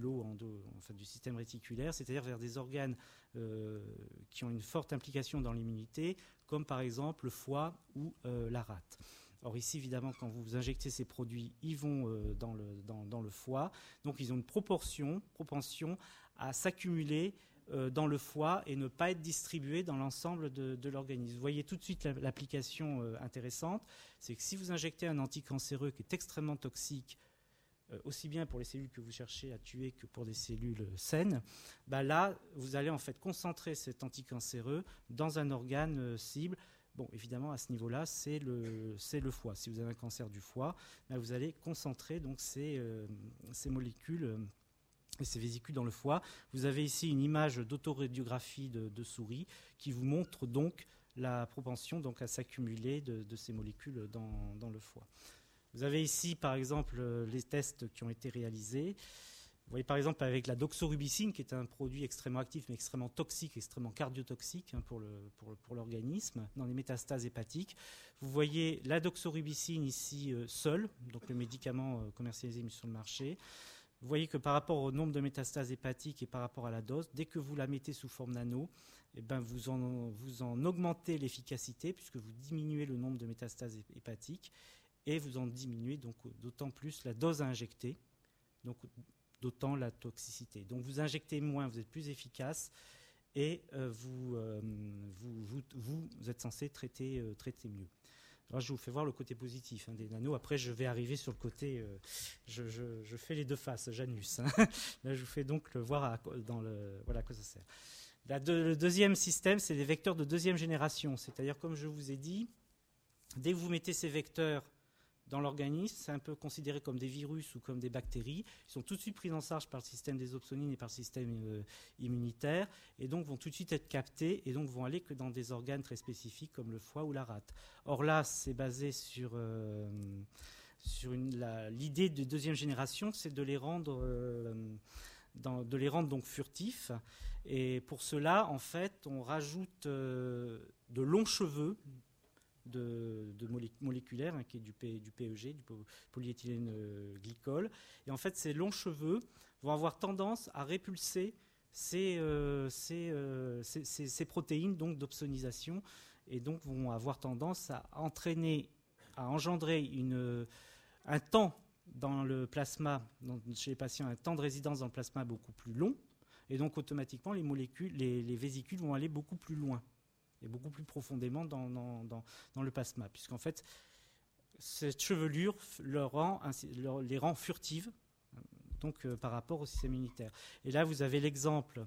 du système réticulaire, c'est-à-dire vers des organes qui ont une forte implication dans l'immunité, comme par exemple le foie ou la rate. Or ici, évidemment, quand vous injectez ces produits, ils vont dans le foie. Donc, ils ont une propension à s'accumuler dans le foie et ne pas être distribués dans l'ensemble de l'organisme. Vous voyez tout de suite l'application intéressante, c'est que si vous injectez un anticancéreux qui est extrêmement toxique, aussi bien pour les cellules que vous cherchez à tuer que pour des cellules saines, là, vous allez en fait concentrer cet anticancéreux dans un organe cible. Bon, évidemment, à ce niveau-là, c'est le foie. Si vous avez un cancer du foie, vous allez concentrer donc ces molécules et ces vésicules dans le foie. Vous avez ici une image d'autoradiographie de souris qui vous montre donc la propension donc, à s'accumuler de ces molécules dans le foie. Vous avez ici, par exemple, les tests qui ont été réalisés. Vous voyez, par exemple, avec la doxorubicine, qui est un produit extrêmement actif, mais extrêmement toxique, extrêmement cardiotoxique pour l'organisme, dans les métastases hépatiques. Vous voyez la doxorubicine ici seule, donc le médicament commercialisé mis sur le marché. Vous voyez que par rapport au nombre de métastases hépatiques et par rapport à la dose, dès que vous la mettez sous forme nano, vous en augmentez l'efficacité puisque vous diminuez le nombre de métastases hépatiques et vous en diminuez donc d'autant plus la dose à injecter, donc d'autant la toxicité. Donc vous injectez moins, vous êtes plus efficace et vous êtes censé traiter mieux. Alors, je vous fais voir le côté positif des nanos. Après, je vais arriver sur le côté. Je fais les deux faces, Janus. Là, je vous fais donc voir voilà à quoi ça sert. Le deuxième système, c'est les vecteurs de deuxième génération. C'est-à-dire, comme je vous ai dit, dès que vous mettez ces vecteurs dans l'organisme, c'est un peu considéré comme des virus ou comme des bactéries. Ils sont tout de suite pris en charge par le système des opsonines et par le système immunitaire, et donc vont tout de suite être captés, et donc vont aller que dans des organes très spécifiques comme le foie ou la rate. Or là, c'est basé sur l'idée de deuxième génération, c'est de les rendre de les rendre donc furtifs. Et pour cela, en fait, on rajoute de longs cheveux moléculaires, qui est du PEG, du polyéthylène glycol. Et en fait, ces longs cheveux vont avoir tendance à répulser ces protéines donc d'opsonisation, et donc vont avoir tendance à engendrer un temps dans le plasma, chez les patients, un temps de résidence dans le plasma beaucoup plus long, et donc automatiquement les vésicules vont aller beaucoup plus loin et beaucoup plus profondément dans le plasma, puisqu'en fait cette chevelure les rend furtives, donc par rapport au système immunitaire. Et là vous avez l'exemple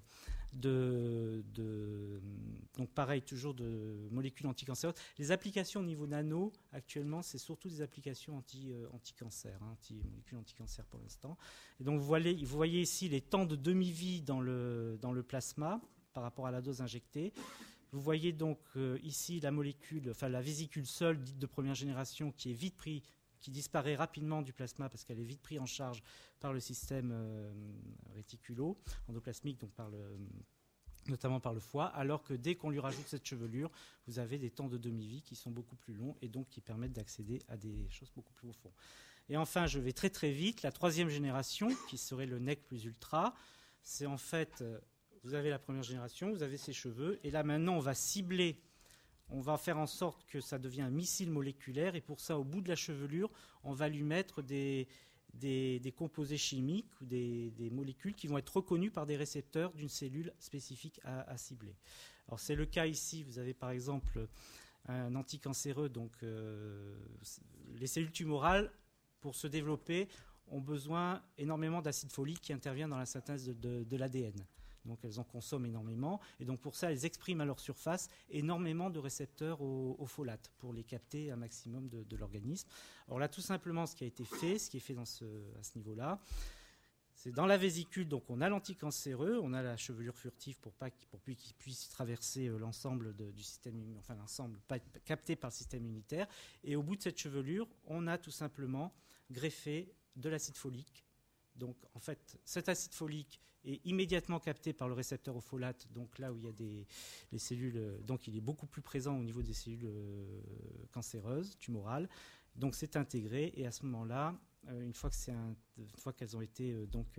donc pareil, toujours de molécules anticancéreuses. Les applications au niveau nano, actuellement, c'est surtout des applications anti-cancer, molécules anti-cancer pour l'instant. Et donc vous voyez ici les temps de demi-vie dans le plasma par rapport à la dose injectée. Vous voyez donc ici la vésicule seule, dite de première génération, qui disparaît rapidement du plasma parce qu'elle est vite prise en charge par le système réticulo-endoplasmique, donc notamment par le foie, alors que dès qu'on lui rajoute cette chevelure, vous avez des temps de demi-vie qui sont beaucoup plus longs et donc qui permettent d'accéder à des choses beaucoup plus profondes. Et enfin, je vais très très vite, la troisième génération, qui serait le NEC plus ultra, c'est en fait, vous avez la première génération, vous avez ces cheveux, et là maintenant on va cibler. On va faire en sorte que ça devienne un missile moléculaire, et pour ça, au bout de la chevelure, on va lui mettre des composés chimiques ou des molécules qui vont être reconnues par des récepteurs d'une cellule spécifique à cibler. Alors c'est le cas ici, vous avez par exemple un anticancéreux, donc les cellules tumorales, pour se développer, ont besoin énormément d'acide folique qui intervient dans la synthèse de l'ADN. Donc elles en consomment énormément, et donc pour ça elles expriment à leur surface énormément de récepteurs au folate pour les capter un maximum de l'organisme. Alors là, tout simplement, ce qui est fait à ce niveau-là, c'est dans la vésicule, donc on a l'anticancéreux, on a la chevelure furtive pour qu'il puisse traverser l'ensemble du système, enfin l'ensemble pas capté par le système immunitaire, et au bout de cette chevelure, on a tout simplement greffé de l'acide folique. Donc en fait, cet acide folique est immédiatement capté par le récepteur au folate, donc là où il y a les cellules, donc il est beaucoup plus présent au niveau des cellules cancéreuses, tumorales, donc c'est intégré, et à ce moment-là, une fois qu'elles ont été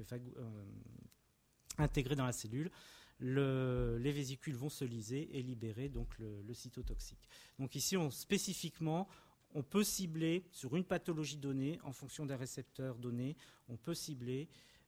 intégrées dans la cellule, les vésicules vont se lyser et libérer donc le cytotoxique. Donc ici, spécifiquement, on peut cibler sur une pathologie donnée, en fonction d'un récepteur donné, on peut cibler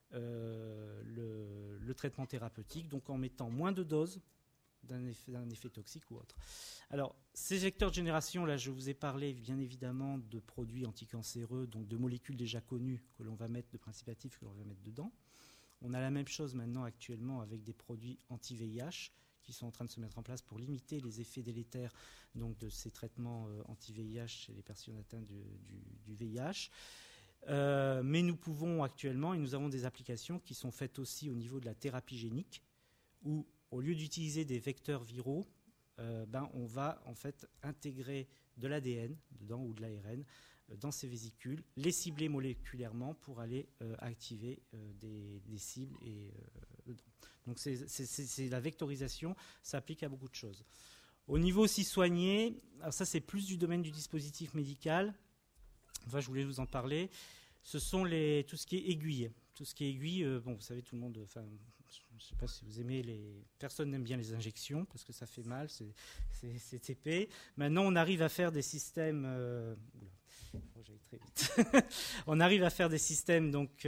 le traitement thérapeutique, donc en mettant moins de doses d'un effet toxique ou autre. Alors, ces vecteurs de génération, là, je vous ai parlé bien évidemment de produits anticancéreux, donc de molécules déjà connues que l'on va mettre, de principes actifs que l'on va mettre dedans. On a la même chose maintenant actuellement avec des produits anti-VIH qui sont en train de se mettre en place pour limiter les effets délétères donc, de ces traitements anti-VIH chez les personnes atteintes du VIH. Mais nous pouvons actuellement, et nous avons des applications qui sont faites aussi au niveau de la thérapie génique, où au lieu d'utiliser des vecteurs viraux, on va en fait intégrer de l'ADN dedans ou de l'ARN dans ces vésicules, les cibler moléculairement pour aller activer des cibles dedans. Donc c'est la vectorisation, ça s'applique à beaucoup de choses. Au niveau aussi soigné, alors ça c'est plus du domaine du dispositif médical. Enfin, je voulais vous en parler. Ce sont tout ce qui est aiguille. Tout ce qui est aiguille, vous savez, tout le monde. Enfin, je ne sais pas si vous aimez personne n'aime bien les injections parce que ça fait mal, c'est épais. Maintenant, on arrive à faire des systèmes. J'aille très vite. On arrive à faire des systèmes donc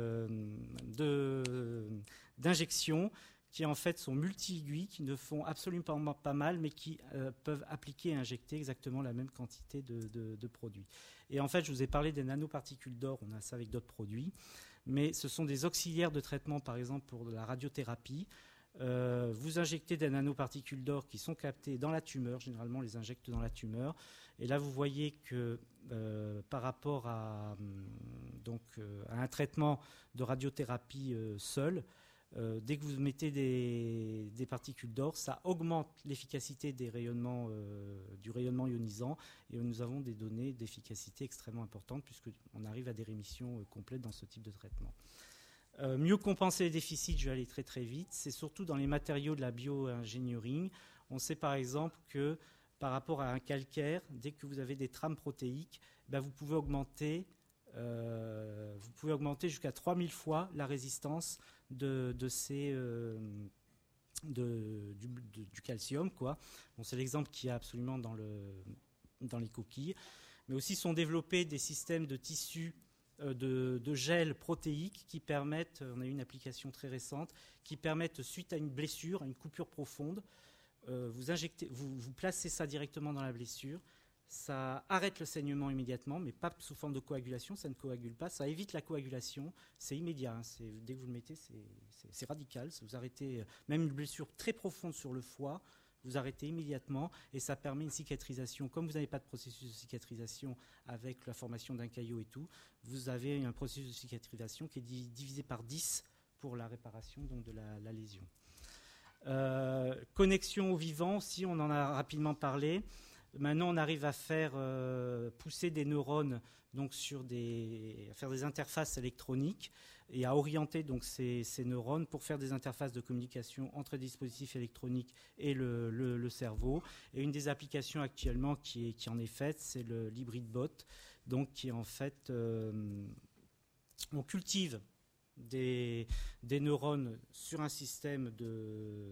d'injection qui en fait sont multi-aiguilles, qui ne font absolument pas mal, mais qui peuvent appliquer et injecter exactement la même quantité de produits. Et en fait, je vous ai parlé des nanoparticules d'or, on a ça avec d'autres produits, mais ce sont des auxiliaires de traitement, par exemple pour la radiothérapie. Vous injectez des nanoparticules d'or qui sont captées dans la tumeur, généralement on les injecte dans la tumeur, et là vous voyez que par rapport à un traitement de radiothérapie seul, dès que vous mettez des particules d'or, ça augmente l'efficacité du rayonnement ionisant, et nous avons des données d'efficacité extrêmement importantes puisqu'on arrive à des rémissions complètes dans ce type de traitement. Mieux compenser les déficits, je vais aller très très vite, c'est surtout dans les matériaux de la bio-engineering. On sait par exemple que par rapport à un calcaire, dès que vous avez des trames protéiques, vous pouvez augmenter jusqu'à 3000 fois la résistance du calcium, quoi. Bon, c'est l'exemple qu'il y a absolument dans les coquilles. Mais aussi sont développés des systèmes de tissus de gel protéique qui permettent, on a eu une application très récente, qui permettent, suite à une blessure, à une coupure profonde, vous placez ça directement dans la blessure, ça arrête le saignement immédiatement, mais pas sous forme de coagulation, ça ne coagule pas, ça évite la coagulation, c'est immédiat, hein, dès que vous le mettez, c'est radical, vous arrêtez même une blessure très profonde sur le foie, vous arrêtez immédiatement et ça permet une cicatrisation. Comme vous n'avez pas de processus de cicatrisation avec la formation d'un caillot et tout, vous avez un processus de cicatrisation qui est divisé par 10 pour la réparation donc, de la lésion. Connexion au vivant, si on en a rapidement parlé. Maintenant, on arrive à faire pousser des neurones donc, à faire des interfaces électroniques et à orienter donc, ces neurones pour faire des interfaces de communication entre les dispositifs électroniques et le cerveau. Et une des applications actuellement qui en est faite, c'est l'hybrid bot, donc qui en fait, on cultive des neurones sur un système de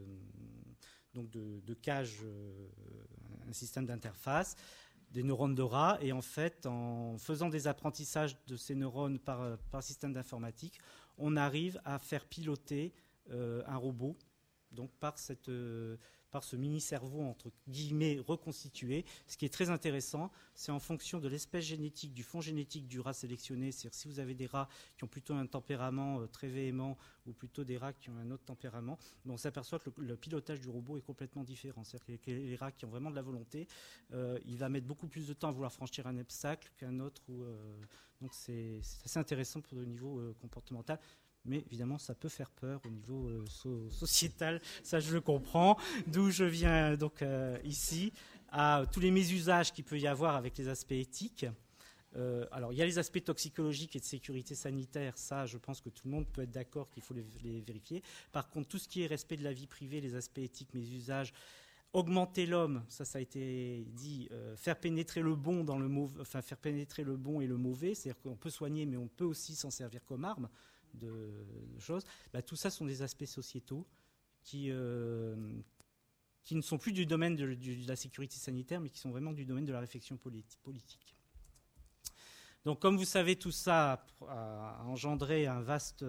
cage, un système d'interface, des neurones de rat, et en fait, en faisant des apprentissages de ces neurones par système d'informatique, on arrive à faire piloter un robot, donc par ce mini-cerveau, entre guillemets, reconstitué. Ce qui est très intéressant, c'est en fonction de l'espèce génétique, du fond génétique du rat sélectionné. C'est-à-dire si vous avez des rats qui ont plutôt un tempérament très véhément ou plutôt des rats qui ont un autre tempérament, on s'aperçoit que le pilotage du robot est complètement différent. C'est-à-dire que les rats qui ont vraiment de la volonté, il va mettre beaucoup plus de temps à vouloir franchir un obstacle qu'un autre. Donc c'est assez intéressant pour le niveau comportemental. Mais évidemment, ça peut faire peur au niveau sociétal, ça je le comprends. D'où je viens donc ici, à tous les mésusages qu'il peut y avoir avec les aspects éthiques. Alors, il y a les aspects toxicologiques et de sécurité sanitaire, ça je pense que tout le monde peut être d'accord qu'il faut les vérifier. Par contre, tout ce qui est respect de la vie privée, les aspects éthiques, mésusages, augmenter l'homme, ça a été dit, faire pénétrer le bon dans le mauvais, enfin faire pénétrer le bon et le mauvais, c'est-à-dire qu'on peut soigner, mais on peut aussi s'en servir comme arme. De choses, tout ça sont des aspects sociétaux qui ne sont plus du domaine de la sécurité sanitaire, mais qui sont vraiment du domaine de la réflexion politique. Donc, comme vous savez, tout ça a engendré une vaste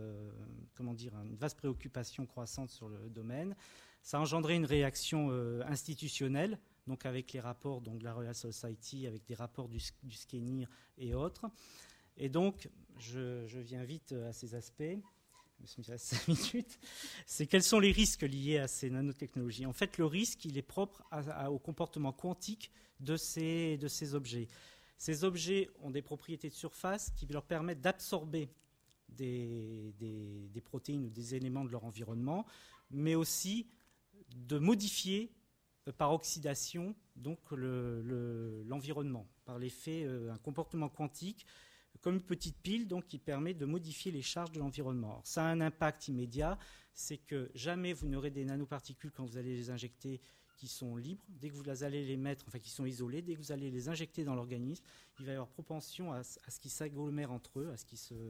préoccupation croissante sur le domaine. Ça a engendré une réaction institutionnelle, donc avec les rapports donc, de la Royal Society, avec des rapports du SCENIR et autres. Et donc, je viens vite à ces aspects, il me reste 5 minutes, c'est quels sont les risques liés à ces nanotechnologies. En fait, le risque, il est propre au comportement quantique de ces objets. Ces objets ont des propriétés de surface qui leur permettent d'absorber des protéines ou des éléments de leur environnement, mais aussi de modifier par oxydation donc l'environnement, par l'effet, un comportement quantique comme une petite pile donc, qui permet de modifier les charges de l'environnement. Alors, ça a un impact immédiat, c'est que jamais vous n'aurez des nanoparticules quand vous allez les injecter qui sont libres. Dès que vous allez les mettre, enfin qui sont isolés, dès que vous allez les injecter dans l'organisme, il va y avoir propension à ce qu'ils s'agglomèrent entre eux,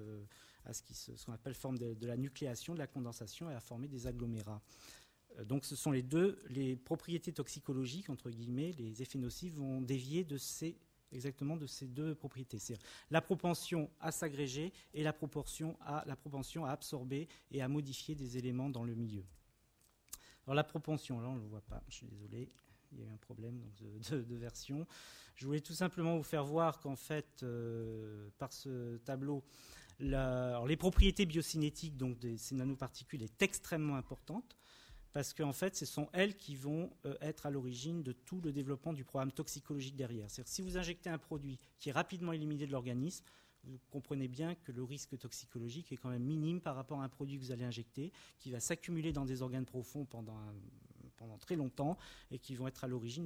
ce qu'on appelle forme de la nucléation, de la condensation, et à former des agglomérats. Donc ce sont les propriétés toxicologiques, entre guillemets, les effets nocifs vont dévier exactement de ces deux propriétés. C'est-à-dire la propension à s'agréger et la propension à absorber et à modifier des éléments dans le milieu. Alors la propension, là on ne le voit pas, je suis désolé, il y a eu un problème donc, de version. Je voulais tout simplement vous faire voir qu'en fait, par ce tableau, les propriétés biocinétiques donc, de ces nanoparticules est extrêmement importante. Parce qu'en fait, ce sont elles qui vont être à l'origine de tout le développement du programme toxicologique derrière. C'est-à-dire si vous injectez un produit qui est rapidement éliminé de l'organisme, vous comprenez bien que le risque toxicologique est quand même minime par rapport à un produit que vous allez injecter, qui va s'accumuler dans des organes profonds pendant très longtemps et qui peuvent être à l'origine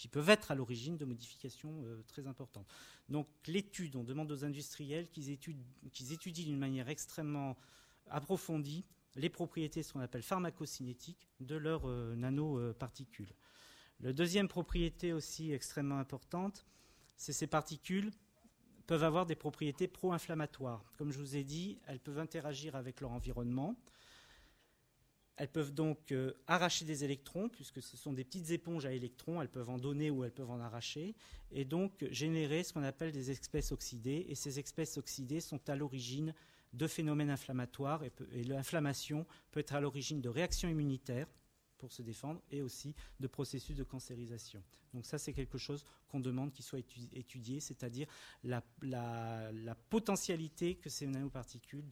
de modifications très importantes. Donc l'étude, on demande aux industriels qu'ils étudient d'une manière extrêmement approfondit les propriétés, ce qu'on appelle pharmacocinétiques, de leurs nanoparticules. La deuxième propriété aussi extrêmement importante, c'est ces particules peuvent avoir des propriétés pro-inflammatoires. Comme je vous ai dit, elles peuvent interagir avec leur environnement. Elles peuvent donc arracher des électrons, puisque ce sont des petites éponges à électrons, elles peuvent en donner ou elles peuvent en arracher, et donc générer ce qu'on appelle des espèces oxydées. Et ces espèces oxydées sont à l'origine de phénomènes inflammatoires, et l'inflammation peut être à l'origine de réactions immunitaires pour se défendre, et aussi de processus de cancérisation. Donc ça, c'est quelque chose qu'on demande qu'il soit étudié, c'est-à-dire la potentialité que ces nanoparticules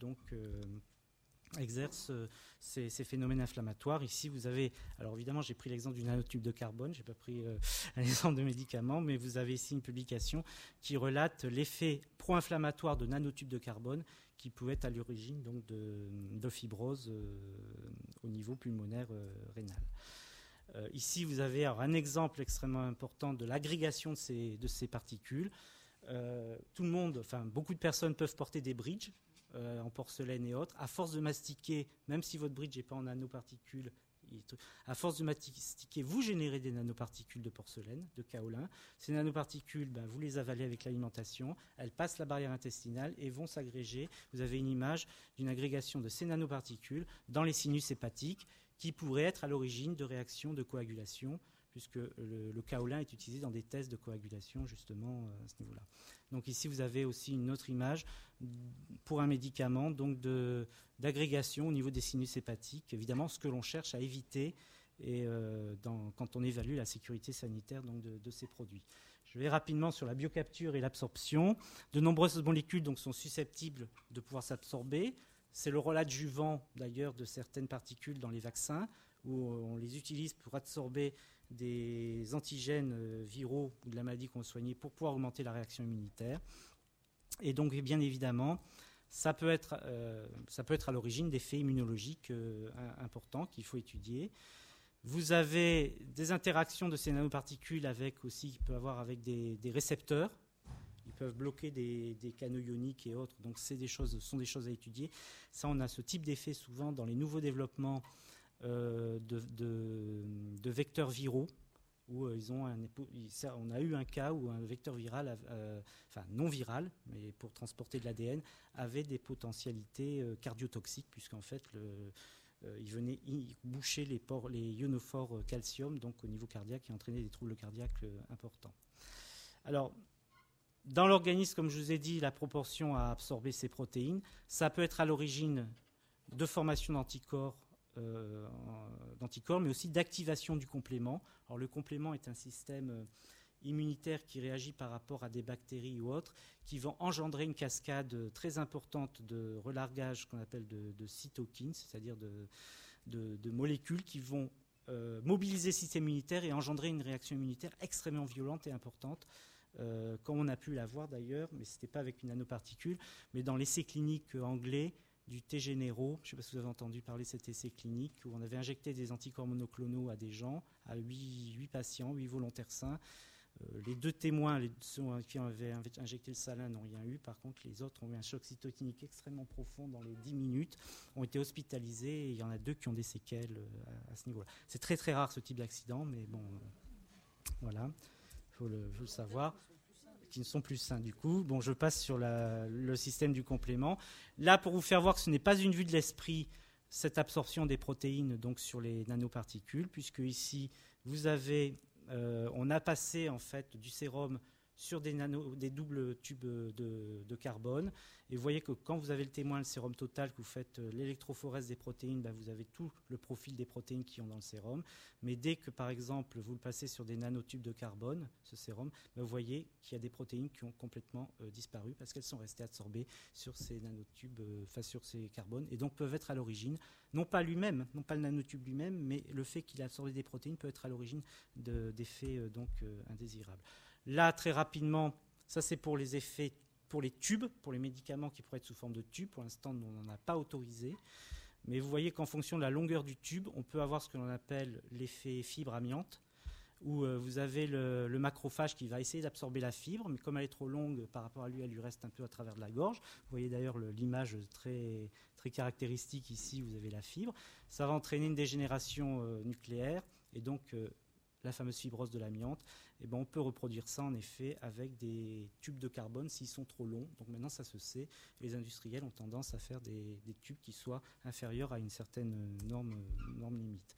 exercent ces phénomènes inflammatoires. Ici, vous avez, alors évidemment, j'ai pris l'exemple du nanotube de carbone, je n'ai pas pris un exemple de médicament, mais vous avez ici une publication qui relate l'effet pro-inflammatoire de nanotubes de carbone qui pouvait être à l'origine donc de fibrose au niveau pulmonaire rénal. Ici, vous avez alors un exemple extrêmement important de l'agrégation de ces particules. Tout le monde, enfin beaucoup de personnes peuvent porter des bridges en porcelaine et autres. À force de mastiquer, même si votre bridge n'est pas en nanoparticules, à force de mastiquer, vous générez des nanoparticules de porcelaine, de kaolin. Ces nanoparticules, vous les avalez avec l'alimentation, elles passent la barrière intestinale et vont s'agréger. Vous avez une image d'une agrégation de ces nanoparticules dans les sinus hépatiques qui pourraient être à l'origine de réactions de coagulation, puisque le kaolin est utilisé dans des tests de coagulation justement à ce niveau-là. Donc ici, vous avez aussi une autre image pour un médicament donc d'agrégation au niveau des sinus hépatiques. Évidemment, ce que l'on cherche à éviter et, quand on évalue la sécurité sanitaire donc, de ces produits. Je vais rapidement sur la biocapture et l'absorption. De nombreuses molécules donc, sont susceptibles de pouvoir s'absorber. C'est le rôle adjuvant d'ailleurs de certaines particules dans les vaccins, où on les utilise pour absorber des antigènes viraux ou de la maladie qu'on veut soigner pour pouvoir augmenter la réaction immunitaire. Et donc, bien évidemment, ça peut être à l'origine d'effets immunologiques importants qu'il faut étudier. Vous avez des interactions de ces nanoparticules qui peut avoir avec des récepteurs. Ils peuvent bloquer des canaux ioniques et autres. Donc, sont des choses à étudier. Ça, on a ce type d'effet souvent dans les nouveaux développements de vecteurs viraux où on a eu un cas où un vecteur viral, enfin non viral, mais pour transporter de l'ADN, avait des potentialités cardiotoxiques puisqu'en fait il venait boucher les ionophores calcium donc au niveau cardiaque et entraîner des troubles cardiaques importants. Alors dans l'organisme, comme je vous ai dit, la proportion à absorber ces protéines, ça peut être à l'origine de formation d'anticorps, mais aussi d'activation du complément. Alors, le complément est un système immunitaire qui réagit par rapport à des bactéries ou autres, qui vont engendrer une cascade très importante de relargage qu'on appelle de cytokines, c'est-à-dire de molécules qui vont mobiliser le système immunitaire et engendrer une réaction immunitaire extrêmement violente et importante, comme on a pu la voir d'ailleurs, mais ce n'était pas avec une nanoparticule, mais dans l'essai clinique anglais du T-Généraux, je ne sais pas si vous avez entendu parler de cet essai clinique, où on avait injecté des anticorps monoclonaux à des gens, à 8 patients, 8 volontaires sains. Les 2 témoins, ceux qui avaient injecté le salin, n'ont rien eu. Par contre, les autres ont eu un choc cytokinique extrêmement profond dans les 10 minutes, ont été hospitalisés, et il y en a 2 qui ont des séquelles à ce niveau-là. C'est très très rare ce type d'accident, mais bon, voilà, il faut le savoir. Qui ne sont plus sains du coup. Bon, je passe sur le système du complément. Là, pour vous faire voir que ce n'est pas une vue de l'esprit, cette absorption des protéines donc sur les nanoparticules, puisque ici, vous avez, on a passé en fait du sérum sur des doubles tubes de carbone. Et vous voyez que quand vous avez le témoin, le sérum total, que vous faites l'électrophorèse des protéines, vous avez tout le profil des protéines qui ont dans le sérum. Mais dès que, par exemple, vous le passez sur des nanotubes de carbone, ce sérum, vous voyez qu'il y a des protéines qui ont complètement disparu parce qu'elles sont restées absorbées sur ces nanotubes, sur ces carbones, et donc peuvent être à l'origine, non pas le nanotube lui-même, mais le fait qu'il a absorbé des protéines peut être à l'origine d'effets indésirables. Là, très rapidement, ça c'est pour les effets, pour les tubes, pour les médicaments qui pourraient être sous forme de tubes. Pour l'instant, on n'en a pas autorisé. Mais vous voyez qu'en fonction de la longueur du tube, on peut avoir ce que l'on appelle l'effet fibre amiante, où vous avez le macrophage qui va essayer d'absorber la fibre, mais comme elle est trop longue par rapport à lui, elle lui reste un peu à travers de la gorge. Vous voyez d'ailleurs l'image très, très caractéristique ici, vous avez la fibre. Ça va entraîner une dégénération nucléaire et donc la fameuse fibrose de l'amiante. Et on peut reproduire ça en effet avec des tubes de carbone s'ils sont trop longs. Donc maintenant ça se sait. Et les industriels ont tendance à faire des tubes qui soient inférieurs à une certaine norme limite.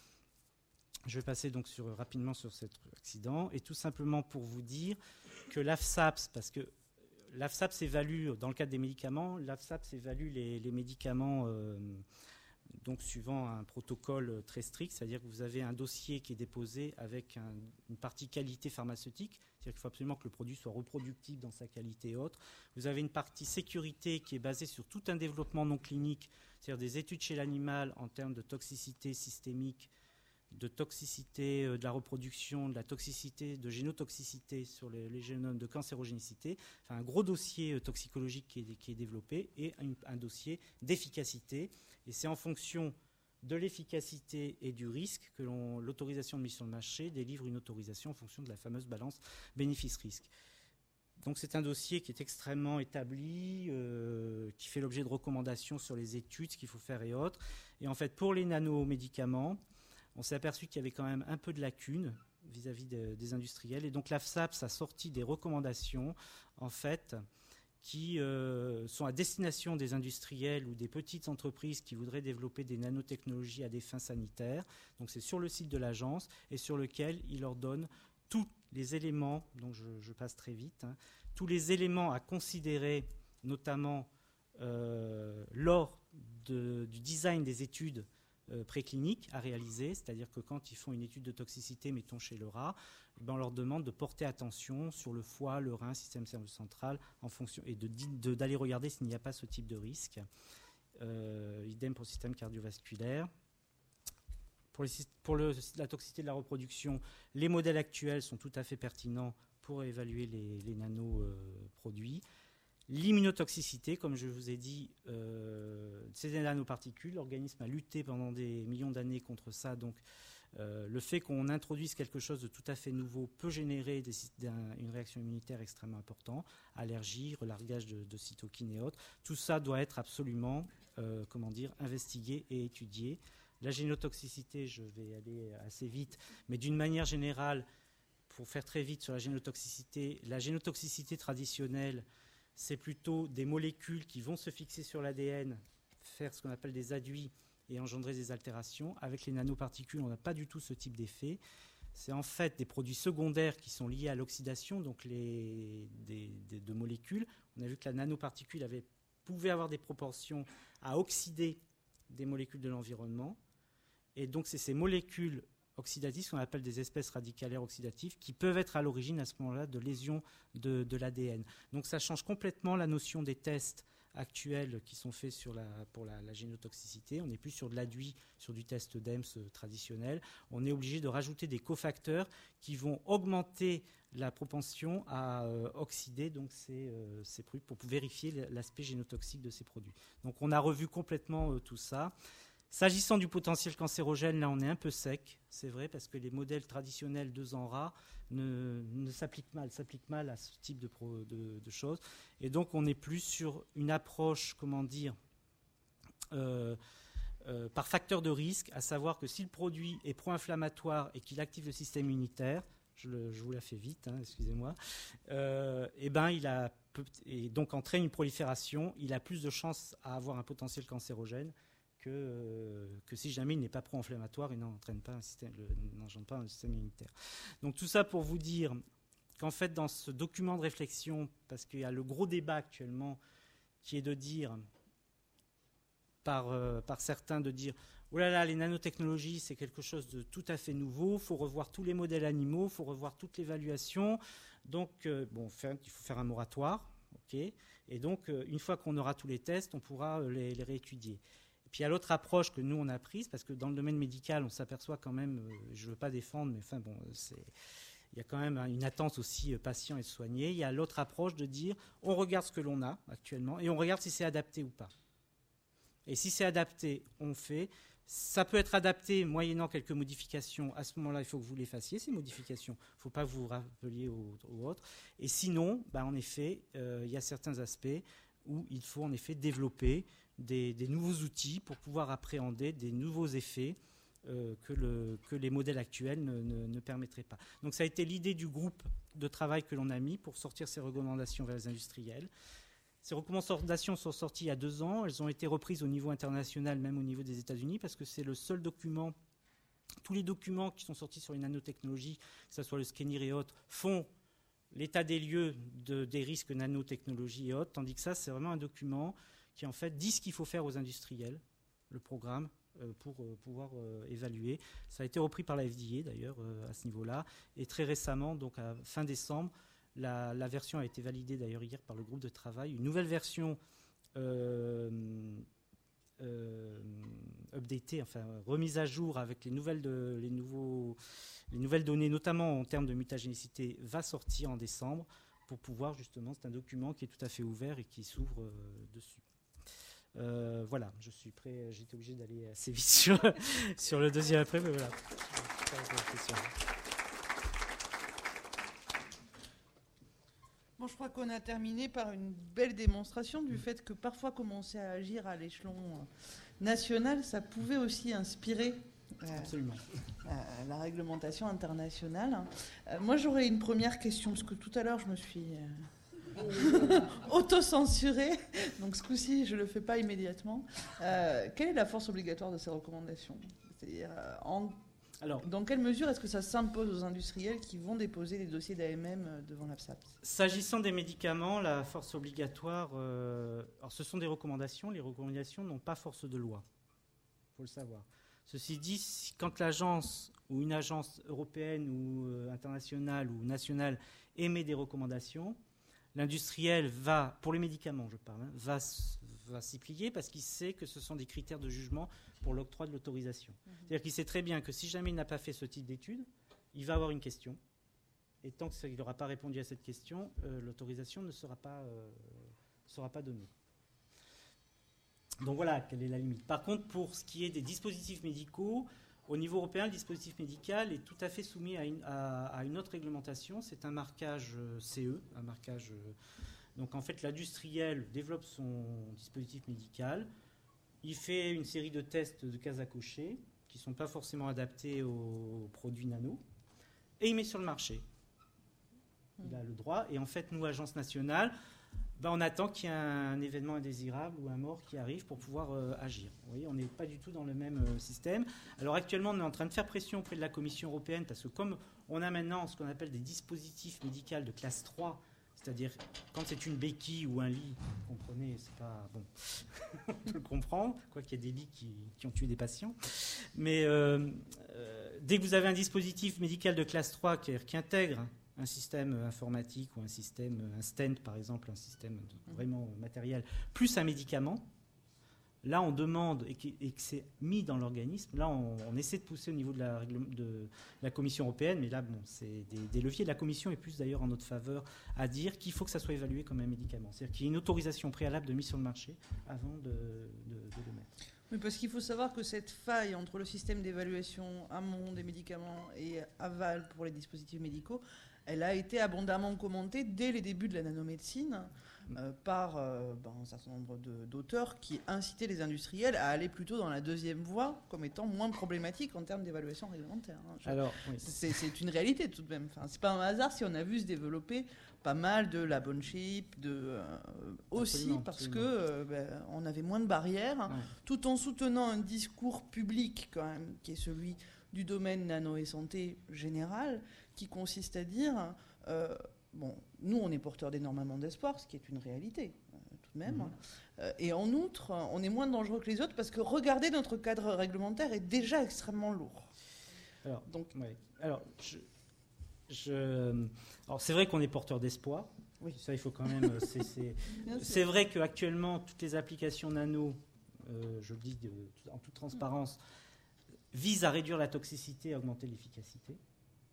Je vais passer donc rapidement sur cet accident et tout simplement pour vous dire que l'AFSAPS, parce que l'AFSAPS évalue, dans le cadre des médicaments, l'AFSAPS évalue les médicaments donc suivant un protocole très strict, c'est-à-dire que vous avez un dossier qui est déposé avec une partie qualité pharmaceutique, c'est-à-dire qu'il faut absolument que le produit soit reproductible dans sa qualité et autres. Vous avez une partie sécurité qui est basée sur tout un développement non clinique, c'est-à-dire des études chez l'animal en termes de toxicité systémique, de toxicité de la reproduction, de la toxicité, de génotoxicité sur les génomes, de cancérogénicité, enfin un gros dossier toxicologique qui est développé et un dossier d'efficacité. Et c'est en fonction de l'efficacité et du risque que l'autorisation de mise sur le marché délivre une autorisation en fonction de la fameuse balance bénéfice-risque. Donc c'est un dossier qui est extrêmement établi, qui fait l'objet de recommandations sur les études, ce qu'il faut faire et autres. Et en fait, pour les nanomédicaments, on s'est aperçu qu'il y avait quand même un peu de lacunes vis-à-vis des industriels. Et donc l'AFSAPS a sorti des recommandations, en fait, qui sont à destination des industriels ou des petites entreprises qui voudraient développer des nanotechnologies à des fins sanitaires. Donc c'est sur le site de l'agence et sur lequel il leur donne tous les éléments, donc je passe très vite, tous les éléments à considérer, notamment lors du design des études précliniques à réaliser, c'est-à-dire que quand ils font une étude de toxicité, mettons chez le rat, on leur demande de porter attention sur le foie, le rein, système nerveux central, en fonction, et d'aller regarder s'il n'y a pas ce type de risque. Idem pour le système cardiovasculaire. Pour la toxicité de la reproduction, les modèles actuels sont tout à fait pertinents pour évaluer les nanoproduits. L'immunotoxicité, comme je vous ai dit, c'est des nanoparticules. L'organisme a lutté pendant des millions d'années contre ça. Donc, le fait qu'on introduise quelque chose de tout à fait nouveau peut générer une réaction immunitaire extrêmement importante. Allergie, relargage de cytokines et autres. Tout ça doit être absolument investigué et étudié. La génotoxicité, je vais aller assez vite, mais d'une manière générale, pour faire très vite sur la génotoxicité traditionnelle, c'est plutôt des molécules qui vont se fixer sur l'ADN, faire ce qu'on appelle des adduits et engendrer des altérations. Avec les nanoparticules, on n'a pas du tout ce type d'effet. C'est en fait des produits secondaires qui sont liés à l'oxydation, donc de molécules. On a vu que la nanoparticule pouvait avoir des proportions à oxyder des molécules de l'environnement. Et donc, c'est ces molécules oxydatives, qu'on appelle des espèces radicalaires oxydatives, qui peuvent être à l'origine à ce moment-là de lésions de l'ADN. Donc ça change complètement la notion des tests actuels qui sont faits pour la génotoxicité. On n'est plus sur de l'adduit, sur du test d'EMS traditionnel. On est obligé de rajouter des cofacteurs qui vont augmenter la propension à oxyder donc ces produits pour vérifier l'aspect génotoxique de ces produits. Donc on a revu complètement tout ça. S'agissant du potentiel cancérogène, là on est un peu sec, c'est vrai, parce que les modèles traditionnels de en rat s'appliquent mal à ce type de choses. Et donc on est plus sur une approche, par facteur de risque, à savoir que si le produit est pro-inflammatoire et qu'il active le système immunitaire, je vous la fais vite, excusez-moi, et donc entraîne une prolifération, il a plus de chances à avoir un potentiel cancérogène que si jamais il n'est pas pro-inflammatoire et n'engendre pas un système immunitaire. Donc tout ça pour vous dire qu'en fait dans ce document de réflexion, parce qu'il y a le gros débat actuellement qui est de dire par certains de dire oh là là, les nanotechnologies c'est quelque chose de tout à fait nouveau, il faut revoir tous les modèles animaux, il faut revoir toute l'évaluation, donc il faut faire un moratoire, ok, et donc une fois qu'on aura tous les tests, on pourra les réétudier. Puis il y a l'autre approche que nous on a prise, parce que dans le domaine médical, on s'aperçoit quand même, je ne veux pas défendre, mais il y a quand même une attente aussi patient et soigné. Il y a l'autre approche de dire, on regarde ce que l'on a actuellement et on regarde si c'est adapté ou pas. Et si c'est adapté, on fait. Ça peut être adapté moyennant quelques modifications. À ce moment-là, il faut que vous les fassiez, ces modifications. Il ne faut pas que vous vous rappeliez ou autre. Et sinon, en effet, il y a certains aspects où il faut en effet développer des nouveaux outils pour pouvoir appréhender des nouveaux effets que les modèles actuels ne permettraient pas. Donc ça a été l'idée du groupe de travail que l'on a mis pour sortir ces recommandations vers les industriels. Ces recommandations sont sorties il y a 2 ans. Elles ont été reprises au niveau international, même au niveau des États-Unis, parce que c'est le seul document. Tous les documents qui sont sortis sur les nanotechnologies, que ce soit le Skenir et autres, font l'état des lieux des risques nanotechnologie et autres, tandis que ça, c'est vraiment un document qui, en fait, dit ce qu'il faut faire aux industriels, le programme, pour pouvoir évaluer. Ça a été repris par la FDA, d'ailleurs, à ce niveau-là. Et très récemment, donc à fin décembre, la version a été validée d'ailleurs hier par le groupe de travail. Une nouvelle version updatée, enfin remise à jour avec les nouvelles données, notamment en termes de mutagénicité, va sortir en décembre pour pouvoir justement, c'est un document qui est tout à fait ouvert et qui s'ouvre dessus. Voilà, je suis prêt. J'étais obligé d'aller assez vite sur le deuxième après, mais voilà. Bon, je crois qu'on a terminé par une belle démonstration du fait que parfois commencer à agir à l'échelon national, ça pouvait aussi inspirer Absolument. La réglementation internationale. Moi, j'aurais une première question, parce que tout à l'heure, je me suis auto-censurée, donc ce coup-ci, je ne le fais pas immédiatement. Quelle est la force obligatoire de ces recommandations ? C'est-à-dire, dans quelle mesure est-ce que ça s'impose aux industriels qui vont déposer les dossiers d'AMM devant l'APSAPS ? S'agissant des médicaments, la force obligatoire, alors ce sont des recommandations. Les recommandations n'ont pas force de loi. Il faut le savoir. Ceci dit, quand l'agence ou une agence européenne ou internationale ou nationale émet des recommandations, l'industriel va, pour les médicaments je parle, va s'y plier parce qu'il sait que ce sont des critères de jugement pour l'octroi de l'autorisation. C'est-à-dire qu'il sait très bien que si jamais il n'a pas fait ce type d'étude, il va avoir une question. Et tant qu'il n'aura pas répondu à cette question, l'autorisation ne sera pas donnée. Donc voilà, quelle est la limite. Par contre, pour ce qui est des dispositifs médicaux, au niveau européen, le dispositif médical est tout à fait soumis à une autre réglementation. C'est un marquage CE, un marquage. Donc en fait, l'industriel développe son dispositif médical. Il fait une série de tests de cases à cocher qui ne sont pas forcément adaptés aux produits nano. Et il met sur le marché. Il a le droit. Et en fait, nous, agence nationale, on attend qu'il y ait un événement indésirable ou un mort qui arrive pour pouvoir agir. Vous voyez, on n'est pas du tout dans le même système. Alors actuellement, on est en train de faire pression auprès de la Commission européenne parce que comme on a maintenant ce qu'on appelle des dispositifs médicaux de classe 3, c'est-à-dire quand c'est une béquille ou un lit, vous comprenez, c'est pas bon. On peut le comprendre, quoi qu'il y ait des lits qui ont tué des patients. Mais dès que vous avez un dispositif médical de classe 3 qui intègre un système informatique ou un stent par exemple, un système vraiment matériel, plus un médicament, là on demande et que c'est mis dans l'organisme, là on essaie de pousser au niveau de la Commission européenne, mais là c'est des leviers de la Commission et plus d'ailleurs en notre faveur à dire qu'il faut que ça soit évalué comme un médicament. C'est-à-dire qu'il y ait une autorisation préalable de mise sur le marché avant de le mettre. Oui, parce qu'il faut savoir que cette faille entre le système d'évaluation amont des médicaments et aval pour les dispositifs médicaux, elle a été abondamment commentée dès les débuts de la nanomédecine par un certain nombre d'auteurs qui incitaient les industriels à aller plutôt dans la deuxième voie comme étant moins problématique en termes d'évaluation réglementaire. Alors, oui. C'est une réalité tout de même. Enfin, c'est pas un hasard si on a vu se développer pas mal de lab on chip, aussi parce que on avait moins de barrières, tout en soutenant un discours public quand même qui est celui du domaine nano et santé général, qui consiste à dire nous on est porteurs d'énormément d'espoir, ce qui est une réalité tout de même, et en outre on est moins dangereux que les autres parce que regardez, notre cadre réglementaire est déjà extrêmement lourd. Alors, alors c'est vrai qu'on est porteur d'espoir. Oui. Ça, il faut quand même. C'est vrai qu'actuellement, toutes les applications nano, je le dis en toute transparence, visent à réduire la toxicité et à augmenter l'efficacité.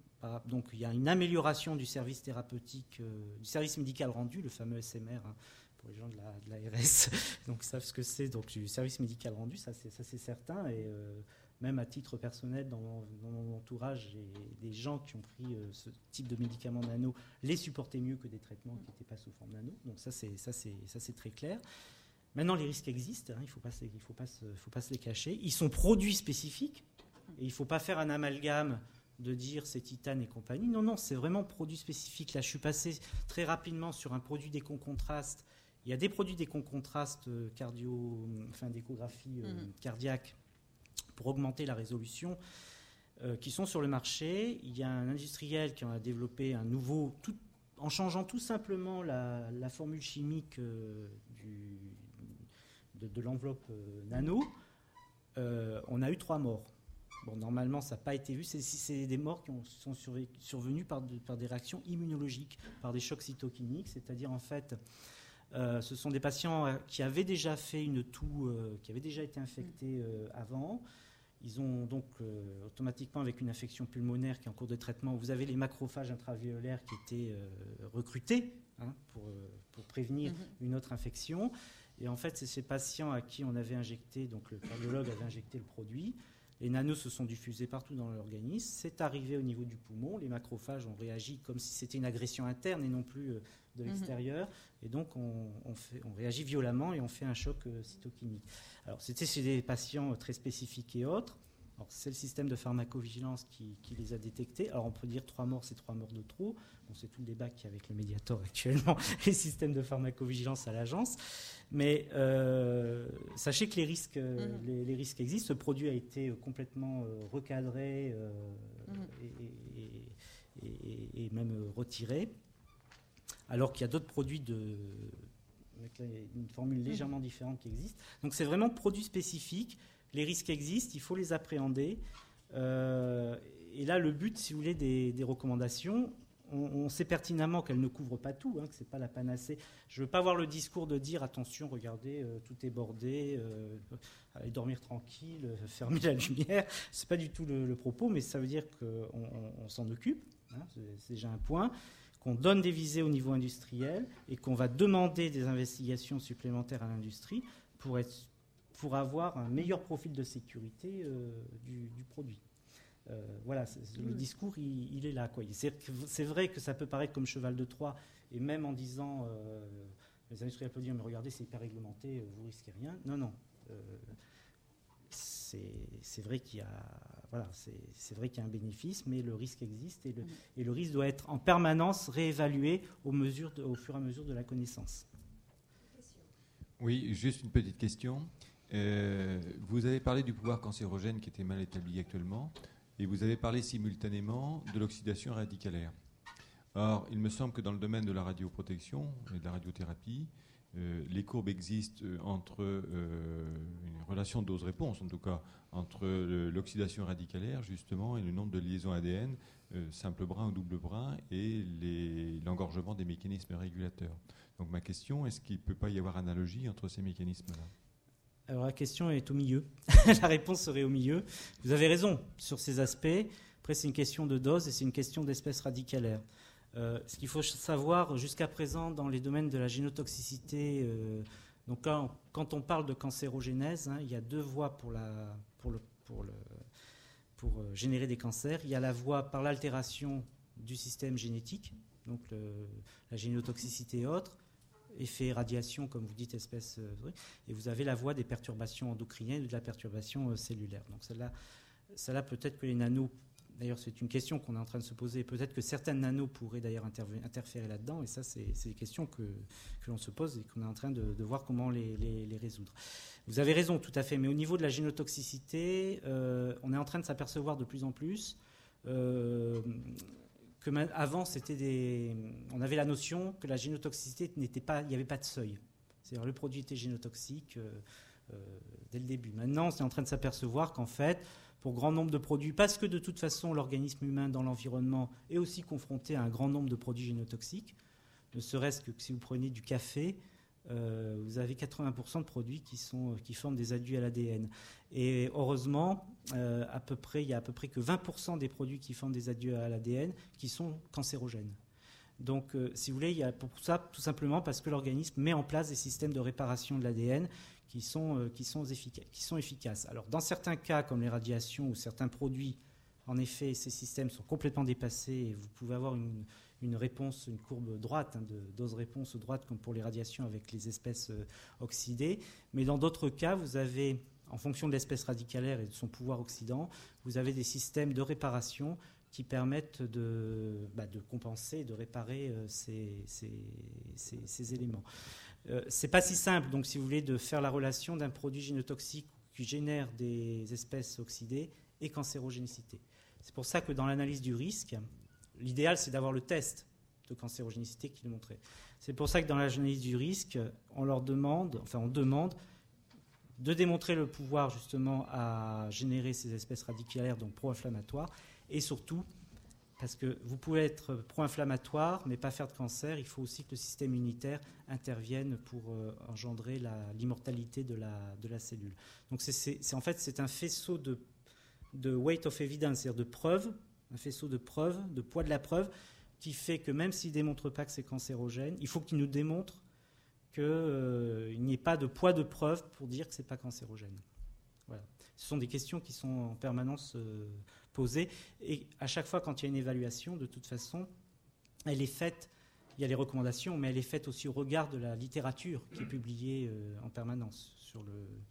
Donc, il y a une amélioration du service thérapeutique, du service médical rendu, le fameux SMR, pour les gens de l'ARS, donc savent ce que c'est, donc du service médical rendu, ça c'est certain, et même à titre personnel, dans mon entourage, j'ai des gens qui ont pris ce type de médicaments nano, les supportaient mieux que des traitements qui n'étaient pas sous forme nano, donc ça c'est très clair. Maintenant, les risques existent, hein, il faut pas se les cacher. Ils sont produits spécifiques, et il ne faut pas faire un amalgame de dire c'est titane et compagnie. Non, c'est vraiment produit spécifique. Là, je suis passé très rapidement sur un produit d'écho-contraste. Il y a des produits d'écho-contraste d'échographie cardiaque pour augmenter la résolution qui sont sur le marché. Il y a un industriel qui en a développé un nouveau, en changeant tout simplement la formule chimique de l'enveloppe nano. On a eu 3 morts. Bon, normalement, ça n'a pas été vu. C'est des morts qui sont survenus par des réactions immunologiques, par des chocs cytokiniques. C'est-à-dire, en fait, ce sont des patients qui avaient déjà fait une toux, qui avaient déjà été infectés avant. Ils ont donc automatiquement, avec une infection pulmonaire qui est en cours de traitement, vous avez les macrophages intraviolaires qui étaient recrutés pour prévenir une autre infection. Et en fait, c'est ces patients à qui on avait injecté, donc le cardiologue avait injecté le produit. Les nanos se sont diffusés partout dans l'organisme. C'est arrivé au niveau du poumon. Les macrophages ont réagi comme si c'était une agression interne et non plus de l'extérieur. Et donc, on réagit violemment et on fait un choc cytokinique. Alors, c'était chez des patients très spécifiques et autres. Alors, c'est le système de pharmacovigilance qui les a détectés. Alors, on peut dire 3 morts, c'est 3 morts de trop. Bon, c'est tout le débat qu'il y a avec le Mediator actuellement, les systèmes de pharmacovigilance à l'agence. Mais sachez que les risques existent. Ce produit a été complètement recadré et même retiré. Alors qu'il y a d'autres produits avec une formule légèrement différente qui existe. Donc, c'est vraiment produit spécifique. Les risques existent, il faut les appréhender. Et là, le but, si vous voulez, des recommandations, on sait pertinemment qu'elles ne couvrent pas tout, que ce n'est pas la panacée. Je ne veux pas avoir le discours de dire attention, regardez, tout est bordé, allez dormir tranquille, fermez la lumière. Ce n'est pas du tout le propos, mais ça veut dire qu'on s'en occupe. C'est déjà un point. Qu'on donne des visées au niveau industriel et qu'on va demander des investigations supplémentaires à l'industrie pour avoir un meilleur profil de sécurité du produit. Voilà, le discours, il est là, quoi. C'est vrai que ça peut paraître comme cheval de Troie, et même en disant, les industriels peuvent dire, mais regardez, c'est hyper réglementé, vous risquez rien. Non. C'est vrai qu'il y a un bénéfice, mais le risque existe, et le risque doit être en permanence réévalué au fur et à mesure de la connaissance. Oui, juste une petite question. Vous avez parlé du pouvoir cancérogène qui était mal établi actuellement, et vous avez parlé simultanément de l'oxydation radicalaire. Or, il me semble que dans le domaine de la radioprotection et de la radiothérapie, les courbes existent entre une relation dose-réponse, en tout cas, entre l'oxydation radicalaire, justement, et le nombre de liaisons ADN, simple brin ou double brin, et l'engorgement des mécanismes régulateurs. Donc ma question, est-ce qu'il ne peut pas y avoir analogie entre ces mécanismes-là ? Alors la question est au milieu. La réponse serait au milieu. Vous avez raison sur ces aspects. Après, c'est une question de dose et c'est une question d'espèce radicalaire. Ce qu'il faut savoir jusqu'à présent dans les domaines de la génotoxicité, donc quand on parle de cancérogénèse, il y a 2 voies pour générer des cancers. Il y a la voie par l'altération du système génétique, donc la génotoxicité et autres, effet radiation, comme vous dites, espèce, et vous avez la voie des perturbations endocriniennes ou de la perturbation cellulaire. Donc celle-là, peut-être que les nanos, d'ailleurs c'est une question qu'on est en train de se poser, peut-être que certaines nanos pourraient d'ailleurs interférer là-dedans, et ça c'est des questions que l'on se pose et qu'on est en train de voir comment les résoudre. Vous avez raison, tout à fait, mais au niveau de la génotoxicité, on est en train de s'apercevoir de plus en plus avant, on avait la notion que la génotoxicité n'était pas, il n'y avait pas de seuil. C'est-à-dire le produit était génotoxique dès le début. Maintenant, on est en train de s'apercevoir qu'en fait, pour grand nombre de produits, parce que de toute façon, l'organisme humain dans l'environnement est aussi confronté à un grand nombre de produits génotoxiques, ne serait-ce que si vous prenez du café, vous avez 80% de produits qui forment des adduits à l'ADN. Et heureusement, il y a à peu près que 20% des produits qui forment des adduits à l'ADN qui sont cancérogènes. Donc, si vous voulez, il y a pour ça, tout simplement parce que l'organisme met en place des systèmes de réparation de l'ADN qui sont efficaces. Alors, dans certains cas, comme les radiations ou certains produits, en effet, ces systèmes sont complètement dépassés et vous pouvez avoir une réponse, une courbe droite, de dose-réponse droite, comme pour les radiations avec les espèces oxydées. Mais dans d'autres cas, vous avez, en fonction de l'espèce radicalaire et de son pouvoir oxydant, vous avez des systèmes de réparation qui permettent de compenser, de réparer ces éléments. C'est pas si simple, donc, si vous voulez, de faire la relation d'un produit génotoxique qui génère des espèces oxydées et cancérogénicité. C'est pour ça que dans l'analyse du risque, l'idéal, c'est d'avoir le test de cancérogénicité qui le montrait. C'est pour ça que dans l'analyse du risque, on demande de démontrer le pouvoir justement à générer ces espèces radicalaires, donc pro-inflammatoires, et surtout, parce que vous pouvez être pro-inflammatoire, mais pas faire de cancer, il faut aussi que le système immunitaire intervienne pour engendrer l'immortalité de la cellule. Donc en fait, c'est un faisceau de weight of evidence, c'est-à-dire de preuves, un faisceau de preuves, de poids de la preuve, qui fait que même s'il ne démontre pas que c'est cancérogène, il faut qu'il nous démontre qu'il n'y ait pas de poids de preuve pour dire que ce n'est pas cancérogène. Voilà. Ce sont des questions qui sont en permanence posées. Et à chaque fois, quand il y a une évaluation, de toute façon, elle est faite, il y a les recommandations, mais elle est faite aussi au regard de la littérature qui est publiée en permanence sur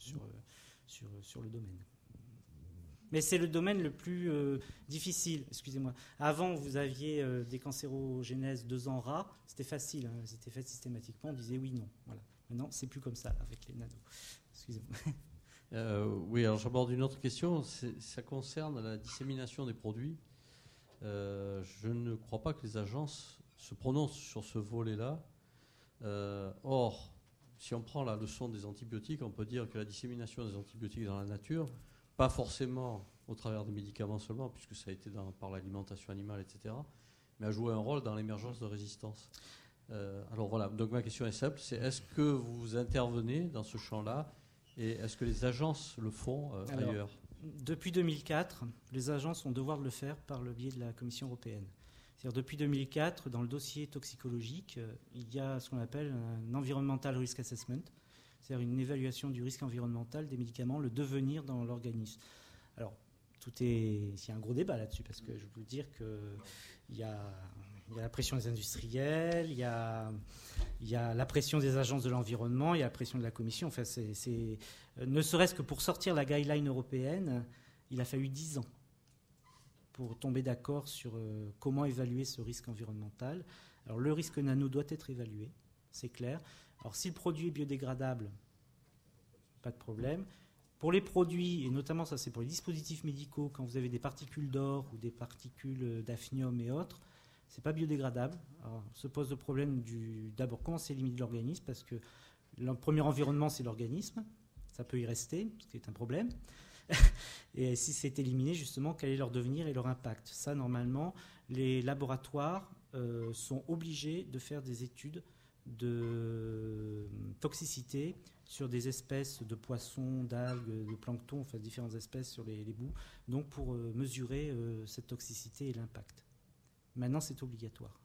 le domaine. Mais c'est le domaine le plus difficile, excusez-moi. Avant, vous aviez des cancérogénèses 2 ans rats, c'était facile, hein, c'était fait systématiquement, on disait oui, non. Voilà. Maintenant, c'est plus comme ça là, avec les nanos. Excusez-moi. Oui, alors j'aborde une autre question, ça concerne la dissémination des produits. Je ne crois pas que les agences se prononcent sur ce volet-là. Or, si on prend la leçon des antibiotiques, on peut dire que la dissémination des antibiotiques dans la nature, pas forcément au travers des médicaments seulement, puisque ça a été par l'alimentation animale, etc., mais a joué un rôle dans l'émergence de résistance. Alors voilà, donc ma question est simple, c'est est-ce que vous intervenez dans ce champ-là et est-ce que les agences le font ailleurs ? Depuis 2004, les agences ont devoir de le faire par le biais de la Commission européenne. C'est-à-dire depuis 2004, dans le dossier toxicologique, il y a ce qu'on appelle un environmental risk assessment, c'est-à-dire une évaluation du risque environnemental des médicaments, le devenir dans l'organisme. Alors, il y a un gros débat là-dessus, parce que je veux vous dire qu'il y a la pression des industriels, il y a la pression des agences de l'environnement, il y a la pression de la Commission. Enfin, ne serait-ce que pour sortir la guideline européenne, il a fallu 10 ans pour tomber d'accord sur comment évaluer ce risque environnemental. Alors, le risque nano doit être évalué, c'est clair. Alors, si le produit est biodégradable, pas de problème. Pour les produits, et notamment ça c'est pour les dispositifs médicaux, quand vous avez des particules d'or ou des particules d'hafnium et autres, c'est pas biodégradable. Alors, se pose le problème d'abord comment c'est limité l'organisme, parce que le premier environnement c'est l'organisme, ça peut y rester, ce qui est un problème. Et si c'est éliminé, justement, quel est leur devenir et leur impact ? Ça, normalement, les laboratoires sont obligés de faire des études de toxicité sur des espèces de poissons, d'algues, de plancton, enfin différentes espèces sur les boues, donc pour mesurer cette toxicité et l'impact. Maintenant, c'est obligatoire.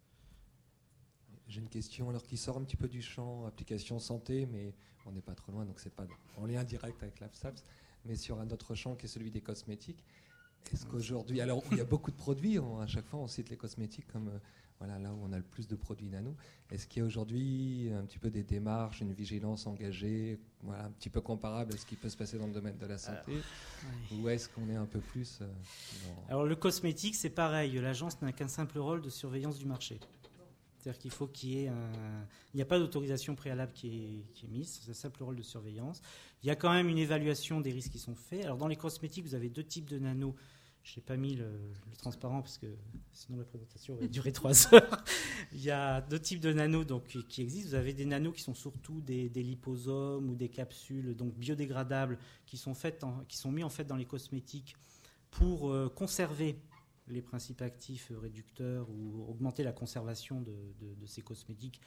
J'ai une question alors qui sort un petit peu du champ application santé, mais on n'est pas trop loin, donc c'est pas en lien direct avec l'AFSAPS, mais sur un autre champ qui est celui des cosmétiques. Est-ce qu'aujourd'hui, alors il y a beaucoup de produits, à chaque fois on cite les cosmétiques comme là où on a le plus de produits nano. Est-ce qu'il y a aujourd'hui un petit peu des démarches, une vigilance engagée, un petit peu comparable à ce qui peut se passer dans le domaine de la santé, ou est-ce qu'on est un peu plus Alors le cosmétique, c'est pareil. L'agence n'a qu'un simple rôle de surveillance du marché. C'est-à-dire qu'il faut qu'il y ait il n'y a pas d'autorisation préalable qui est mise, c'est un simple rôle de surveillance. Il y a quand même une évaluation des risques qui sont faits. Alors dans les cosmétiques, vous avez 2 types de nano. Je n'ai pas mis le transparent parce que sinon la présentation aurait duré 3 heures. Il y a 2 types de nanos qui existent. Vous avez des nanos qui sont surtout des liposomes ou des capsules donc biodégradables qui sont mis en fait dans les cosmétiques pour conserver les principes actifs réducteurs ou augmenter la conservation de ces cosmétiques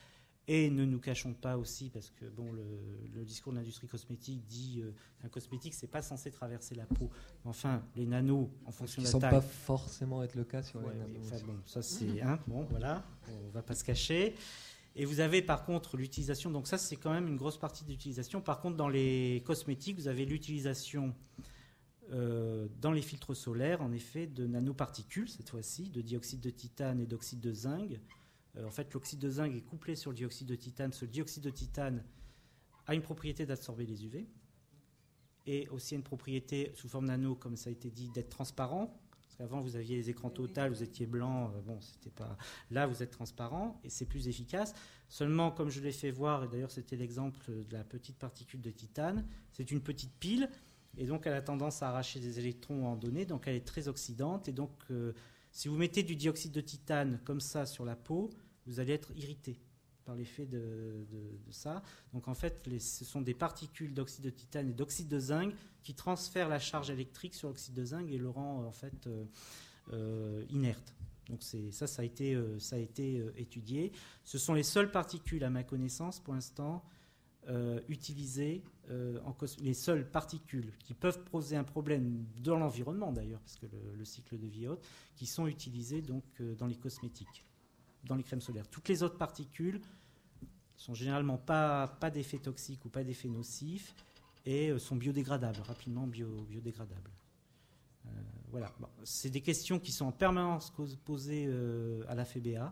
Et ne nous cachons pas aussi, parce que bon, le discours de l'industrie cosmétique dit qu'un cosmétique, c'est pas censé traverser la peau. Enfin, les nanos, en fonction de la Qui ne taille... semble pas forcément être le cas sur Ouais, les nanos. enfin, bon, ça c'est... bon, voilà, on va pas se cacher. Et vous avez par contre l'utilisation, donc ça c'est quand même une grosse partie de l'utilisation. Par contre, dans les cosmétiques, vous avez l'utilisation dans les filtres solaires, en effet, de nanoparticules, cette fois-ci, de dioxyde de titane et d'oxyde de zinc. En fait, l'oxyde de zinc est couplé sur le dioxyde de titane, parce que le dioxyde de titane a une propriété d'absorber les UV, et aussi une propriété, sous forme nano, comme ça a été dit, d'être transparent. Parce qu'avant, vous aviez les écrans Total, vous étiez blanc, bon, c'était pas... Là, vous êtes transparent, et c'est plus efficace. Seulement, comme je l'ai fait voir, et d'ailleurs, c'était l'exemple de la petite particule de titane, c'est une petite pile, et donc elle a tendance à arracher des électrons en données, donc elle est très oxydante, et donc... si vous mettez du dioxyde de titane comme ça sur la peau, vous allez être irrité par l'effet de ça. Donc en fait, ce sont des particules d'oxyde de titane et d'oxyde de zinc qui transfèrent la charge électrique sur l'oxyde de zinc et le rend en fait inerte. Donc ça a été étudié. Ce sont les seules particules, à ma connaissance, pour l'instant, utilisées, les seules particules qui peuvent poser un problème dans l'environnement d'ailleurs, parce que le cycle de vie est haute, qui sont utilisées donc dans les cosmétiques, dans les crèmes solaires. Toutes les autres particules sont généralement pas d'effet toxique ou pas d'effet nocif et sont biodégradables, rapidement biodégradables. Voilà. Bon, c'est des questions qui sont en permanence posées à la FEBA,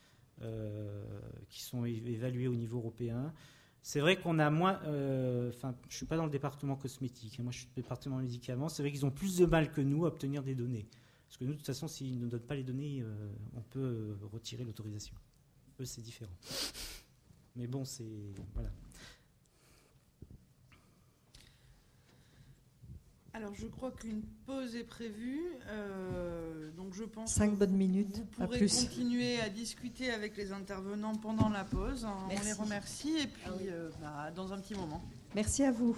qui sont évaluées au niveau européen. C'est vrai qu'on a moins... je ne suis pas dans le département cosmétique, moi je suis dans le département médicaments. C'est vrai qu'ils ont plus de mal que nous à obtenir des données. Parce que nous, de toute façon, s'ils ne nous donnent pas les données, on peut retirer l'autorisation. Eux, c'est différent. Mais bon, c'est... Voilà. Alors, je crois qu'une pause est prévue. Donc, je pense 5 bonnes minutes, vous pas pourrez plus. continuer à discuter avec les intervenants pendant la pause. On les remercie et puis dans un petit moment. Merci à vous.